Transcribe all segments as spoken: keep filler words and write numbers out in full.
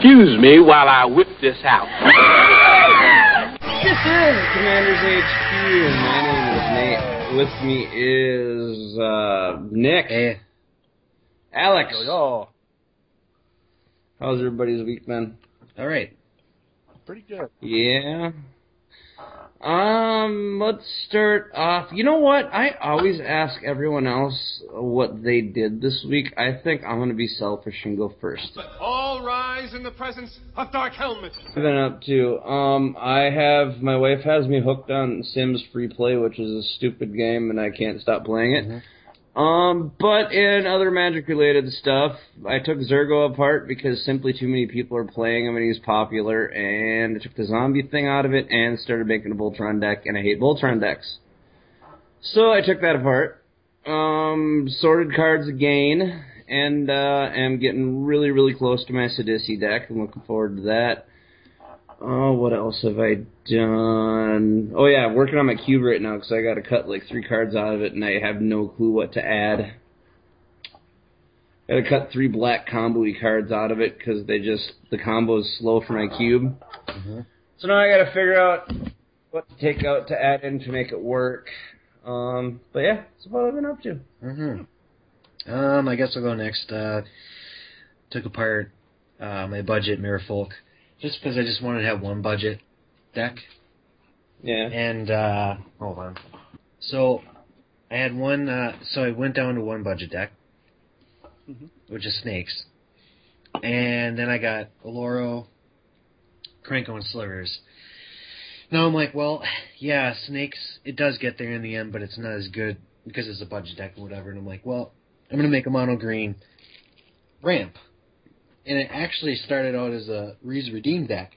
Excuse me while I whip this out. Commanders H Q. My name is Nate. With me is uh, Nick. Hey. Alex. Oh. How's everybody's week been? All right. Pretty good. Yeah. Um, let's start off. You know what? I always ask everyone else what they did this week. I think I'm going to be selfish and go first. But all rise in the presence of Dark Helmet. I've been up to. Um, I have, my wife has me hooked on Sims Free Play, which is a stupid game, and I can't stop playing it. Mm-hmm. Um, but in other Magic-related stuff, I took Zergo apart because simply too many people are playing him and he's popular, and I took the zombie thing out of it and started making a Voltron deck, and I hate Voltron decks. So I took that apart, um, sorted cards again, and uh, am getting really, really close to my Sidisi deck. I'm looking forward to that. Oh, what else have I done? Oh, yeah, I'm working on my cube right now because I got to cut like three cards out of it, and I have no clue what to add. Got to cut three black combo-y cards out of it because they just, the combo is slow for my cube. Mm-hmm. So now I got to figure out what to take out to add in to make it work. Um, but yeah, that's what I've been up to. Mm-hmm. Um, I guess I'll go next. Uh, took apart uh, my budget Merfolk. Just because I just wanted to have one budget deck. Yeah. And, uh, hold on. So, I had one, uh, so I went down to one budget deck, mm-hmm. which is Snakes. And then I got Oloro, Krenko, and Slivers. Now I'm like, well, yeah, Snakes, it does get there in the end, but it's not as good because it's a budget deck or whatever. And I'm like, well, I'm going to make a mono green ramp. And it actually started out as a Reese Redeemed deck.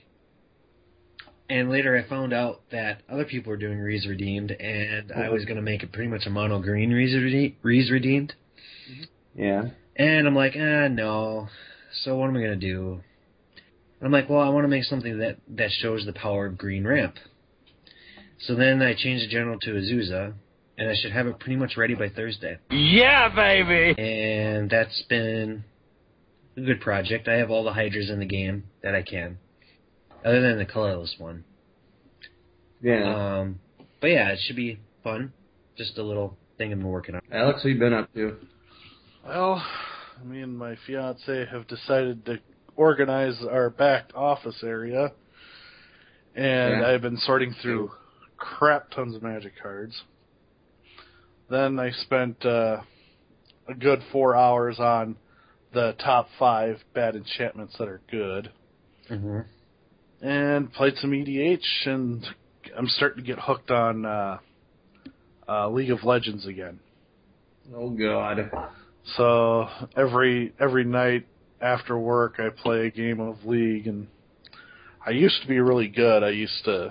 And later I found out that other people were doing Reese Redeemed, and mm-hmm. I was going to make it pretty much a mono green Reese Redeemed. Yeah. And I'm like, ah, no. So what am I going to do? I'm like, well, I want to make something that, that shows the power of green ramp. So then I changed the general to Azusa, and I should have it pretty much ready by Thursday. Yeah, baby! And that's been a good project. I have all the Hydras in the game that I can, other than the colorless one. Yeah. Um, but yeah, it should be fun. Just a little thing I've been working on. Alex, what you been up to? Well, me and my fiance have decided to organize our back office area, and yeah. I've been sorting through crap tons of Magic cards. Then I spent uh, a good four hours on the top five bad enchantments that are good. Mm-hmm. And played some E D H, and I'm starting to get hooked on uh, uh, League of Legends again. Oh, God. So every every night after work, I play a game of League, and I used to be really good. I used to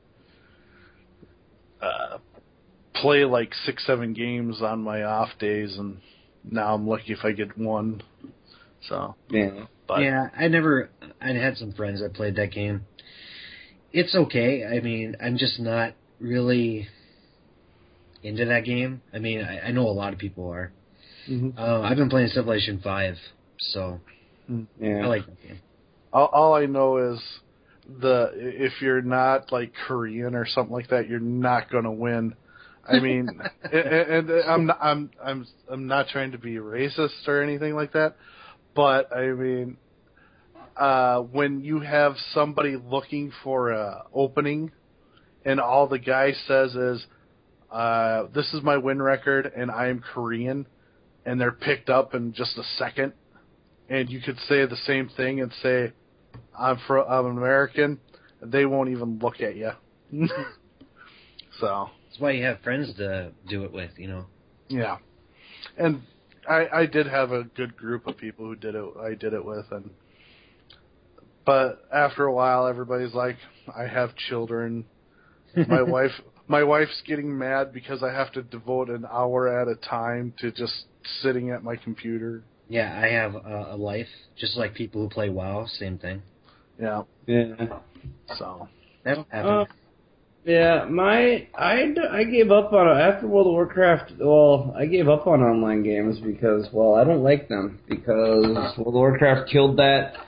uh, play like six, seven games on my off days, and now I'm lucky if I get one. So yeah, but. yeah. I never. I had some friends that played that game. It's okay. I mean, I'm just not really into that game. I mean, I, I know a lot of people are. Mm-hmm. Uh, I've been playing Civilization five, so yeah. I like that game. All, all I know is the if you're not like Korean or something like that, you're not going to win. I mean, and, and I'm not, I'm I'm I'm not trying to be racist or anything like that. But, I mean, uh, when you have somebody looking for a opening and all the guy says is, uh, this is my win record and I am Korean, and they're picked up in just a second, and you could say the same thing and say, I'm, fr- I'm American, they won't even look at you. So. That's why you have friends to do it with, you know. Yeah. And I, I did have a good group of people who did it. I did it with, and but after a while, everybody's like, "I have children. My wife, my wife's getting mad because I have to devote an hour at a time to just sitting at my computer." Yeah, I have a, a life, just like people who play WoW. Same thing. Yeah. Yeah. So that'll happen. Uh, Yeah, my I, I gave up on after World of Warcraft. Well, I gave up on online games because well, I don't like them because World of Warcraft killed that,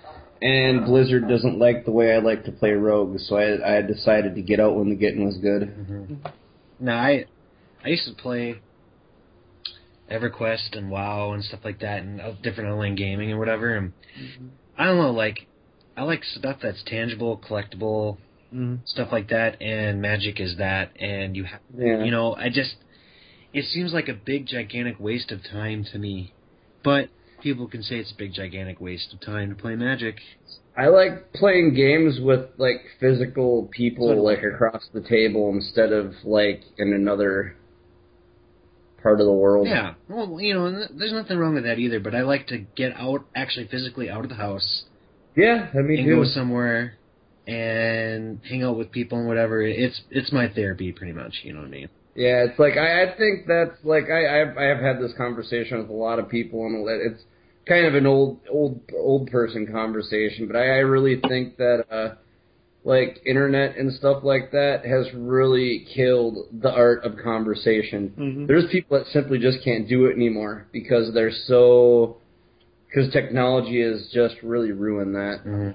And Blizzard doesn't like the way I like to play Rogue, so I, I decided to get out when the getting was good. Mm-hmm. No, I I used to play EverQuest and WoW and stuff like that, and different online gaming and whatever. And mm-hmm. I don't know, like I like stuff that's tangible, collectible, mm-hmm. stuff like that. And Magic is that. And you have, yeah. you know, I just it seems like a big gigantic waste of time to me, but people can say it's a big gigantic waste of time to play Magic. I like playing games with like physical people so like across the table instead of like in another part of the world. Yeah, well, you know, there's nothing wrong with that either. But I like to get out, actually physically out of the house. Yeah, I mean, and go somewhere and hang out with people and whatever. It's it's my therapy, pretty much. You know what I mean? Yeah, it's like I, I think that's like I I've, I have had this conversation with a lot of people, and it's kind of an old old old person conversation, but I, I really think that uh, like internet and stuff like that has really killed the art of conversation. Mm-hmm. There's people that simply just can't do it anymore because they're so because technology has just really ruined that. Mm-hmm.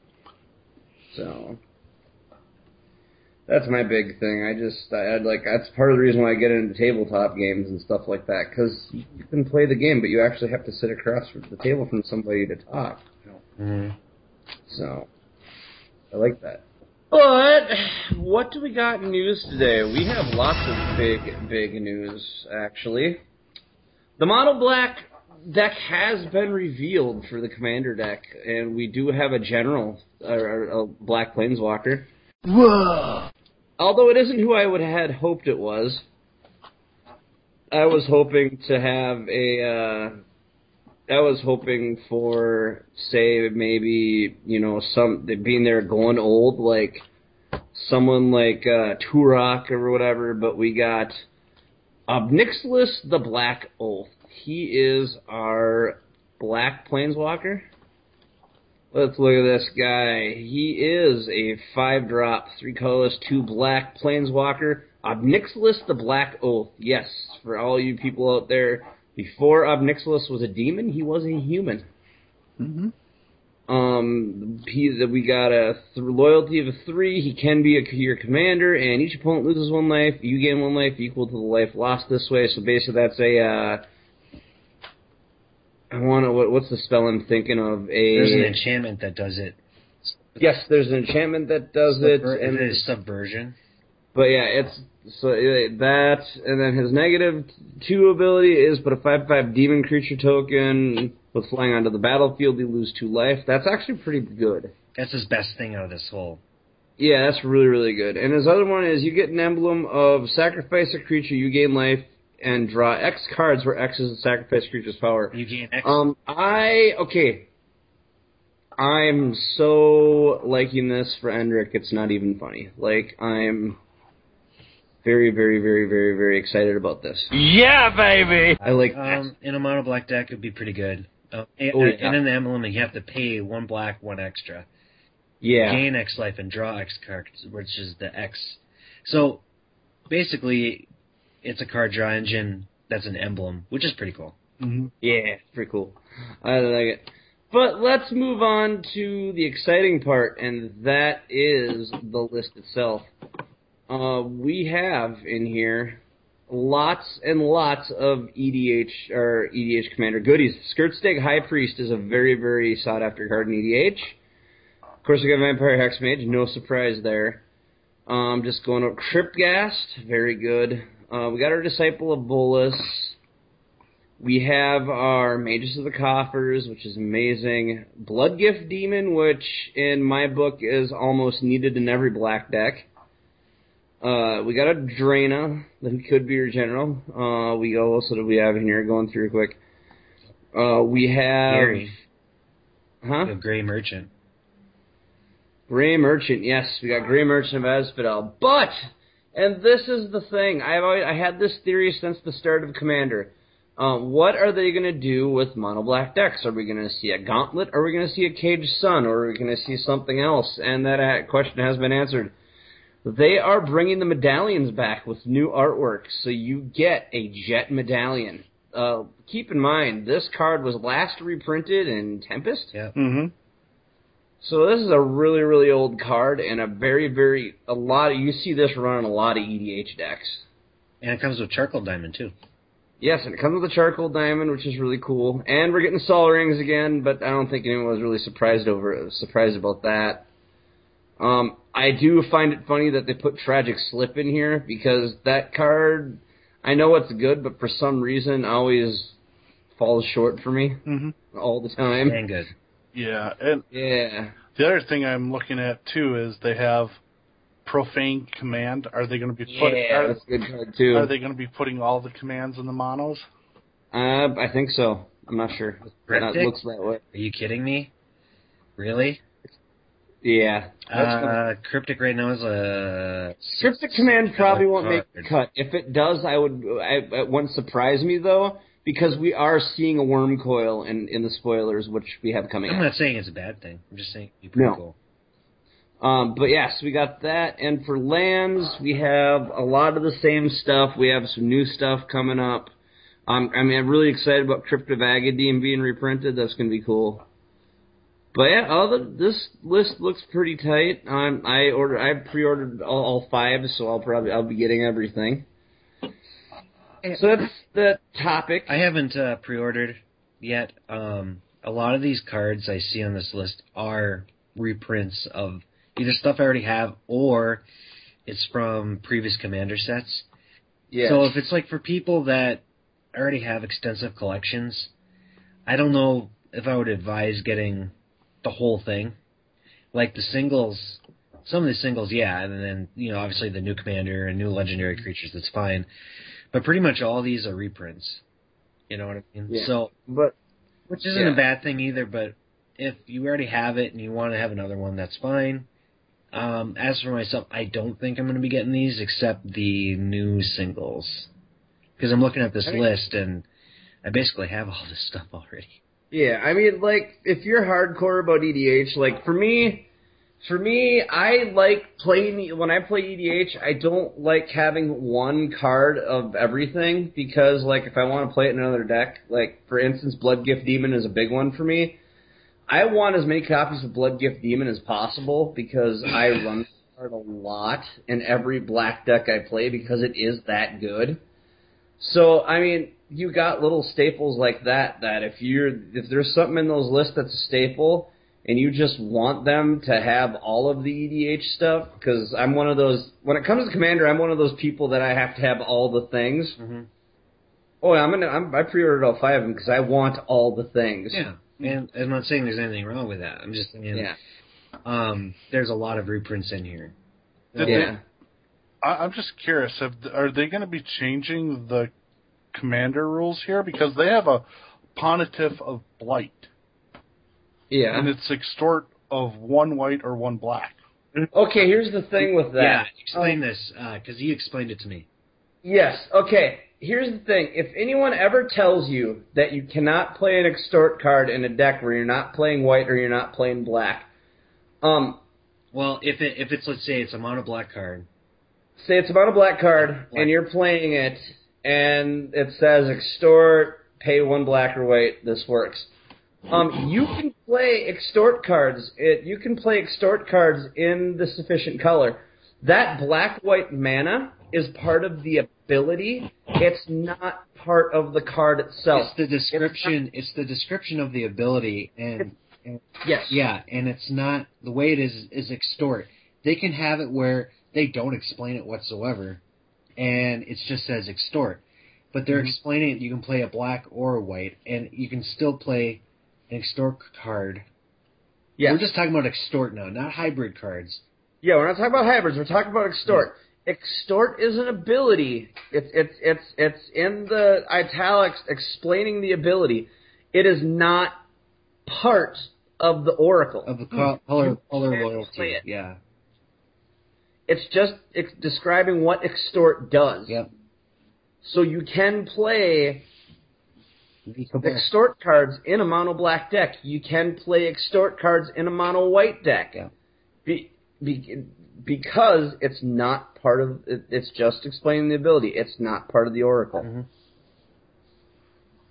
So. That's my big thing. I just, I, I'd like, that's part of the reason why I get into tabletop games and stuff like that, because you can play the game, but you actually have to sit across the table from somebody to talk. Mm-hmm. So, I like that. But, what do we got in news today? We have lots of big, big news, actually. The Mono Black deck has been revealed for the Commander deck, and we do have a general, or a Black Planeswalker. Whoa! Although it isn't who I would have had hoped it was. I was hoping to have a, uh, I was hoping for, say, maybe, you know, some, being there going old, like, someone like, uh, Turok or whatever, but we got Obnixilis the Black Oath. He is our Black Planeswalker. Let's look at this guy. He is a five-drop, three colorless, two black Planeswalker. Obnixilis the Black Oath. Yes, for all you people out there, before Obnixilis was a demon, he was a human. Mm-hmm. Um, he, we got a th- loyalty of a three. He can be a, your commander, and each opponent loses one life. You gain one life equal to the life lost this way. So basically, that's a. Uh, I want to. What, what's the spell I'm thinking of? A. There's an enchantment that does it. Yes, there's an enchantment that does Subver- it, and it is subversion. But yeah, it's so that, and then his negative two ability is put a five five demon creature token with flying onto the battlefield. You lose two life. That's actually pretty good. That's his best thing out of this whole. Yeah, that's really really good. And his other one is you get an emblem of sacrifice a creature, you gain life, and draw X cards where X is the sacrifice creature's power. You gain X. Um, I okay. I'm so liking this for Endrick. It's not even funny. Like I'm. Very, very, very, very, very excited about this. Yeah, baby! I like um, in a mono black deck, it'd be pretty good. Uh, and, oh, yeah. and in the emblem, you have to pay one black, one extra. Yeah. Gain X life and draw X cards, which is the X. So, basically, it's a card draw engine that's an emblem, which is pretty cool. Mm-hmm. Yeah, pretty cool. I like it. But let's move on to the exciting part, and that is the list itself. Uh, we have in here lots and lots of E D H or E D H Commander goodies. Skirtsteg High Priest is a very, very sought after card in E D H. Of course, we got Vampire Hexmage, no surprise there. Um, just going up Cryptghast, very good. Uh, we got our Disciple of Bolas. We have our Mages of the Coffers, which is amazing. Bloodgift Demon, which in my book is almost needed in every black deck. Uh, we got a Drana, that could be your general. Uh, we go, also do we have in here, going through quick. Uh, we have... Gary. Huh? The Grey Merchant. Grey Merchant, yes. We got Grey Merchant of Asphodel. But, and this is the thing, I've always, I had this theory since the start of Commander. Uh, what are they going to do with mono black decks? Are we going to see a Gauntlet? Are we going to see a Caged Sun? Or are we going to see something else? And that question has been answered. They are bringing the medallions back with new artwork, so you get a Jet medallion. Uh, keep in mind, this card was last reprinted in Tempest. Yeah. Mm-hmm. So this is a really, really old card, and a very, very, a lot of, you see this run in a lot of E D H decks. And it comes with Charcoal Diamond, too. Yes, and it comes with a Charcoal Diamond, which is really cool. And we're getting Sol Rings again, but I don't think anyone was really surprised over surprised about that. Um, I do find it funny that they put Tragic Slip in here, because that card, I know it's good, but for some reason always falls short for me Mm-hmm. all the time. And good. Yeah, and Yeah. the other thing I'm looking at, too, is they have Profane Command. Are they going to be putting? Yeah, are, that's a good card, too. are they going to be putting all the commands in the monos? Uh, I think so. I'm not sure. Cryptic? It looks that way. Are you kidding me? Really? Yeah. Uh, Cryptic right now is a... Cryptic Command probably won't card. make the cut. If it does, I would. I, it wouldn't surprise me, though, because we are seeing a Worm Coil in, in the spoilers, which we have coming I'm out. not saying it's a bad thing. I'm just saying it'd be pretty No. cool. Um, but yes, we got that. And for lands, we have a lot of the same stuff. We have some new stuff coming up. Um, I mean, I'm really excited about Crypt of Agadim being reprinted. That's going to be cool. But yeah, other this list looks pretty tight. Um, I ordered, I pre-ordered all, all five, so I'll probably I'll be getting everything. So that's the topic. I haven't uh, pre-ordered yet. Um, a lot of these cards I see on this list are reprints of either stuff I already have or it's from previous Commander sets. Yeah. So if it's like for people that already have extensive collections, I don't know if I would advise getting the whole thing. Like the singles, some of the singles, yeah, and then, you know, obviously the new Commander and new Legendary creatures, that's fine. But pretty much all these are reprints. You know what I mean? Yeah. So, but which isn't yeah. a bad thing either, but if you already have it and you want to have another one, that's fine. Um, as for myself, I don't think I'm going to be getting these except the new singles. Because I'm looking at this I mean, list and I basically have all this stuff already. Yeah, I mean, like, if you're hardcore about E D H, like, for me, for me, I like playing, when I play E D H, I don't like having one card of everything, because, like, if I want to play it in another deck, like, for instance, Blood Gift Demon is a big one for me. I want as many copies of Blood Gift Demon as possible, because I run the card a lot in every black deck I play, because it is that good. So, I mean, you got little staples like that, that if you're, if there's something in those lists that's a staple, and you just want them to have all of the E D H stuff, because I'm one of those, when it comes to Commander, I'm one of those people that I have to have all the things. Mm-hmm. Oh, I'm gonna, I'm, I pre-ordered all five of them, because I want all the things. Yeah, and I'm not saying there's anything wrong with that. I'm just saying, Yeah. um, there's a lot of reprints in here. Did Yeah. they- I, I'm just curious, have, are they going to be changing the Commander rules here? Because they have a Pontiff of Blight. Yeah. And it's extort of one white or one black. Okay, here's the thing with that. Yeah, explain Um, this, because you explained it to me. Yes, okay. Here's the thing. If anyone ever tells you that you cannot play an extort card in a deck where you're not playing white or you're not playing black, um, Well, if it if it's, let's say, it's a mono black card. say it's about a black card Black. and you're playing it and it says extort, pay one black or white, this works. Um, you can play extort cards. It, you can play extort cards in the sufficient color. That black-white mana is part of the ability. It's not part of the card itself. It's the description. It's, the description of the ability, and, and Yes. yeah, and it's not the way it is. Is extort. They can have it where they don't explain it whatsoever, and it just says extort. But they're Mm-hmm. explaining it. You can play a black or a white, and you can still play an extort card. Yes. We're just talking about extort now, not hybrid cards. Yeah, we're not talking about hybrids. We're talking about extort. Extort is an ability. It's it's it's it's in the italics explaining the ability. It is not part of the Oracle. Of the co- color, color can't loyalty, play it. yeah. It's just ex- describing what extort does. Yep. So you can play Extort. extort cards in a mono black deck. You can play extort cards in a mono white deck. Yeah. Be, be, because it's not part of it, it's just explaining the ability. It's not part of the Oracle. Mhm.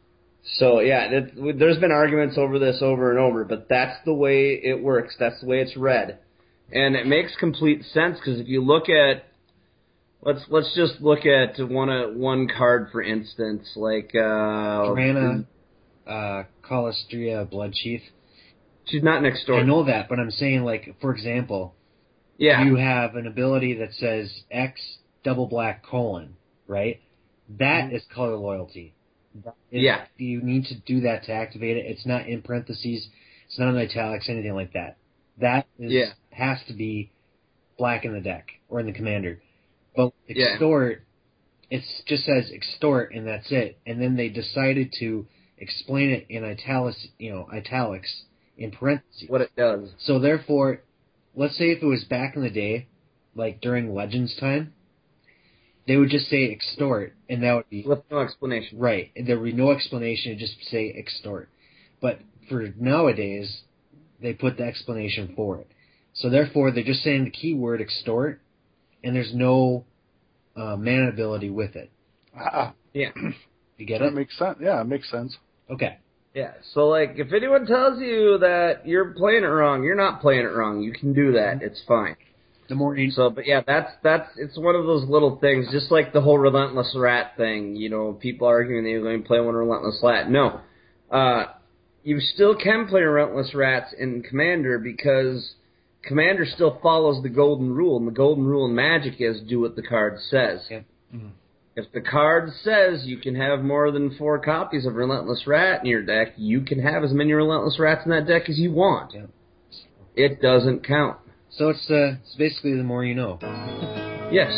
So yeah, it, there's been arguments over this over and over, but that's the way it works. That's the way it's read, and it makes complete sense because if you look at, let's let's just look at one uh, one card for instance, like uh, Joanna, uh, Calistria Bloodchief. She's not an extort. I know that, but I'm saying, like, for example, yeah, you have an ability that says X double black colon, right? That mm-hmm. is color loyalty. Is, yeah. You need to do that to activate it. It's not in parentheses. It's not in italics, anything like that. That is yeah. has to be black in the deck or in the commander. But yeah. extort, it just says extort, and that's it. And then they decided to explain it in italics, you know, italics in parentheses. What it does. So therefore, let's say if it was back in the day, like during Legends time, they would just say extort, and that would be... With no explanation. Right. There would be no explanation, it'd just say extort. But for nowadays, they put the explanation for it. So therefore, they're just saying the keyword extort, and there's no uh, mana ability with it. Ah. Yeah. You get that it? That makes sense. Yeah, it makes sense. Okay. Yeah, so like, if anyone tells you that you're playing it wrong, you're not playing it wrong. You can do that. It's fine. The more you... So, but yeah, that's, that's, it's one of those little things, just like the whole Relentless Rat thing, you know, people arguing that you're going to play one Relentless Rat. No. Uh, you still can play Relentless Rats in Commander because Commander still follows the golden rule, and the golden rule in Magic is do what the card says. Yep. Mm-hmm. If the card says you can have more than four copies of Relentless Rat in your deck, you can have as many Relentless Rats in that deck as you want. Yep. It doesn't count. So it's uh, it's basically the more you know. Yes.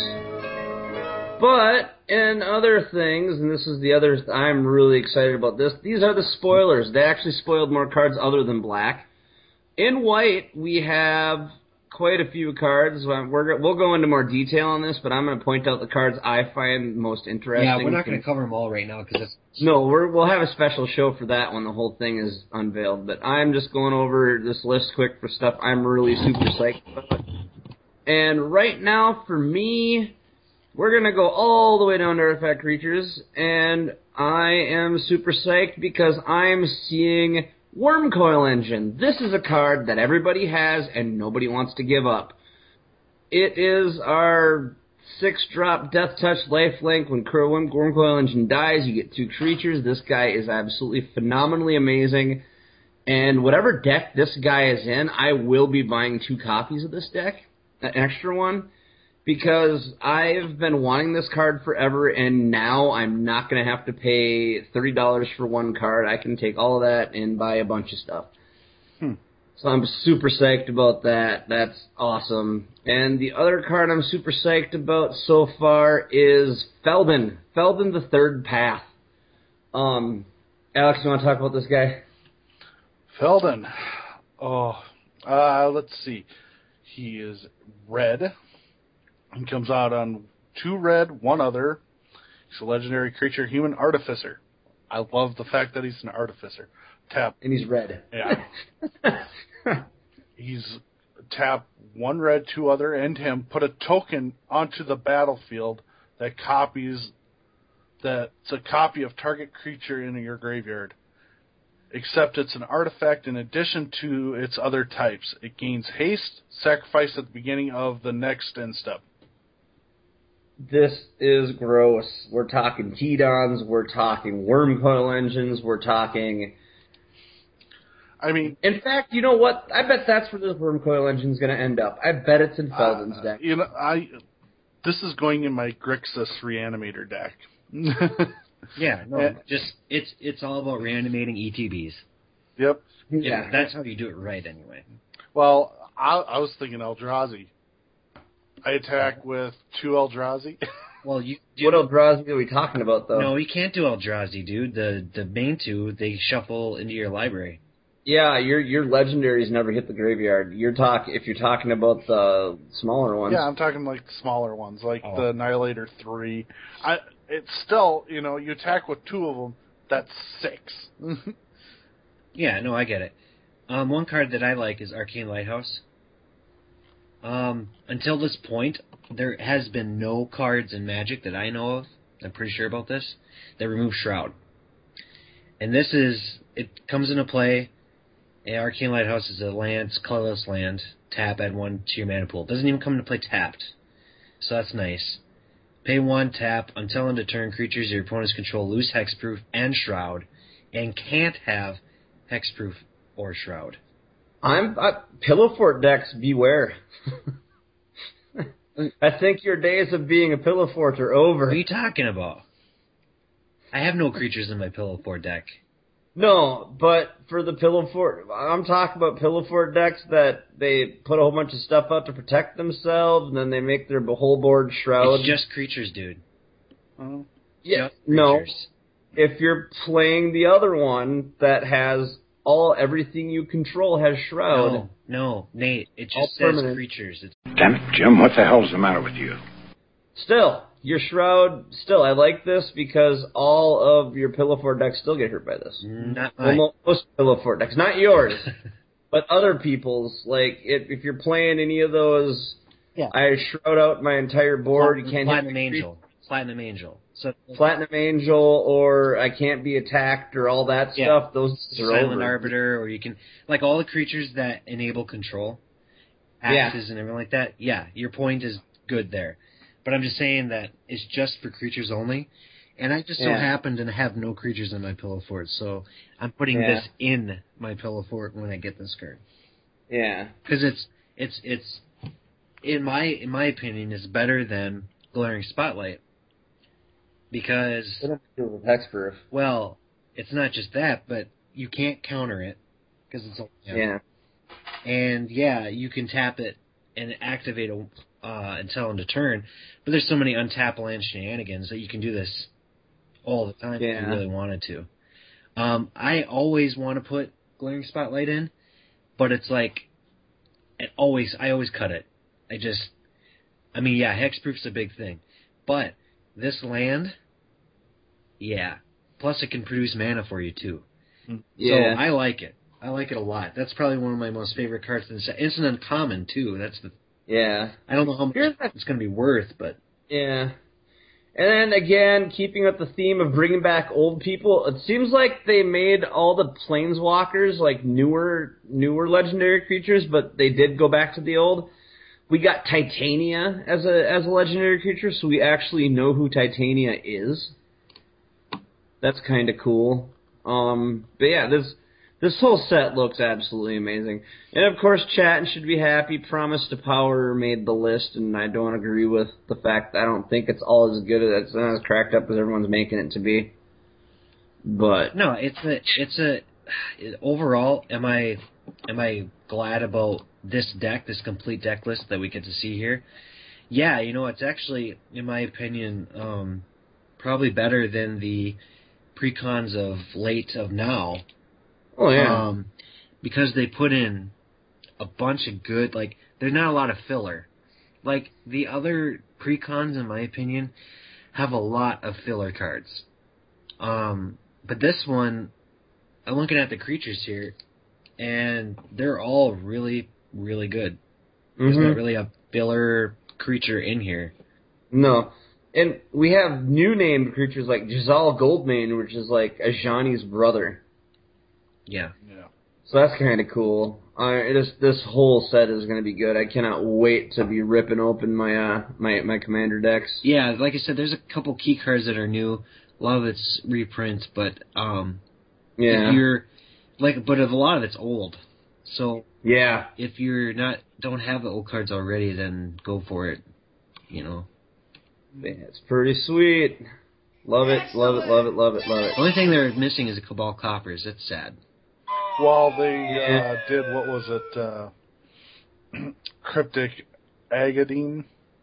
But in other things, and this is the other, I'm really excited about this, these are the spoilers. They actually spoiled more cards other than black. In white, we have quite a few cards. We're, we'll go into more detail on this, but I'm going to point out the cards I find most interesting. Yeah, we're not going to cover them all right now because it's... No, we're, we'll have a special show for that when the whole thing is unveiled. But I'm just going over this list quick for stuff I'm really super psyched about. And right now, for me, we're going to go all the way down to Artifact Creatures, and I am super psyched because I'm seeing Wormcoil Engine. This is a card that everybody has and nobody wants to give up. It is our six-drop Death Touch lifelink. When Wormcoil Engine dies, you get two creatures. This guy is absolutely phenomenally amazing. And whatever deck this guy is in, I will be buying two copies of this deck, an extra one, because I've been wanting this card forever, and now I'm not going to have to pay thirty dollars for one card. I can take all of that and buy a bunch of stuff. Hmm. So I'm super psyched about that. That's awesome. And the other card I'm super psyched about so far is Feldon. Feldon the Third Path. Um, Alex, you want to talk about this guy? Feldon. Oh, uh, let's see. He is red. He comes out on two red, one other. He's a legendary creature, human artificer. I love the fact that he's an artificer. Tap. And he's red. Yeah. He's tap one red, two other, and him. Put a token onto the battlefield that copies. That's a copy of target creature in your graveyard. Except it's an artifact in addition to its other types. It gains haste, sacrifice at the beginning of the next end step. This is gross. We're talking Hedons, we're talking Wormcoil Engines, we're talking... I mean... In fact, you know what? I bet that's where this Wormcoil Engine's going to end up. I bet it's in Feldon's uh, deck. You know, I... This is going in my Grixis Reanimator deck. Yeah, no, just it's it's all about reanimating E T Bs. Yep. Yeah, Yeah. that's how you do it right, anyway. Well, I, I was thinking Eldrazi. I attack with two Eldrazi. Well, you do, What Eldrazi are we talking about, though? No, you can't do Eldrazi, dude. The the main two they shuffle into your library. Yeah, your your legendaries never hit the graveyard. You're talk if you're talking about the smaller ones. Yeah, I'm talking like the smaller ones, like Oh. the Annihilator three. I it's still, you know, you attack with two of them. That's six. Yeah, no, I get it. Um, one card that I like is Arcane Lighthouse. Um, until this point, there has been no cards in Magic that I know of, I'm pretty sure about this, that remove Shroud. And this is, it comes into play, Arcane Lighthouse is a land, it's colorless land, tap, add one to your mana pool. It doesn't even come into play tapped, so that's nice. Pay one, tap, until end of turn, creatures your opponents control lose Hexproof and Shroud, and can't have Hexproof or Shroud. I'm uh, Pillow Fort decks, beware. I think your days of being a Pillow Fort are over. What are you talking about? I have no creatures in my Pillow Fort deck. No, but for the Pillow Fort, I'm talking about Pillow Fort decks that they put a whole bunch of stuff out to protect themselves, and then they make their whole board Shroud. It's just creatures, dude. Oh. Yeah, Just no. creatures. If you're playing the other one that has all everything you control has Shroud. No, no, Nate, it All just says permanent. creatures. It's Damn it, Jim, what the hell's the matter with you? Still, your Shroud, still, I like this because all of your Pillow Fort decks still get hurt by this. not mine. Well, most Pillow Fort decks, not yours, but other people's. Like, it, if you're playing any of those, Yeah. I Shroud out my entire board. You can't Platinum hit Angel. Platinum Angel. So Platinum Angel, or I can't be attacked, or all that Yeah. stuff. Those are Silent over. Arbiter, or you can, like all the creatures that enable control, axes Yeah. and everything like that. Yeah, your point is good there. But I'm just saying that it's just for creatures only. And I just so Yeah. happen to have no creatures in my Pillow Fort, so I'm putting Yeah. this in my Pillow Fort when I get this card. Yeah. Because it's, it's, it's, in my, in my opinion, it's better than Glaring Spotlight. Because, What do I do with Hexproof? well, it's not just that, but you can't counter it. Because it's only Yeah. And yeah, you can tap it and activate a, uh, until end of turn, but there's so many untapped land shenanigans that you can do this all the time if Yeah. you really wanted to. Um, I always want to put Glaring Spotlight in, but it's like, it always, I always cut it. I just, I mean, yeah, Hexproof's a big thing, but this land, yeah. Plus, it can produce mana for you too. Yeah. So I like it. I like it a lot. That's probably one of my most favorite cards in the set. It's an uncommon too. That's the. Yeah. I don't know how much Here's the- it's going to be worth, but Yeah. And then again, keeping up the theme of bringing back old people, it seems like they made all the planeswalkers like newer, newer legendary creatures, but they did go back to the old. We got Titania as a as a legendary creature, so we actually know who Titania is. That's kind of cool. Um, but yeah, this this whole set looks absolutely amazing. And of course, Chatton should be happy. Promise to Power made the list, and I don't agree with the fact that I don't think it's all as good as it's not as cracked up as everyone's making it to be. But no, it's a it's a overall. Am I am I glad about this deck, this complete deck list that we get to see here? Yeah, you know, it's actually, in my opinion, um, probably better than the precons of late of now. oh yeah, Um, because they put in a bunch of good, like, there's not a lot of filler. Like, the other precons, in my opinion, have a lot of filler cards. Um, but this one, I'm looking at the creatures here, and they're all really, really good. There's Mhm. not really a filler creature in here. No. And we have new named creatures like Jazal Goldmane, which is like Ajani's brother. Yeah. Yeah. So that's kind of cool. Uh, this this whole set is going to be good. I cannot wait to be ripping open my uh my my commander decks. Yeah, like I said, there's a couple key cards that are new. A lot of it's reprints, but um, Yeah. if you're like, but a lot of it's old. So Yeah. if you're not don't have the old cards already, then go for it. You know, It's pretty sweet. Love it, love it, love it, love it, love it. the only thing they're missing is a Cabal Coffers. That's sad. Well, they Yeah. uh, did, what was it, uh, Cryptic Agadine?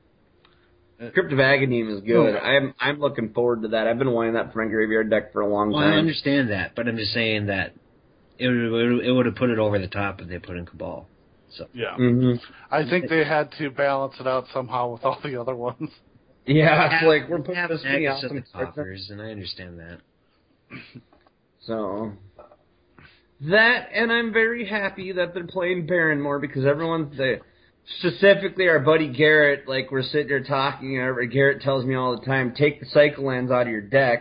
Crypt of Agadine is good. Oh. I'm I'm looking forward to that. I've been wanting that for my graveyard deck for a long Well, I time. understand that, but I'm just saying that it would it would have put it over the top if they put in Cabal. So Yeah. Mm-hmm. I think they had to balance it out somehow with all the other ones. Yeah, it's Have- like we're putting have this many access to awesome the cards in. coffers, and I understand that. So that, and I'm very happy that they're playing Baron more because everyone's they, specifically our buddy Garrett. Like we're sitting here talking, and Garrett tells me all the time, take the cycle lands out of your deck,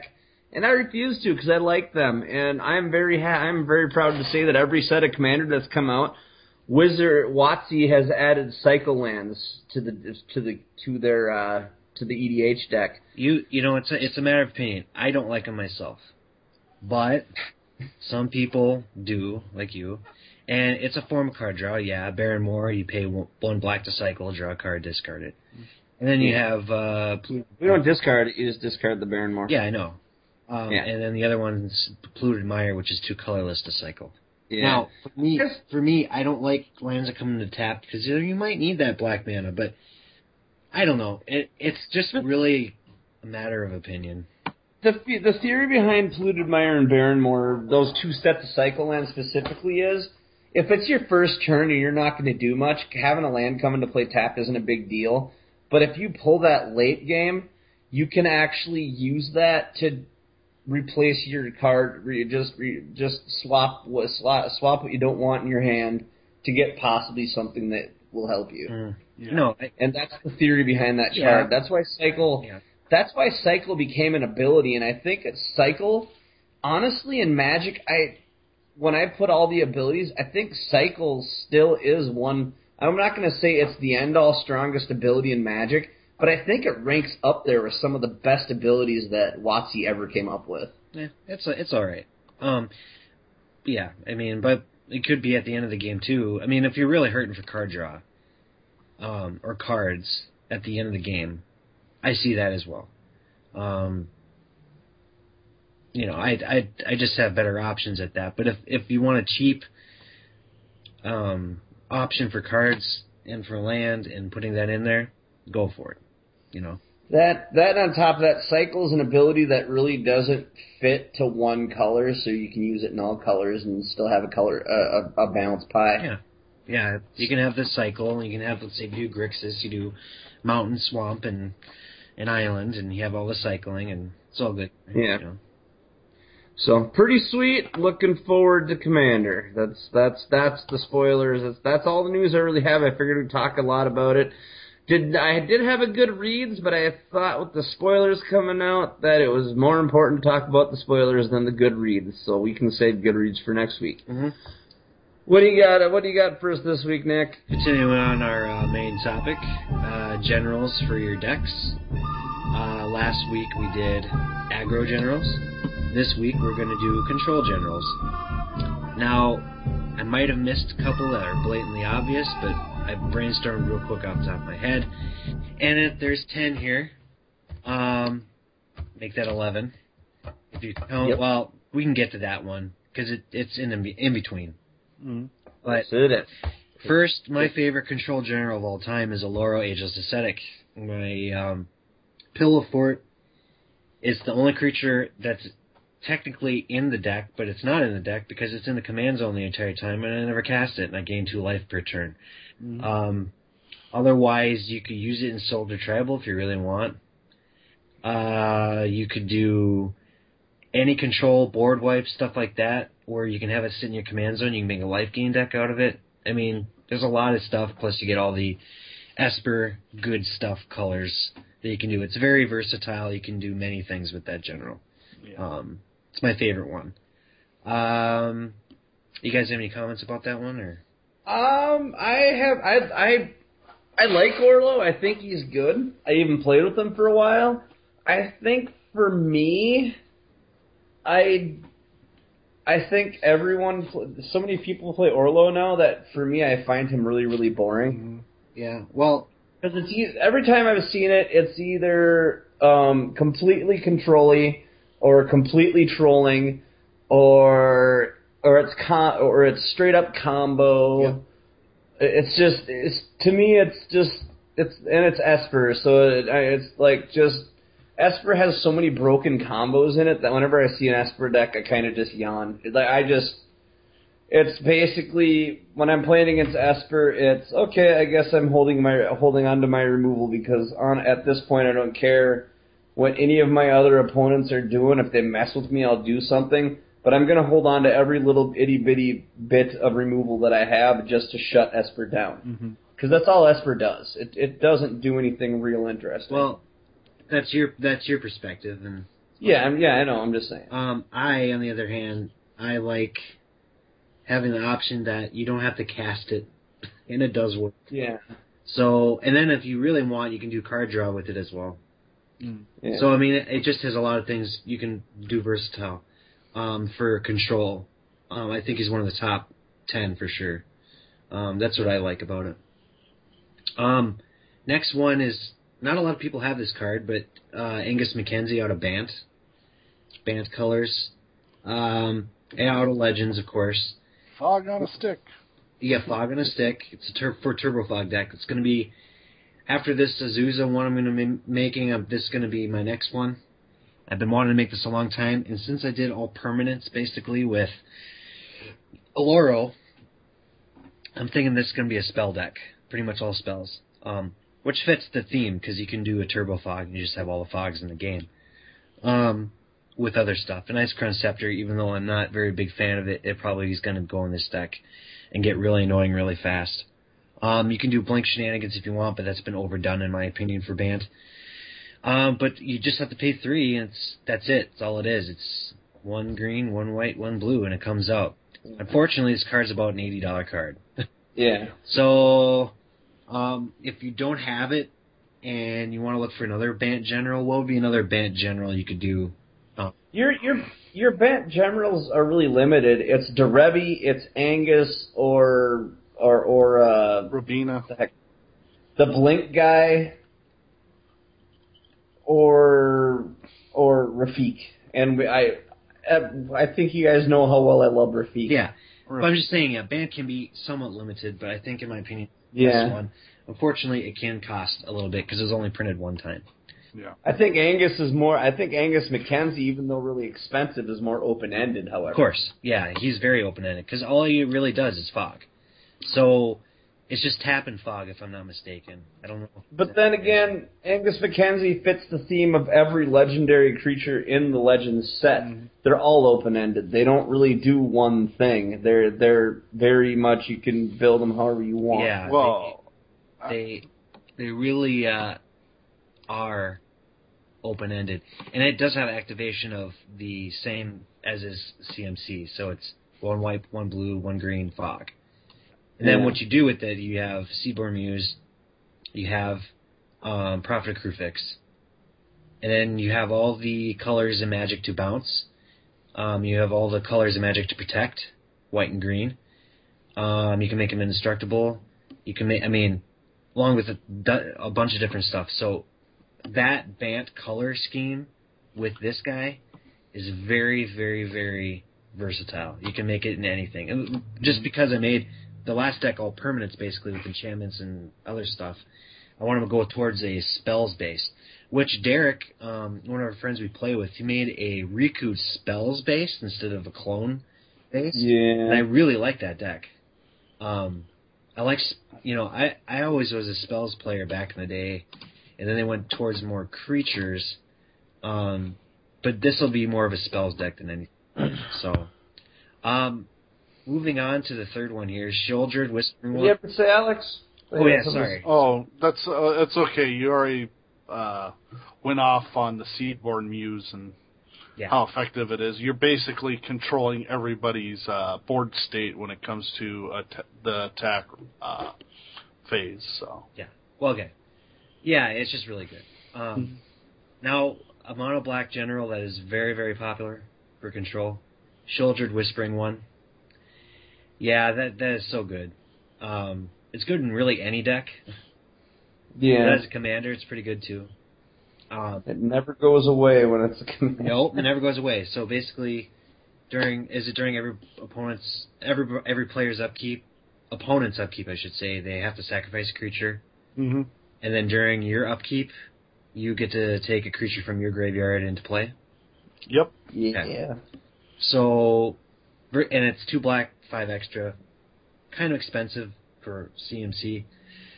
And I refuse to because I like them, and I'm very ha- I'm very proud to say that every set of Commander that's come out, Wizard WotC has added cycle lands to the to the to their uh, to the E D H deck. You you know it's a, it's a matter of opinion. I don't like them myself, but some people do, like you, and it's a form of card draw. Yeah, Baron Moore, you pay one black to cycle, draw a card, discard it, and then you have uh, we don't discard it. You just discard the Baron Moore. Yeah, I know. Um, yeah. And then the other one's Polluted Mire, which is two colorless to cycle. Yeah. Now, for me, for me, I don't like lands that come into tap because you might need that black mana, but I don't know. It, it's just really a matter of opinion. The the theory behind Polluted Mire and Baron Moore, those two sets of cycle lands specifically, is if it's your first turn and you're not going to do much, having a land come into play tapped isn't a big deal. But if you pull that late game, you can actually use that to replace your card, re, just re, just swap what swap, swap what you don't want in your hand to get possibly something that will help you. Mm. Yeah. No, I, and that's the theory behind that yeah. card. That's why cycle. Yeah. That's why cycle became an ability, and I think it's cycle. Honestly, in Magic, I when I put all the abilities, I think cycle still is one. I'm not going to say it's the end-all strongest ability in Magic. But I think it ranks up there with some of the best abilities that WotC ever came up with. Yeah, it's it's all right. Um, yeah, I mean, but it could be at the end of the game too. I mean, if you're really hurting for card draw, um, or cards at the end of the game, I see that as well. Um, you know, I I I just have better options at that. But if if you want a cheap um, option for cards and for land and putting that in there, go for it. You know that that on top of that, cycle is an ability that really doesn't fit to one color, so you can use it in all colors and still have a color uh, a, a balanced pie. Yeah, yeah. You can have the cycle. You can have, let's say, you do Grixis, you do mountain, swamp, and an island, and you have all the cycling, and it's all good. Yeah. You know? So pretty sweet. Looking forward to Commander. That's that's that's the spoilers. That's, that's all the news I really have. I figured we'd talk a lot about it. Did I did have a good reads, but I thought with the spoilers coming out that it was more important to talk about the spoilers than the good reads. So we can save good reads for next week. Mm-hmm. What do you got? What do you got for us this week, Nick? Continuing on our uh, main topic, uh, generals for your decks. Uh, last week we did aggro generals. This week we're going to do control generals. Now, I might have missed a couple that are blatantly obvious, but I brainstormed real quick off the top of my head. And if there's ten here, um, make that eleven. If you count, yep. Well, we can get to that one because it, it's in in between. Mm-hmm. But it. First, my favorite control general of all time is Oloro, Ageless Ascetic. My um, Pillow Fort is the only creature that's technically in the deck, but it's not in the deck because it's in the command zone the entire time, and I never cast it, and I gain two life per turn. Mm-hmm. Um, otherwise, you could use it in Soldier Tribal if you really want. Uh, you could do any control, board wipe, stuff like that, where you can have it sit in your command zone. You can make a life gain deck out of it. I mean, there's a lot of stuff, plus you get all the Esper good stuff colors that you can do. It's very versatile. You can do many things with that general. Yeah. Um, it's my favorite one. Um, you guys have any comments about that one, or? Um, I have. I I I like Orlo. I think he's good. I even played with him for a while. I think for me, I I think everyone. So many people play Orlo now that for me, I find him really really boring. Yeah. Well, because it's every time I've seen it, it's either um, completely control-y or completely trolling, or or it's com- or it's straight up combo. Yeah. It's just it's to me it's just it's and it's Esper, so it, it's like just Esper has so many broken combos in it that whenever I see an Esper deck, I kind of just yawn. Like I just it's basically when I'm playing against Esper, it's okay. I guess I'm holding my holding on to my removal because on at this point I don't care what any of my other opponents are doing. If they mess with me, I'll do something. But I'm going to hold on to every little itty-bitty bit of removal that I have just to shut Esper down. Because mm-hmm. that's all Esper does. It it doesn't do anything real interesting. Well, that's your that's your perspective, and Yeah, I'm, yeah, I know. I'm just saying. Um, I, on the other hand, I like having the option that you don't have to cast it, and it does work. Yeah. So, and then if you really want, you can do card draw with it as well. Mm. Yeah. So, I mean, it, it just has a lot of things you can do versatile. Um, for control, um, I think he's one of the top ten for sure. Um, that's what I like about it. Um, next one is, not a lot of people have this card, but uh, Angus McKenzie out of Bant. Bant colors. Um, and out of Legends, of course. Fog on a stick. You got Fog on a stick. It's a tur- for Turbo Fog deck. It's going to be, after this Azusa one I'm going to be making, uh, this is going to be my next one. I've been wanting to make this a long time, and since I did all permanents, basically, with Oloro, I'm thinking this is going to be a spell deck. Pretty much all spells. Um, which fits the theme, because you can do a Turbo Fog, and you just have all the fogs in the game. Um, with other stuff. An Ice Crown Scepter, even though I'm not a very big fan of it, it probably is going to go in this deck and get really annoying really fast. Um, you can do Blink Shenanigans if you want, but that's been overdone, in my opinion, for Bant. Um, but you just have to pay three, and it's, that's it. That's all it is. It's one green, one white, one blue, and it comes out. Unfortunately, this card's about an eighty dollars card. Yeah. So, um, if you don't have it, and you want to look for another Bant General, what would be another Bant General you could do? Oh. Your your your Bant generals are really limited. It's Derevi, it's Angus, or or or uh, Robina. the heck, the Blink guy, or or Rafik. And we, I I think you guys know how well I love Rafik. Yeah, but I'm just saying, yeah, Bant can be somewhat limited, but I think, in my opinion, Yeah. this one, unfortunately, it can cost a little bit because it was only printed one time. Yeah. I think Angus is more. I think Angus McKenzie, even though really expensive, is more open ended. However, Of course, yeah, he's very open-ended because all he really does is fog. So it's just tap and fog, if I'm not mistaken. I don't know. But then again, Angus McKenzie fits the theme of every legendary creature in the Legends set. Mm-hmm. They're all open ended. They don't really do one thing. They're they're very much you can build them however you want. Yeah, Well, they they really uh, are open-ended, and it does have activation of the same as is C M C. So it's one white, one blue, one green, fog. And then Yeah. what you do with it, you have Seaborn Muse, you have um, Prophet of Krufix, and then you have all the colors in Magic to bounce. Um, you have all the colors in Magic to protect, white and green. Um, you can make them indestructible. You can make, I mean, along with a, a bunch of different stuff. So that Bant color scheme with this guy is very, very, very versatile. You can make it in anything. And just because I made the last deck all permanents, basically, with enchantments and other stuff, I wanted to go towards a spells base. Which Derek, um, one of our friends we play with, he made a Riku spells base instead of a clone base. Yeah. And I really like that deck. Um, I like, you know, I, I always was a spells player back in the day, and then they went towards more creatures. Um, but this will be more of a spells deck than anything. So, um, moving on to the third one here, Shieldred Whispering Did Wolf. you have to say, Alex? Oh yeah, sorry. Oh, that's uh, that's okay. You already uh, went off on the Seedborn Muse and Yeah. how effective it is. You're basically controlling everybody's uh, board state when it comes to at- the attack uh, phase. So Yeah. Well, okay. Yeah, it's just really good. Um, now, a mono black general that is very, very popular for control, Shieldred Whispering one. Yeah, that that is so good. Um, it's good in really any deck. Yeah. As a commander, it's pretty good too. Um, It never goes away when it's a command. nope, it never goes away. So basically, during is it during every opponent's every every player's upkeep, opponent's upkeep, I should say, they have to sacrifice a creature, mm-hmm. and then during your upkeep, you get to take a creature from your graveyard into play. Yep. Yeah. Okay. So, and it's two black, five extra, kind of expensive for C M C,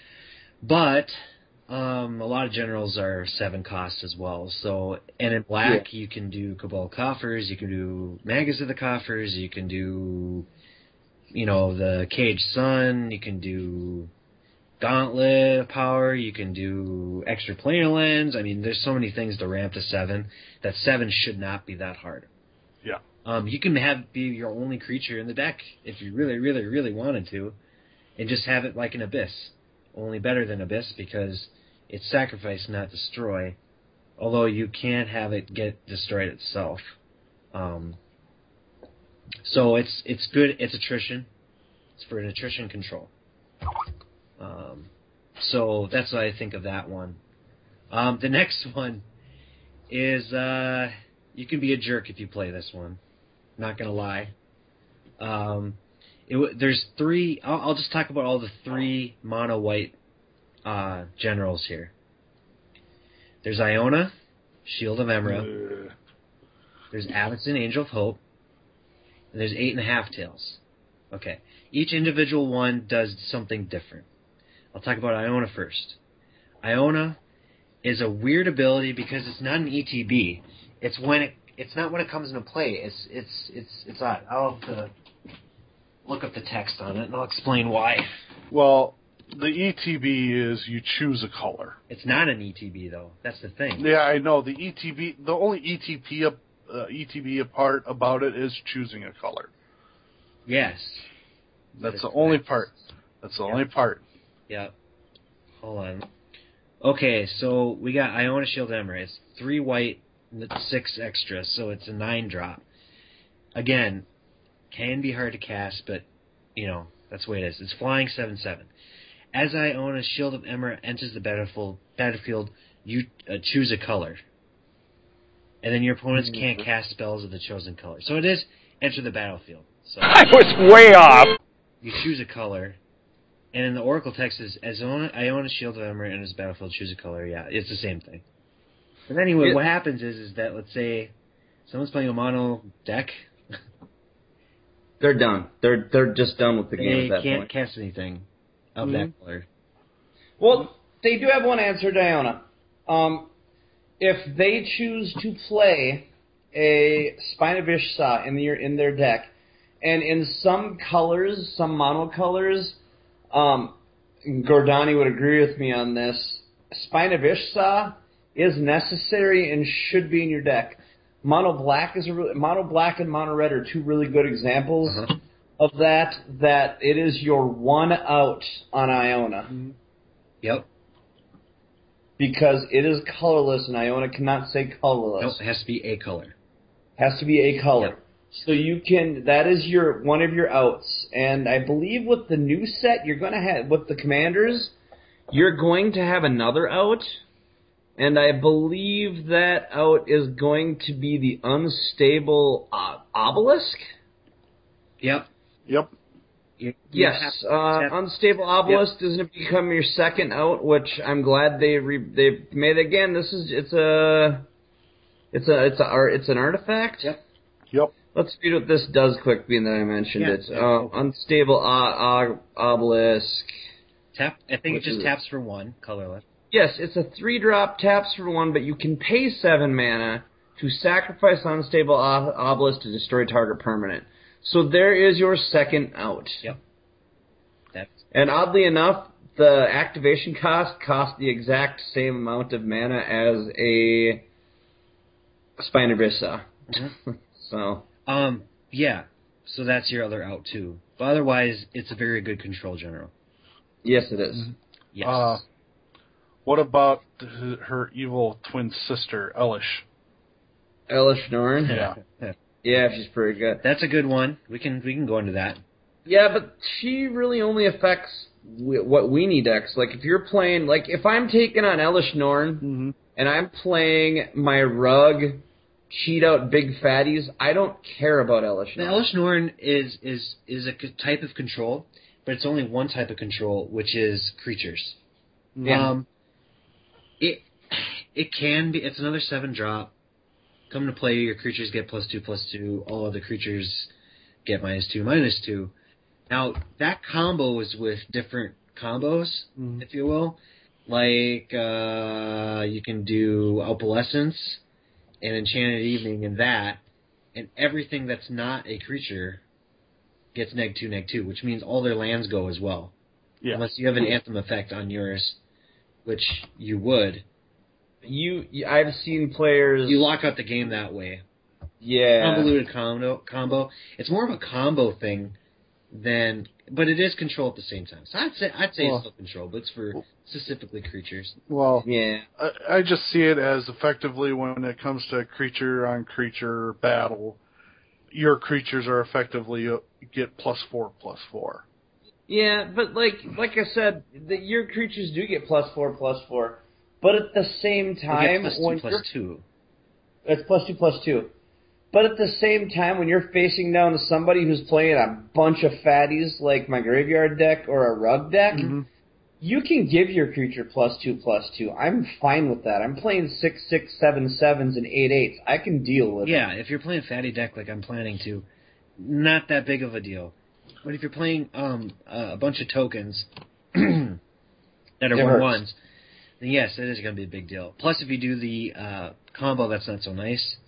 but um, a lot of generals are seven costs as well. So, and in black Yeah. you can do Cabal Coffers, you can do Magus of the Coffers, you can do, you know, the Caged Sun, you can do Gauntlet power. You can do extra planar lens. I mean, there's so many things to ramp to seven that seven should not be that hard. Yeah. Um, you can have be your only creature in the deck if you really, really, really wanted to, and just have it like an Abyss. Only better than Abyss because it's sacrifice, not destroy. Although you can't have it get destroyed itself. Um, so it's it's good. It's attrition. It's for an attrition control. Um, so that's what I think of that one. Um, the next one is uh, you can be a jerk if you play this one. Not gonna lie. Um, it, there's three. I'll, I'll just talk about all the three mono white uh, generals here. There's Iona, Shield of Emerald. Uh, There's Avacyn, Angel of Hope. And there's Eight and a Half Tails. Okay. Each individual one does something different. I'll talk about Iona first. Iona is a weird ability because it's not an E T B. It's when it. It's not when it comes into play. It's it's it's it's odd. I'll have to look up the text on it and I'll explain why. well, the E T B is you choose a color. It's not an E T B though. That's the thing. Yeah, I know. The E T B, the only E T P, uh, E T B part about it is choosing a color. Yes. That's the only part. That's the Yeah. only part. Yep. Hold on. Okay, so we got Iona, Shield, Emerald. It's three white, six extra, so it's a nine drop. Again, can be hard to cast, but you know that's the way it is. It's flying seven seven. As Iona, Shield of Emerald enters the battlefield, battlefield, you uh, choose a color, and then your opponents Mm-hmm. can't cast spells of the chosen color. So it is enter the battlefield. So I was way off. you choose a color. And in the Oracle text is, as Iona, Iona Shield of Emerald enters the battlefield, choose a color. Yeah, it's the same thing. But anyway, It- what happens is, is that, let's say, someone's playing a mono deck, They're done. They're they're just done with the game they at that can't point. cast anything of Mhm. that color. Well, they do have one answer, Diona. Um, if they choose to play a Spine of Ishsa in their in their deck, and in some colors, some mono colors, um, Gordani would agree with me on this. Spine of Ishsa is necessary and should be in your deck. Mono black is a really, mono black and mono red are two really good examples Uh-huh. of that. That it is your one out on Iona. Yep. Because it is colorless, and Iona cannot say colorless. Nope, it has to be a color. Has to be a color. Yep. So you can. That is your one of your outs. And I believe with the new set, you're going to have with the commanders, you're going to have another out. And I believe that out is going to be the unstable uh, obelisk. Yep. Yep. You, you Yes, have- uh, have- unstable obelisk is going to become your second out, which I'm glad they re- they made again. This is it's a it's a it's a ar- it's an artifact. Yep. Yep. Let's read what this does quick, being that I mentioned Yeah, it. yeah, Uh, okay. unstable o- o- obelisk. Tap. I think Which it just is- taps for one, colorless. Yes, it's a three drop, taps for one, but you can pay seven mana to sacrifice unstable o- obelisk to destroy target permanent. So there is your second out. Yep. That's And oddly enough, the activation cost cost the exact same amount of mana as a Spine of Ishsa. So, um. Yeah. So that's your other out too. But otherwise, it's a very good control general. yes, it is. Yes. Uh, what about her, her evil twin sister, Elish? Elish Norn? Yeah. Yeah, she's pretty good. That's a good one. We can we can go into that. Yeah, but she really only affects w- what weenie decks. Like, if you're playing, like, if I'm taking on Elish Norn, Mm-hmm. and I'm playing my rug, cheat out big fatties, I don't care about Elish The Norn. Elish Norn is is is a c- type of control, but it's only one type of control, which is creatures. Yeah. Um, it it can be. It's another seven drop. Come to play, your creatures get plus two, plus two. All other creatures get minus two, minus two. Now that combo is with different combos, Mhm. if you will. Like uh, you can do Opalescence and Enchanted Evening and that, and everything that's not a creature gets neg two, neg two, which means all their lands go as well. Yeah. Unless you have an Anthem effect on yours, which you would. You, you I've seen players. You lock out the game that way. Yeah. Convoluted combo. combo. It's more of a combo thing than, but it is control at the same time. So I'd say I'd say Well, it's still control, but it's for specifically creatures. Well, Yeah. I, I just see it as effectively when it comes to creature on creature battle, your creatures are effectively uh, get plus four plus four. Yeah, but like like I said, the, your creatures do get plus four plus four, but at the same You time, get plus two when plus you're- two. it's plus two plus two. But at the same time, when you're facing down to somebody who's playing a bunch of fatties like my graveyard deck or a rug deck, Mm-hmm. you can give your creature plus two plus two. I'm fine with that. I'm playing six six seven sevens and eight eights. I can deal with Yeah, it. if you're playing fatty deck like I'm planning to, not that big of a deal. But if you're playing um, uh, a bunch of tokens that are It one hurts. ones, then yes, it is going to be a big deal. Plus, if you do the uh, combo that's not so nice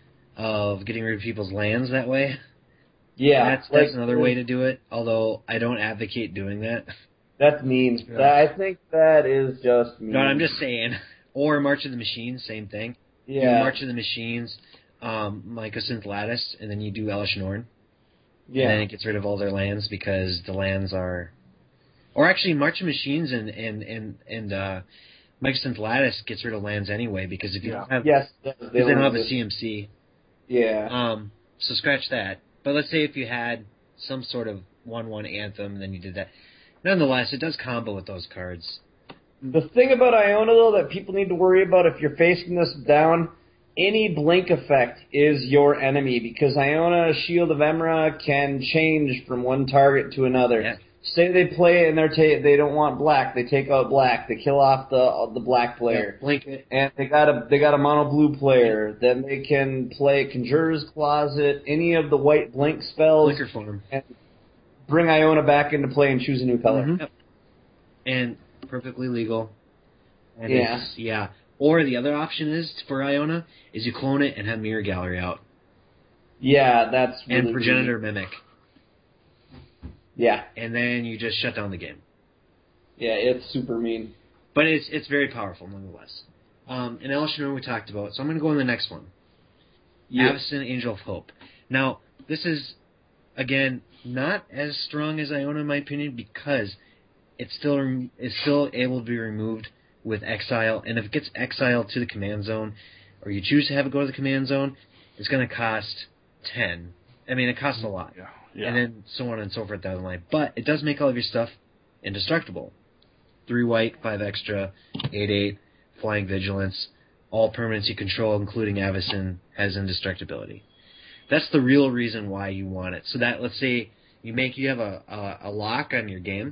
of getting rid of people's lands that way, Yeah, that's that's like, another way to do it. Although I don't advocate doing that. That's mean. Yeah. That, I think that is just mean. No, I'm just saying. Or March of the Machines, same thing. You do yeah, March of the Machines, um, Mycosynth Lattice, and then you do Elesh Norn. yeah. And then it gets rid of all their lands because the lands are, or actually March of Machines and and and and uh, Mycosynth Lattice gets rid of lands anyway because if you Yeah. don't have, Yes, they because they don't have a exist. C M C, Yeah, um, so scratch that. But let's say if you had some sort of one one Anthem, and then you did that. Nonetheless, it does combo with those cards. the thing about Iona though that people need to worry about if you're facing this down, any blink effect is your enemy because Iona Shield of Emra can change from one target to another. Yeah. Say they play and they're ta- they don't want black, they take out black, they kill off the the black player. Yeah, blink it. And they got a they got a mono blue player. Then they can play Conjurer's Closet, any of the white blink spells, Blinker form. and bring Iona back into play and choose a new color. Mhm. Yep. And perfectly legal. And Yeah. it's, yeah. Or the other option is for Iona is you clone it and have Mirror Gallery out Yeah, that's really and Progenitor Mimic, mean. Yeah, and then you just shut down the game. yeah, it's super mean. But it's it's very powerful nonetheless. Um, and Elesh Norn we talked about, so I'm going to go on the next one. Yeah. Avacyn, Angel of Hope. Now this is again not as strong as Iona in my opinion because it's still rem- it's still able to be removed with exile, and if it gets exiled to the command zone, or you choose to have it go to the command zone, it's going to cost ten. I mean, it costs a lot, Yeah. Yeah. and then so on and so forth down the line. But it does make all of your stuff indestructible. Three white, five extra, eight eight, flying vigilance, all permanents you control, including Avacyn, has indestructibility. That's the real reason why you want it. So that let's say you make you have a a, a lock on your game,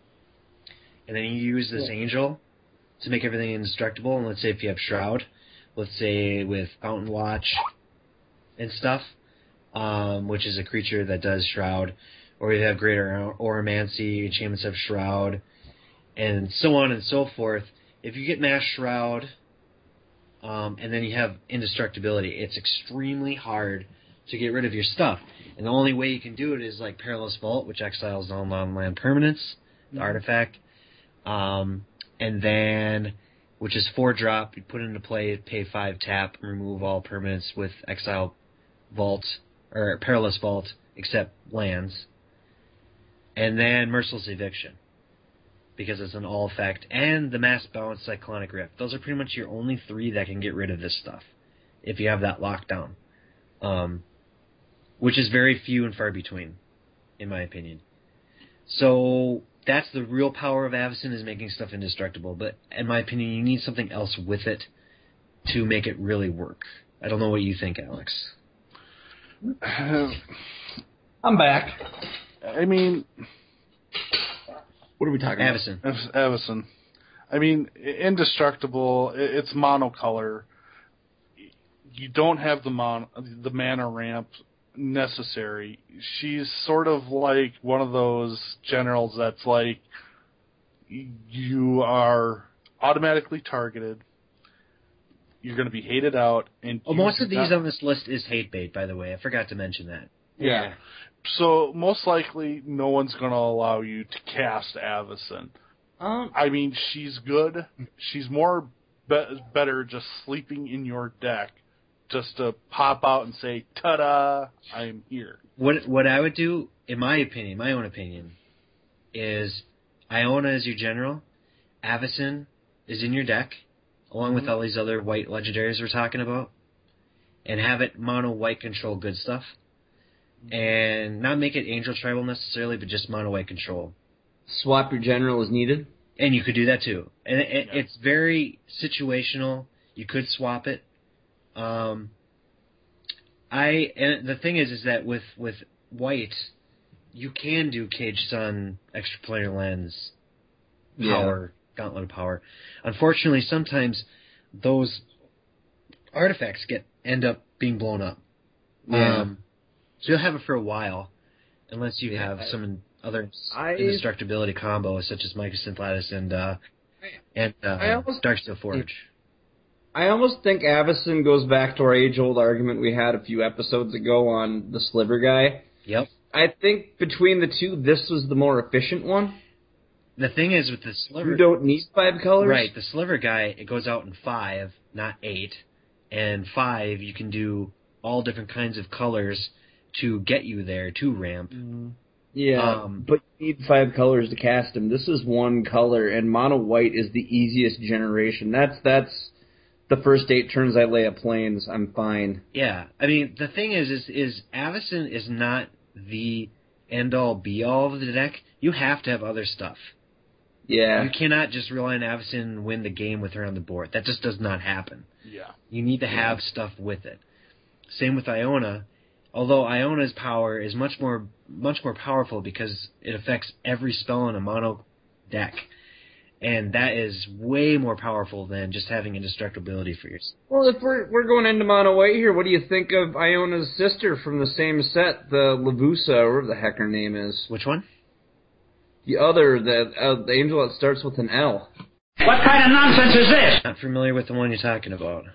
and then you use this angel to make everything indestructible. And let's say if you have Shroud, let's say with Fountain Watch and stuff, um, which is a creature that does Shroud, or you have Greater Oromancy, Enchantments of Shroud, and so on and so forth. If you get Mass Shroud, um, and then you have indestructibility, it's extremely hard to get rid of your stuff. And the only way you can do it is like Perilous Vault, which exiles all non-land permanents, the artifact. Um, and then, which is four drop, you put it into play, pay five tap, remove all permanents with Exile Vault, or Perilous Vault, except lands. And then Merciless Eviction, because it's an all effect. And the Mass Balance Cyclonic Rift. Those are pretty much your only three that can get rid of this stuff, if you have that locked down. Um, which is very few and far between, in my opinion. So that's the real power of Avacyn, is making stuff indestructible. But in my opinion, you need something else with it to make it really work. I don't know what you think, Alex. I'm back. I mean, What are we talking about? Avacyn. Av- Avacyn. I mean, indestructible. i- It's monocolor. You don't have the mon the mana ramp necessary. She's sort of like one of those generals that's like you are automatically targeted. You're going to be hated out, and Oh, you most do of these not- on this list is hate bait, by the way. I forgot to mention that. Yeah. So most likely, no one's going to allow you to cast Avacyn. Um, I mean, she's good. She's more be- better just sleeping in your deck, just to pop out and say, "Ta-da! I'm here." What what I would do, in my opinion, my own opinion, is Iona is your general, Avacyn is in your deck, along mm-hmm. with all these other white legendaries we're talking about, and have it mono white control good stuff, and not make it Angel Tribal necessarily, but just mono white control. Swap your general as needed. And you could do that too. And it, yeah. it's very situational. You could swap it. Um, I and the thing is, is that with with white, you can do Cage Sun, Extraplanar Lens, Power, yeah. Gauntlet of Power. Unfortunately, sometimes those artifacts get end up being blown up. Yeah. Um, so you'll have it for a while, unless you yeah, have I, some other I, indestructibility combos such as Mycosynth Lattice and uh, and uh, almost, Darksteel Forge. I almost think Avacyn goes back to our age-old argument we had a few episodes ago on the Sliver guy. Yep. I think between the two, this was the more efficient one. The thing is with the Sliver... You don't need five colors? Right. The Sliver guy, it goes out in five, not eight. And five, you can do all different kinds of colors to get you there, to ramp. Mm-hmm. Yeah, um, but you need five colors to cast him. This is one color, and mono white is the easiest generation. That's that's the first eight turns I lay at planes. I'm fine. Yeah, I mean the thing is, is is Avacyn is not the end all be all of the deck. You have to have other stuff. Yeah, you cannot just rely on Avacyn and win the game with her on the board. That just does not happen. Yeah, you need to have yeah. stuff with it. Same with Iona. Although Iona's power is much more much more powerful because it affects every spell in a mono deck. And that is way more powerful than just having indestructibility for yourself. Well, if we're we're going into mono white here, what do you think of Iona's sister from the same set, the Lavusa, or whatever the heck her name is? Which one? The other, the, uh, the angel that starts with an L. What kind of nonsense is this? Not familiar with the one you're talking about.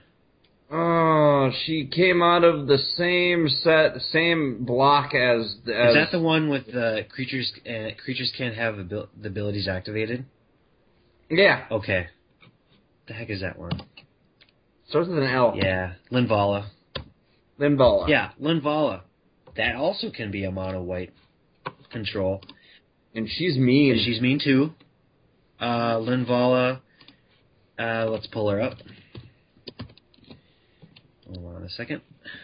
Oh, she came out of the same set, same block as... as is that the one with the uh, creatures uh, creatures can't have abil- the abilities activated? Yeah. Okay. The heck is that one? Starts with an L. Yeah, Linvala. Linvala. Yeah, Linvala. That also can be a mono white control. And she's mean. And she's mean too. Uh, Linvala. Uh, let's pull her up. Hold on a second.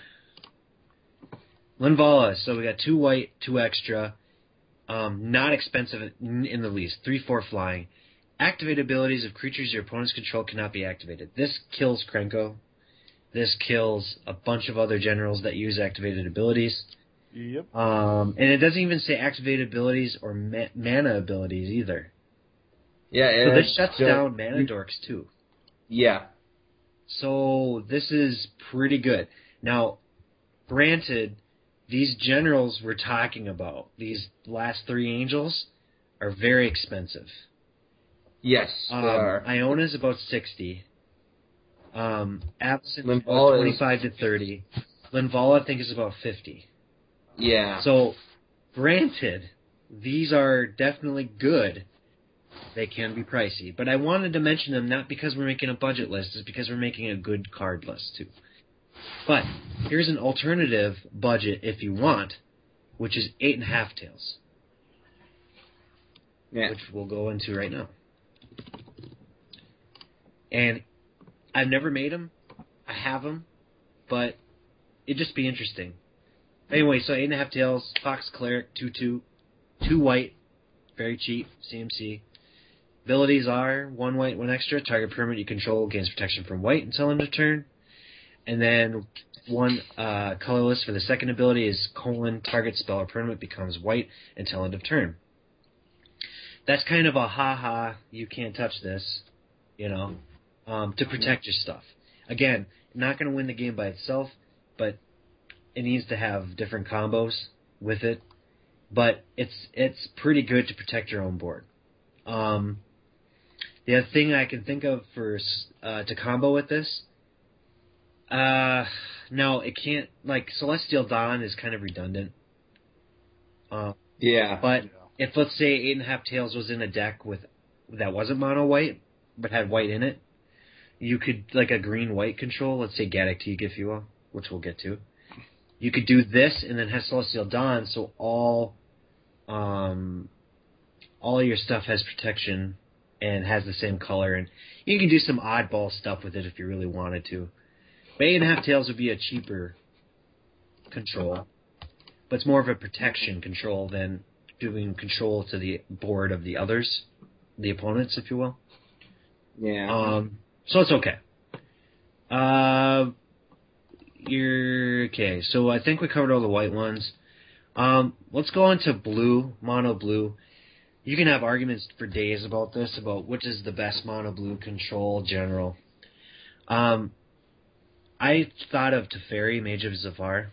Linvala. So we got two white, two extra. Um, not expensive in, in the least. Three, four flying. Activate abilities of creatures your opponents control cannot be activated. This kills Krenko. This kills a bunch of other generals that use activated abilities. Yep. Um, and it doesn't even say activated abilities or ma- mana abilities either. Yeah. So this shuts down mana dorks too. Yeah. So this is pretty good. Now, granted, these generals we're talking about, these last three angels, are very expensive. Yes, they um, are. Iona's about sixty. Um, Avacyn's about twenty-five to thirty. Linvala, I think, is about fifty. Yeah. So, granted, these are definitely good. They can be pricey. But I wanted to mention them not because we're making a budget list, it's because we're making a good card list, too. But, here's an alternative budget, if you want, which is eight and a half tails. Yeah. Which we'll go into right now. And I've never made them. I have them. But it'd just be interesting. Anyway, so eight and a half tails, Fox Cleric, two two, two white, very cheap, C M C. Abilities are one white, one extra. Target permanent you control gains protection from white until end of turn. And then one uh, colorless for the second ability is colon target spell or permanent becomes white until end of turn. That's kind of a ha-ha, you can't touch this, you know, um, to protect your stuff. Again, not going to win the game by itself, but it needs to have different combos with it. But it's it's pretty good to protect your own board. Um, the other thing I can think of for uh, to combo with this, uh, no, it can't. Like Celestial Dawn is kind of redundant Uh, Yeah. but if, let's say, Eight and a Half Tails was in a deck with that wasn't mono white, but had white in it, you could, like a green-white control, let's say Gaddock-Teeg, if you will, which we'll get to. You could do this and then have Celestial Dawn, so all um, all your stuff has protection and has the same color, and you can do some oddball stuff with it if you really wanted to. But Eight and a Half Tails would be a cheaper control, but it's more of a protection control than doing control to the board of the others, the opponents, if you will. Yeah. Um, so it's okay. Uh, you're okay. So I think we covered all the white ones. Um, let's go on to blue, mono blue. You can have arguments for days about this, about which is the best mono blue control general. Um, I thought of Teferi, Mage of Zafar,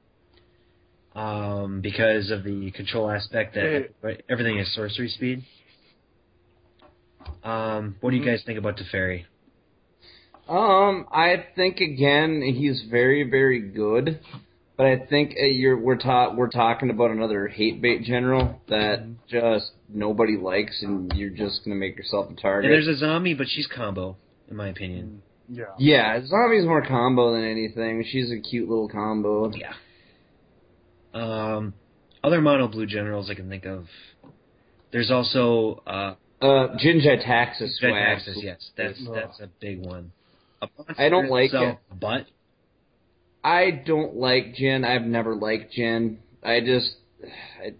um, because of the control aspect that hey. everything is sorcery speed. Um, what do you guys think about Teferi? Um, I think again he's very, very good, but I think uh, you're we're ta- we're talking about another hate bait general that just nobody likes, and you're just gonna make yourself a target. And there's a zombie, but she's combo, in my opinion. Yeah. Yeah, zombie's more combo than anything. She's a cute little combo. Yeah. Um, other mono blue generals I can think of. There's also uh, uh, Jin-Gitaxias. Jin-Gitaxias, yes, that's that's a big one. I don't like itself, it. But I don't like Jin. I've never liked Jin. I just... I,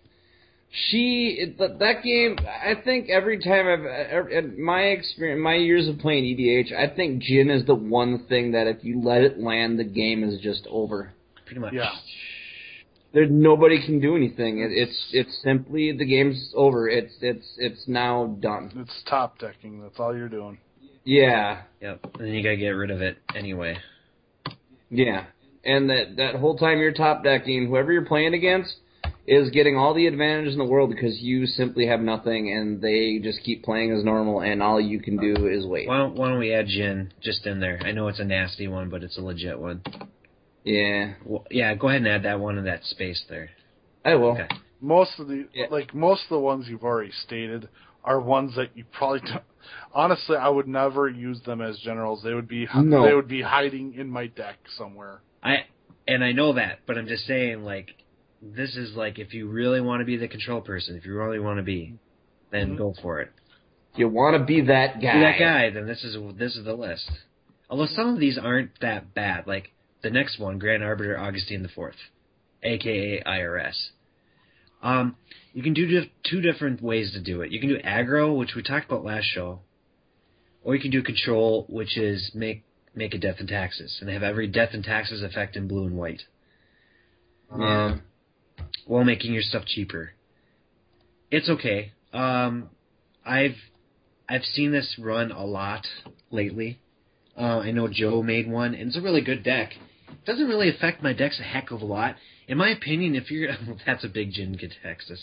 she... It, that game, I think every time I've... In my experience, my years of playing E D H, I think Jin is the one thing that if you let it land, the game is just over. Pretty much. Yeah. There's nobody can do anything. It, it's it's simply the game's over. It's it's it's now done. It's top decking. That's all you're doing. Yeah. Yep. And then you gotta get rid of it anyway. Yeah. And that that whole time you're top decking, whoever you're playing against is getting all the advantage in the world because you simply have nothing, and they just keep playing as normal, and all you can do is wait. Why don't, why don't we add Jin just in there? I know it's a nasty one, but it's a legit one. Yeah. Well, yeah, go ahead and add that one in that space there. I will. Okay. Most of the Yeah. like most of the ones you've already stated are ones that you probably don't. Honestly, I would never use them as generals. They would be No. they would be hiding in my deck somewhere. I and I know that, but I'm just saying, like, this is like if you really want to be the control person, if you really want to be, then Mm-hmm. go for it. If you want to be that guy. Be that guy, then this is this is the list. Although some of these aren't that bad, like the next one, Grand Arbiter Augustine the Fourth, aka I R S. Um, you can do dif- two different ways to do it. You can do aggro, which we talked about last show, or you can do control, which is make make a death and taxes, and have every death and taxes effect in blue and white. Yeah. Um, while making your stuff cheaper. It's okay. Um, I've I've seen this run a lot lately. Uh, I know Joe made one, and it's a really good deck. It doesn't really affect my decks a heck of a lot. In my opinion, if you're... That's a big Jin-Gitaxias.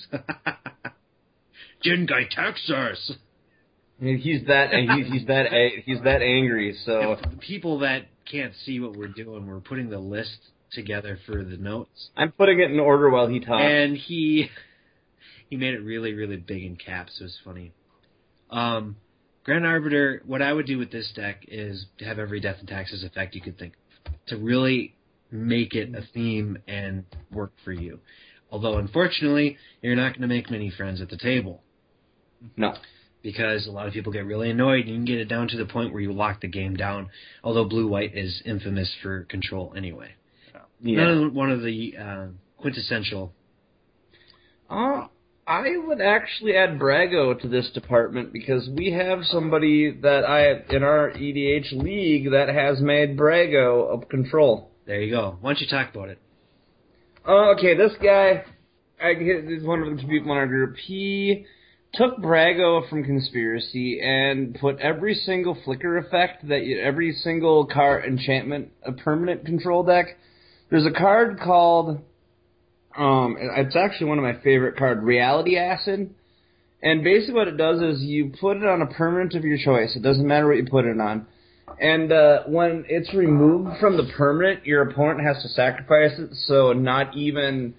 Jin-Gitaxias! He's that he's, he's that he's that angry. So If the people that can't see what we're doing, we're putting the list together for the notes. I'm putting it in order while he talks. And he he made it really, really big in caps. It was funny. Um, Grand Arbiter, what I would do with this deck is to have every death and taxes effect you could think of, to really make it a theme and work for you. Although, unfortunately, you're not going to make many friends at the table. No. Because a lot of people get really annoyed, and you can get it down to the point where you lock the game down, although blue-white is infamous for control anyway. Yeah. Another one of the uh, quintessential... Uh, I would actually add Brago to this department because we have somebody that I in our E D H league that has made Brago a control. There you go. Why don't you talk about it? Uh, okay, this guy, I he's one of the people in our group. He took Brago from Conspiracy and put every single flicker effect that you, every single card enchantment, a permanent control deck. There's a card called. Um, it's actually one of my favorite cards, Reality Acid. And basically what it does is you put it on a permanent of your choice. It doesn't matter what you put it on. And uh, when it's removed from the permanent, your opponent has to sacrifice it, so not even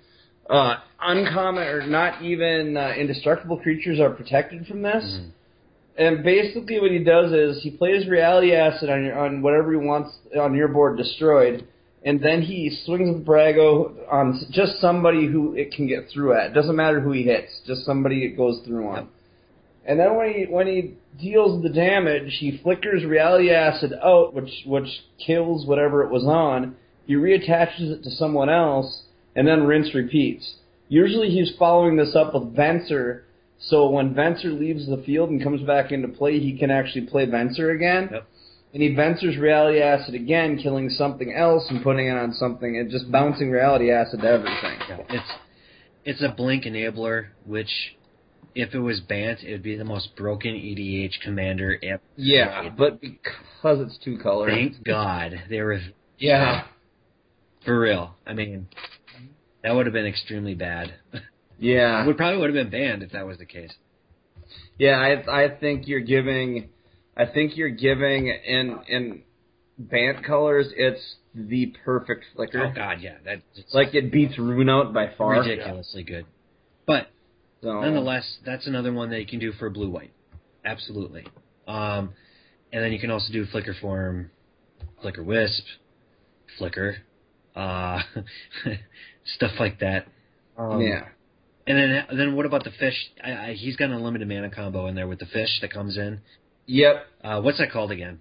Uh, uncommon or not even uh, indestructible creatures are protected from this. Mm-hmm. And basically what he does is he plays Reality Acid on your, on whatever he wants on your board destroyed, and then he swings with Brago on just somebody who it can get through at. It doesn't matter who he hits, just somebody it goes through on. Yep. And then when he when he deals the damage, he flickers Reality Acid out, which which kills whatever it was on. He reattaches it to someone else, and then rinse repeats. Usually he's following this up with Venser, so when Venser leaves the field and comes back into play, he can actually play Venser again. Yep. And he Venser's Reality Acid again, killing something else and putting it on something, and just bouncing Reality Acid to everything. Yeah. It's it's a blink enabler, which, if it was Bant, it would be the most broken E D H commander ever. Yeah, made. But because it's two colors. Thank God. They were... Yeah. For real. I mean, that would have been extremely bad. Yeah. It would probably would have been banned if that was the case. Yeah, I I think you're giving... I think you're giving, in in Bant colors, it's the perfect flicker. Oh, God, yeah. That, like, it beats Rune out by far. Ridiculously yeah. good. But, so, nonetheless, that's another one that you can do for blue-white. Absolutely. Um, and then you can also do Flicker Form, Flicker Wisp, Flicker, uh, stuff like that. Um, yeah. And then then what about the fish? I, I, he's got an unlimited mana combo in there with the fish that comes in. Yep. Uh, what's that called again?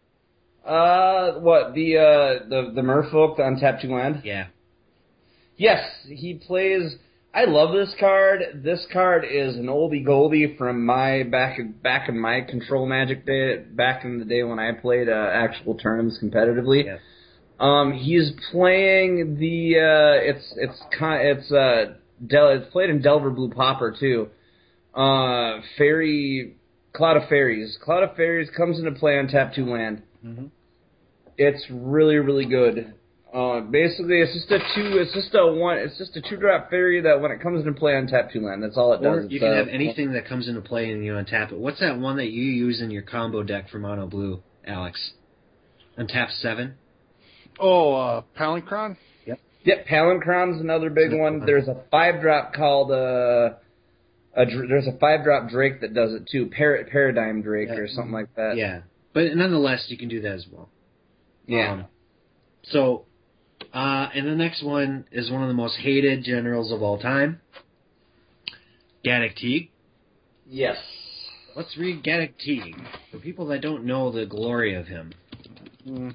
Uh, what the uh the the Merfolk on tap two land? Yeah. Yes, he plays. I love this card. This card is an oldie goldie from my back back in my Control Magic day, back in the day when I played uh, actual tournaments competitively. Yeah. Um, he's playing the uh, it's it's it's uh Del, it's played in Delver Blue Pauper too. Uh, Fairy. Cloud of Fairies. Cloud of Fairies comes into play on tap two land. Mm-hmm. It's really, really good. Uh, basically, it's just a two. It's just a one. It's just a two drop fairy that when it comes into play on tap two land, that's all it or does. You it's, can uh, have anything that comes into play and you untap it. What's that one that you use in your combo deck for mono blue, Alex? Untap seven. Oh, uh, Palinchron? Yep. Yep. Palinchron's another big one. There's a five drop called uh. A, there's a five-drop Drake that does it, too. Par- Paradigm Drake yeah. or something like that. Yeah. But nonetheless, you can do that as well. Yeah. Um, so, uh, and the next one is one of the most hated generals of all time. Gaddock Teeg. Yes. Let's read Gaddock Teeg. For people that don't know the glory of him. Mm.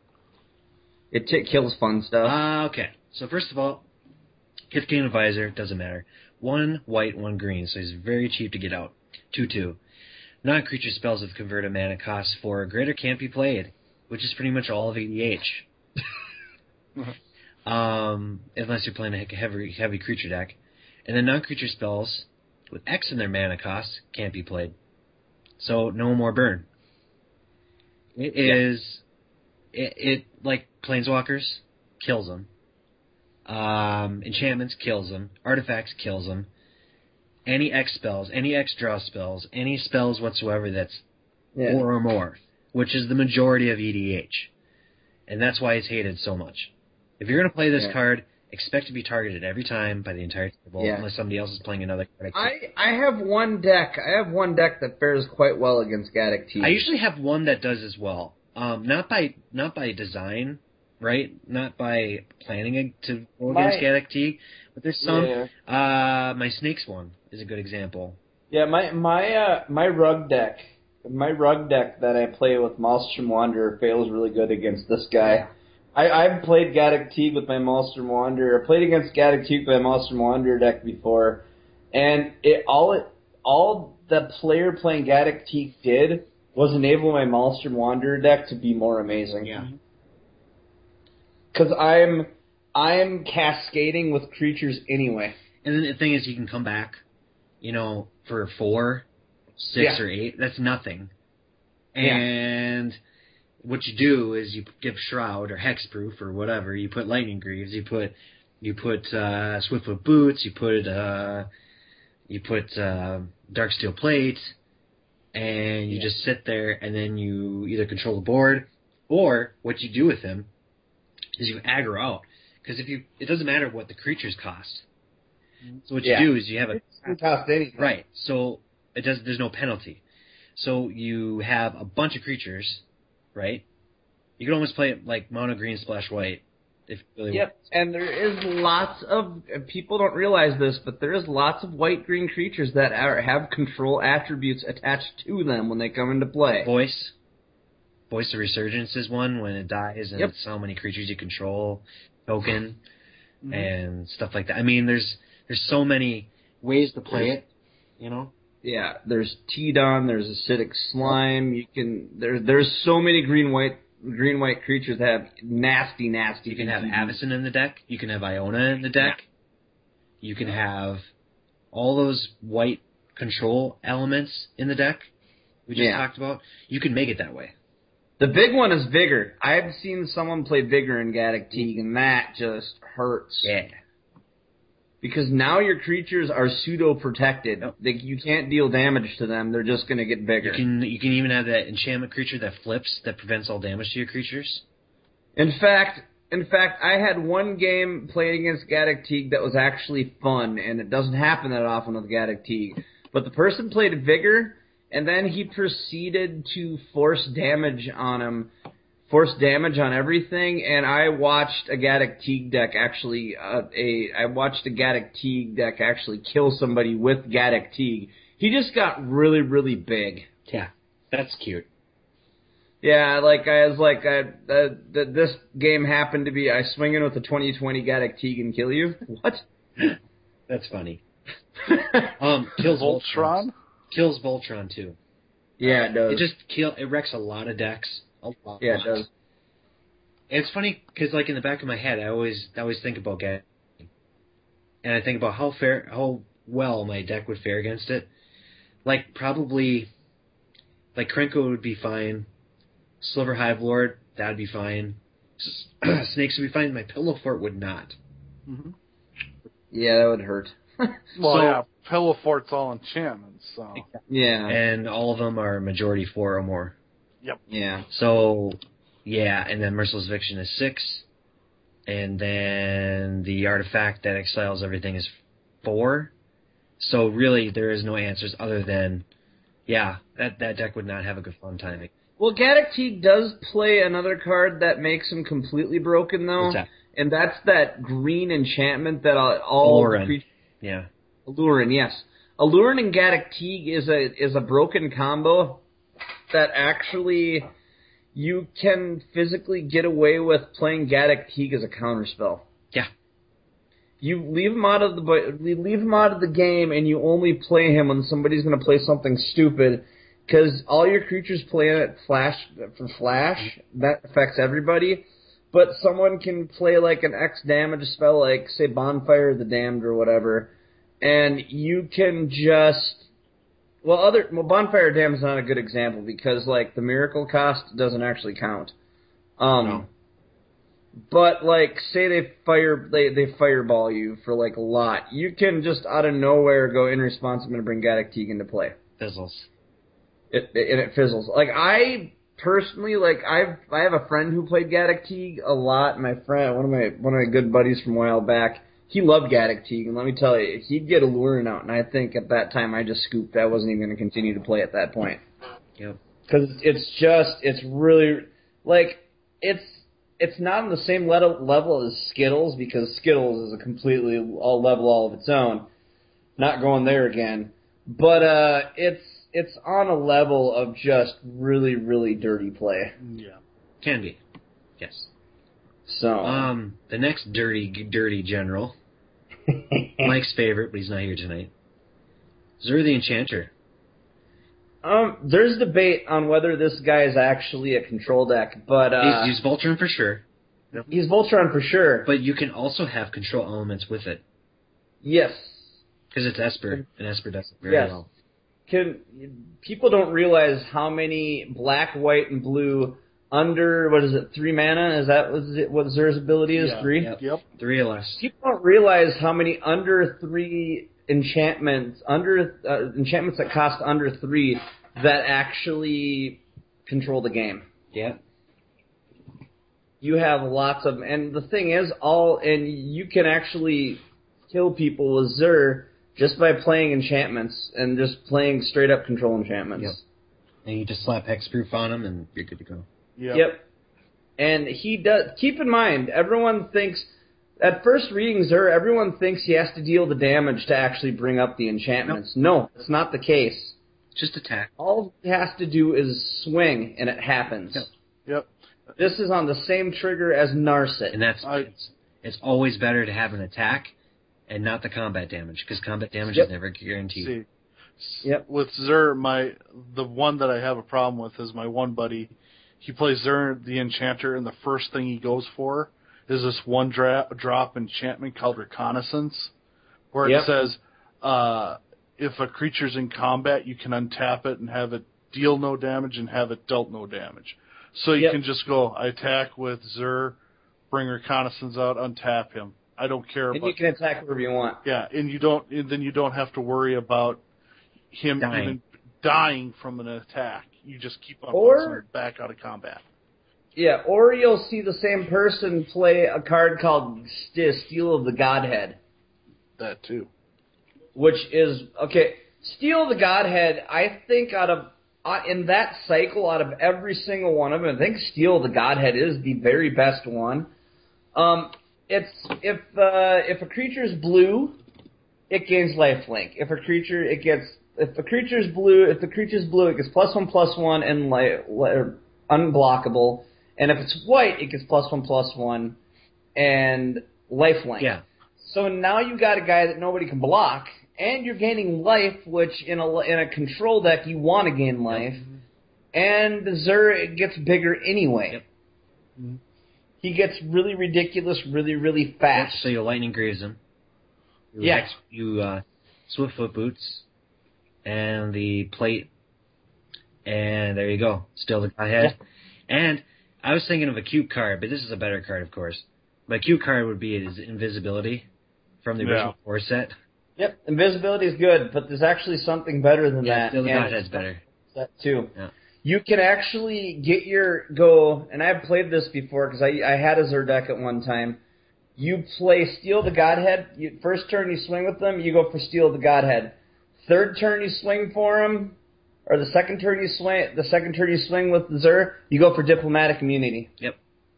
It t- kills fun stuff. Uh, okay. So first of all, fifteen Advisor, doesn't matter. One white, one green, so he's very cheap to get out. two two. Non-creature spells with converted mana cost four or greater can't be played, which is pretty much all of E D H. um, unless you're playing a heavy, heavy creature deck. And then non-creature spells with X in their mana cost can't be played. So no more burn. It is, yeah. it, it, like Planeswalkers, kills them. Um, enchantments kills them. Artifacts kills them. Any X spells, any X draw spells, any spells whatsoever that's yeah. four or more, which is the majority of E D H. And that's why it's hated so much. If you're going to play this yeah. card, expect to be targeted every time by the entire table, yeah. unless somebody else is playing another card. I, I have one deck. I have one deck that fares quite well against Gaddock Teeg. I usually have one that does as well. Um, not by not by design. Right, not by planning it to go against Gaddock Teeg, but there's some. Yeah. Uh, my Snakes one is a good example. Yeah, my my uh, my rug deck, my rug deck that I play with Maelstrom Wanderer fails really good against this guy. I I've played Gaddock Teeg with my Maelstrom Wanderer. I played against Gaddock Teeg with my Maelstrom Wanderer deck before, and it all it all the player playing Gaddock Teeg did was enable my Maelstrom Wanderer deck to be more amazing. Yeah. Because I'm I'm cascading with creatures anyway. And then the thing is, you can come back, you know, for four, six, yeah. or eight. That's nothing. And yeah. what you do is you give Shroud or Hexproof or whatever. You put Lightning Greaves. You put you put uh, Swiftfoot Boots. You put uh, you put uh, Darksteel Plate, and you yeah. just sit there. And then you either control the board, or what you do with him is you aggro out. Because if you, it doesn't matter what the creatures cost. So what you Yeah. do is you have a It cost anything. right. So it does. There's no penalty. So you have a bunch of creatures, right? You can almost play it like mono green splash white. If you really Yep, want. and there is lots of people don't realize this, but there is lots of white green creatures that are, have control attributes attached to them when they come into play. Voice. Voice of Resurgence is one when it dies, and Yep. it's how many creatures you control, token, Mhm. and stuff like that. I mean, there's there's so many ways to play it, you know. Yeah, there's T-Don, there's acidic slime. You can there there's so many green white green white creatures that have nasty nasty. You can have A T B. Avacyn in the deck. You can have Iona in the deck. You can have all those white control elements in the deck we just Yeah. talked about. You can make it that way. The big one is Vigor. I've seen someone play Vigor in Gaddock Teeg, and that just hurts. Yeah. Because now your creatures are pseudo-protected. Yep. They, you can't deal damage to them. They're just going to get bigger. You can you can even have that enchantment creature that flips that prevents all damage to your creatures. In fact, in fact, I had one game playing against Gaddock Teeg that was actually fun, and it doesn't happen that often with Gaddock Teeg. But the person played Vigor, and then he proceeded to force damage on him, force damage on everything, and I watched a Gaddock Teeg deck actually, uh, a I watched a Gaddock Teeg deck actually kill somebody with Gaddock Teeg. He just got really, really big. Yeah, that's cute. Yeah, like I was like, I, uh, th- this game happened to be I swing in with a twenty twenty Gaddock Teeg and kill you. What? That's funny. Um, kills Voltron? Kills Voltron too. Yeah, it does. It just kill. It wrecks a lot of decks. A lot. yeah, it does. It's funny because, like, in the back of my head, I always, I always think about Gaddock, and I think about how fair, how well my deck would fare against it. Like, probably, like Krenko would be fine. Sliver Hive Lord, that'd be fine. S- Snakes would be fine. My Pillow Fort would not. Mm-hmm. Yeah, that would hurt. Well, So- yeah, Pillow Fort's all enchantments, so. Yeah, And all of them are majority four or more. yeah. So, yeah, and then Merciless Eviction is six. And then the artifact that exiles everything is four. So really, there is no answers other than, yeah, that, that deck would not have a good fun timing. Well, Gaddock Teeg does play another card that makes him completely broken, though. What's that? And that's that green enchantment that all, all Allurin. the creatures... Yeah. Allurin, yes. Allurin and Gaddock Teeg is a is a broken combo that actually you can physically get away with playing Gaddock Teeg as a counterspell. Yeah. You leave him out of the you leave him out of the game, and you only play him when somebody's going to play something stupid, because all your creatures play it flash for flash. That affects everybody. But someone can play like an X damage spell, like say Bonfire of the Damned or whatever, and you can just well, other well Bonfire of the Damned is not a good example because like the miracle cost doesn't actually count. Um, No. But like say they fire they they fireball you for like a lot, you can just out of nowhere go in response. I'm going to bring Gaddock Teeg into play. Fizzles. It, it, and it fizzles. Like I. Personally, like I've I have a friend who played Gaddock Teeg a lot. My friend, one of my one of my good buddies from a while back, he loved Gaddock Teeg, and let me tell you, he'd get Allurin out, and I think at that time I just scooped. I wasn't even going to continue to play at that point. Yep. Because it's just it's really like it's it's not on the same level level as Skittles because Skittles is a completely all level all of its own. Not going there again, but uh, it's. It's on a level of just really, really dirty play. Yeah. Can be. Yes. So, Um, the next dirty, dirty general, Mike's favorite, but he's not here tonight. Zur the Enchanter. um, there's debate on whether this guy is actually a control deck, but uh, he's, he's Voltron for sure, he's Voltron for sure. but you can also have control elements with it Yes, because it's Esper, and Esper does it very Yes. well. can people don't realize how many black, white, and blue under what is it three mana? Is that what, is it, what Zur's ability is? Yeah. Three. Yep. Yep. Three or less. People don't realize how many under three enchantments, under uh, enchantments that cost under three that actually control the game. Yeah. You have lots of, and the thing is, all, and you can actually kill people with Zur just by playing enchantments and just playing straight up control enchantments. Yep. And you just slap hexproof on him, and you're good to go. Yep. Yep. And he does. Keep in mind, everyone thinks at first reading Zur, everyone thinks he has to deal the damage to actually bring up the enchantments. Nope. No, that's not the case. Just attack. All he has to do is swing, and it happens. Yep. Yep. This is on the same trigger as Narset. And that's I, it's, it's always better to have an attack and not the combat damage, because combat damage Yep. is never guaranteed. see, Yep. with Zur, my the one that I have a problem with is my one buddy. He plays Zur the Enchanter, and the first thing he goes for is this one dra- drop enchantment called Reconnaissance, where Yep. it says, uh, if a creature's in combat, you can untap it and have it deal no damage and have it dealt no damage. So you Yep. can just go, I attack with Zur, bring Reconnaissance out, untap him. I don't care And about... you can attack wherever you want. Yeah, and you don't. And then you don't have to worry about him Dying. even dying from an attack. You just keep on Or- bounce him back out of combat. Yeah, or you'll see the same person play a card called St- Steel of the Godhead, That too. which is, okay, Steel of the Godhead, I think out of, uh, in that cycle, out of every single one of them, I think Steel of the Godhead is the very best one. Um, it's, if, uh, if a creature's blue, it gains lifelink. If a creature, it gets, if a creature's blue, if the creature's blue, it gets plus one, plus one, and li- li- unblockable. And if it's white, it gets plus one, plus one, and lifelink. Yeah. So now you got a guy that nobody can block, and you're gaining life, which in a in a control deck you want to gain life, and Zur it gets bigger anyway. Yep. Mhm. He gets really ridiculous, really really Yep, fast. so you lightning greaves him. You Yeah. hex- You uh, Swiftfoot boots and the plate, and there you go. Still the Godhead. And I was thinking of a cute card, but this is a better card, of course. My cute card would be his invisibility from the Yeah. original four set. Yep, invisibility is good, but there's actually something better than Yeah, that. still the and Godhead's better. That too. Yeah. You can actually get your go, and I've played this before because I I had a Zur deck at one time. You play Steel the Godhead. You, first turn you swing with them, you go for Steel the Godhead. Third turn you swing for him, or the second turn you swing. The second turn you swing with the Zur, you go for Diplomatic Immunity. Yep.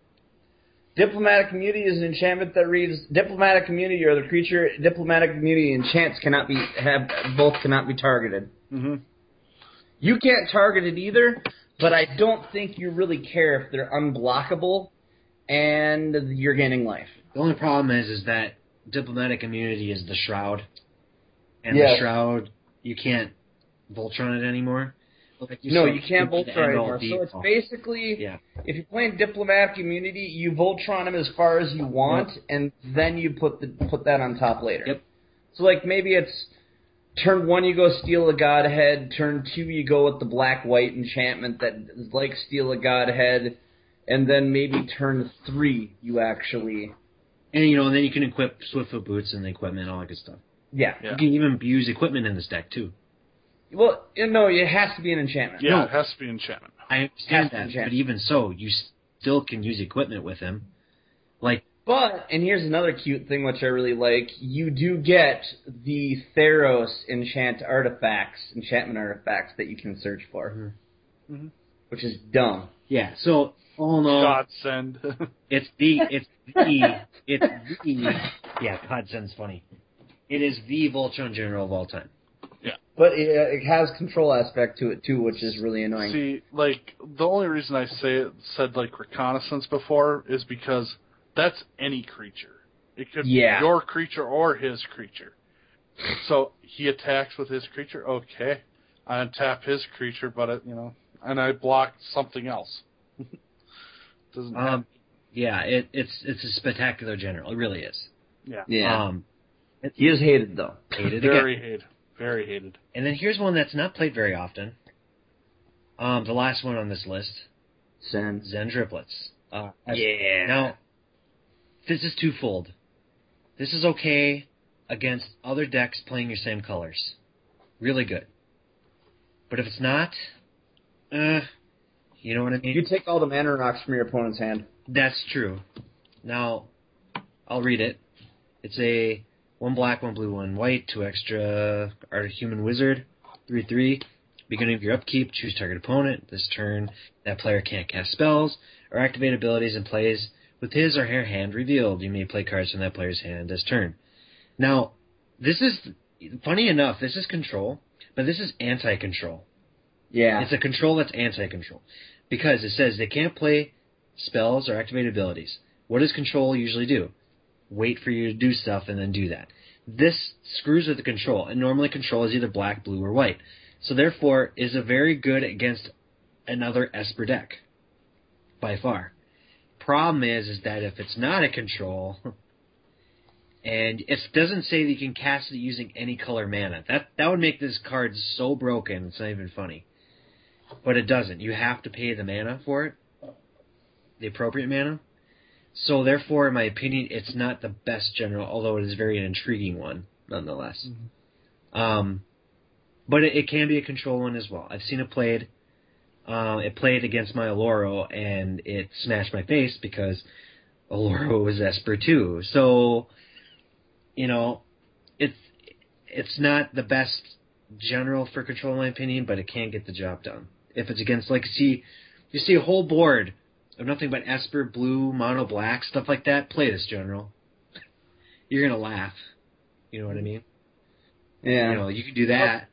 Diplomatic Immunity is an enchantment that reads Diplomatic Immunity or the creature Diplomatic Immunity enchants cannot be have both cannot be targeted. Mm-hmm. You can't target it either, but I don't think you really care if they're unblockable and you're gaining life. The only problem is, is that diplomatic immunity is the shroud, and Yes. the shroud you can't Voltron it anymore. Like you No, said, you can't it's the Voltron end-all anymore. So it's be-all. basically, Yeah. if you're playing Diplomatic Immunity, you Voltron him as far as you want, and then you put the put that on top later. Yep. So like maybe it's turn one you go Steal a Godhead, turn two you go with the black-white enchantment that is like Steal a Godhead, and then maybe turn three you actually... And you know, and then you can equip Swiftfoot boots and the equipment, all that good stuff. Yeah. Yeah. You can even use equipment in this deck too. Well, you know, it has to be an enchantment. Yeah, No. it has to be enchantment. I understand Has to that, be jammed. but even so, you still can use equipment with him. Like, But, and here's another cute thing which I really like, you do get the Theros enchant artifacts, enchantment artifacts that you can search for. Mhm. Mhm. Which is dumb. yeah. So, all in all, Godsend. it's the, it's the, it's the, yeah, Godsend's funny. It is the Voltron General of all time. But it, it has control aspect to it too, which is really annoying. See, like, the only reason I say it, said, like, Reconnaissance before is because that's any creature. It could Yeah. be your creature or his creature. So he attacks with his creature, okay. I untap his creature, but, it, you know, and I block something else. Doesn't Um, have, yeah, it, it's it's a spectacular general. It really is. yeah. Yeah. Um, he is hated though. hated Very again. hated. Very hated. And then here's one that's not played very often. Um, the last one on this list, Sen. Zen Triplets. Uh, Yeah. Now, this is twofold. This is okay against other decks playing your same colors. Really good. But if it's not, uh, you know what I mean? You take all the mana rocks from your opponent's hand. That's true. Now, I'll read it. It's a One black, one blue, one white, two extra Art of Human Wizard, three three. Beginning of your upkeep, choose target opponent. This turn, that player can't cast spells or activate abilities and plays with his or her hand revealed. You may play cards from that player's hand this turn. Now, this is, funny enough, this is control, but this is anti-control. Yeah. It's a control that's anti-control. Because it says they can't play spells or activate abilities. What does control usually do? Wait for you to do stuff and then do that. This screws with the control, and normally control is either black, blue, or white. So therefore, is a very good against another Esper deck, by far. Problem is, is that if it's not a control, and it doesn't say that you can cast it using any color mana, that that would make this card so broken, it's not even funny. But it doesn't. You have to pay the mana for it, the appropriate mana. So therefore, in my opinion, it's not the best general, although it is very an intriguing one, nonetheless. Mm-hmm. Um, but it, it can be a control one as well. I've seen it played. Uh, it played against my Oloro, and it smashed my face because Oloro was Esper too. So, you know, it's it's not the best general for control, in my opinion, but it can get the job done. If it's against, like, see, you see a whole board of nothing but Esper, blue, mono, black, stuff like that, play this general. You're going to laugh. You know what I mean? Yeah. You know, you can do that.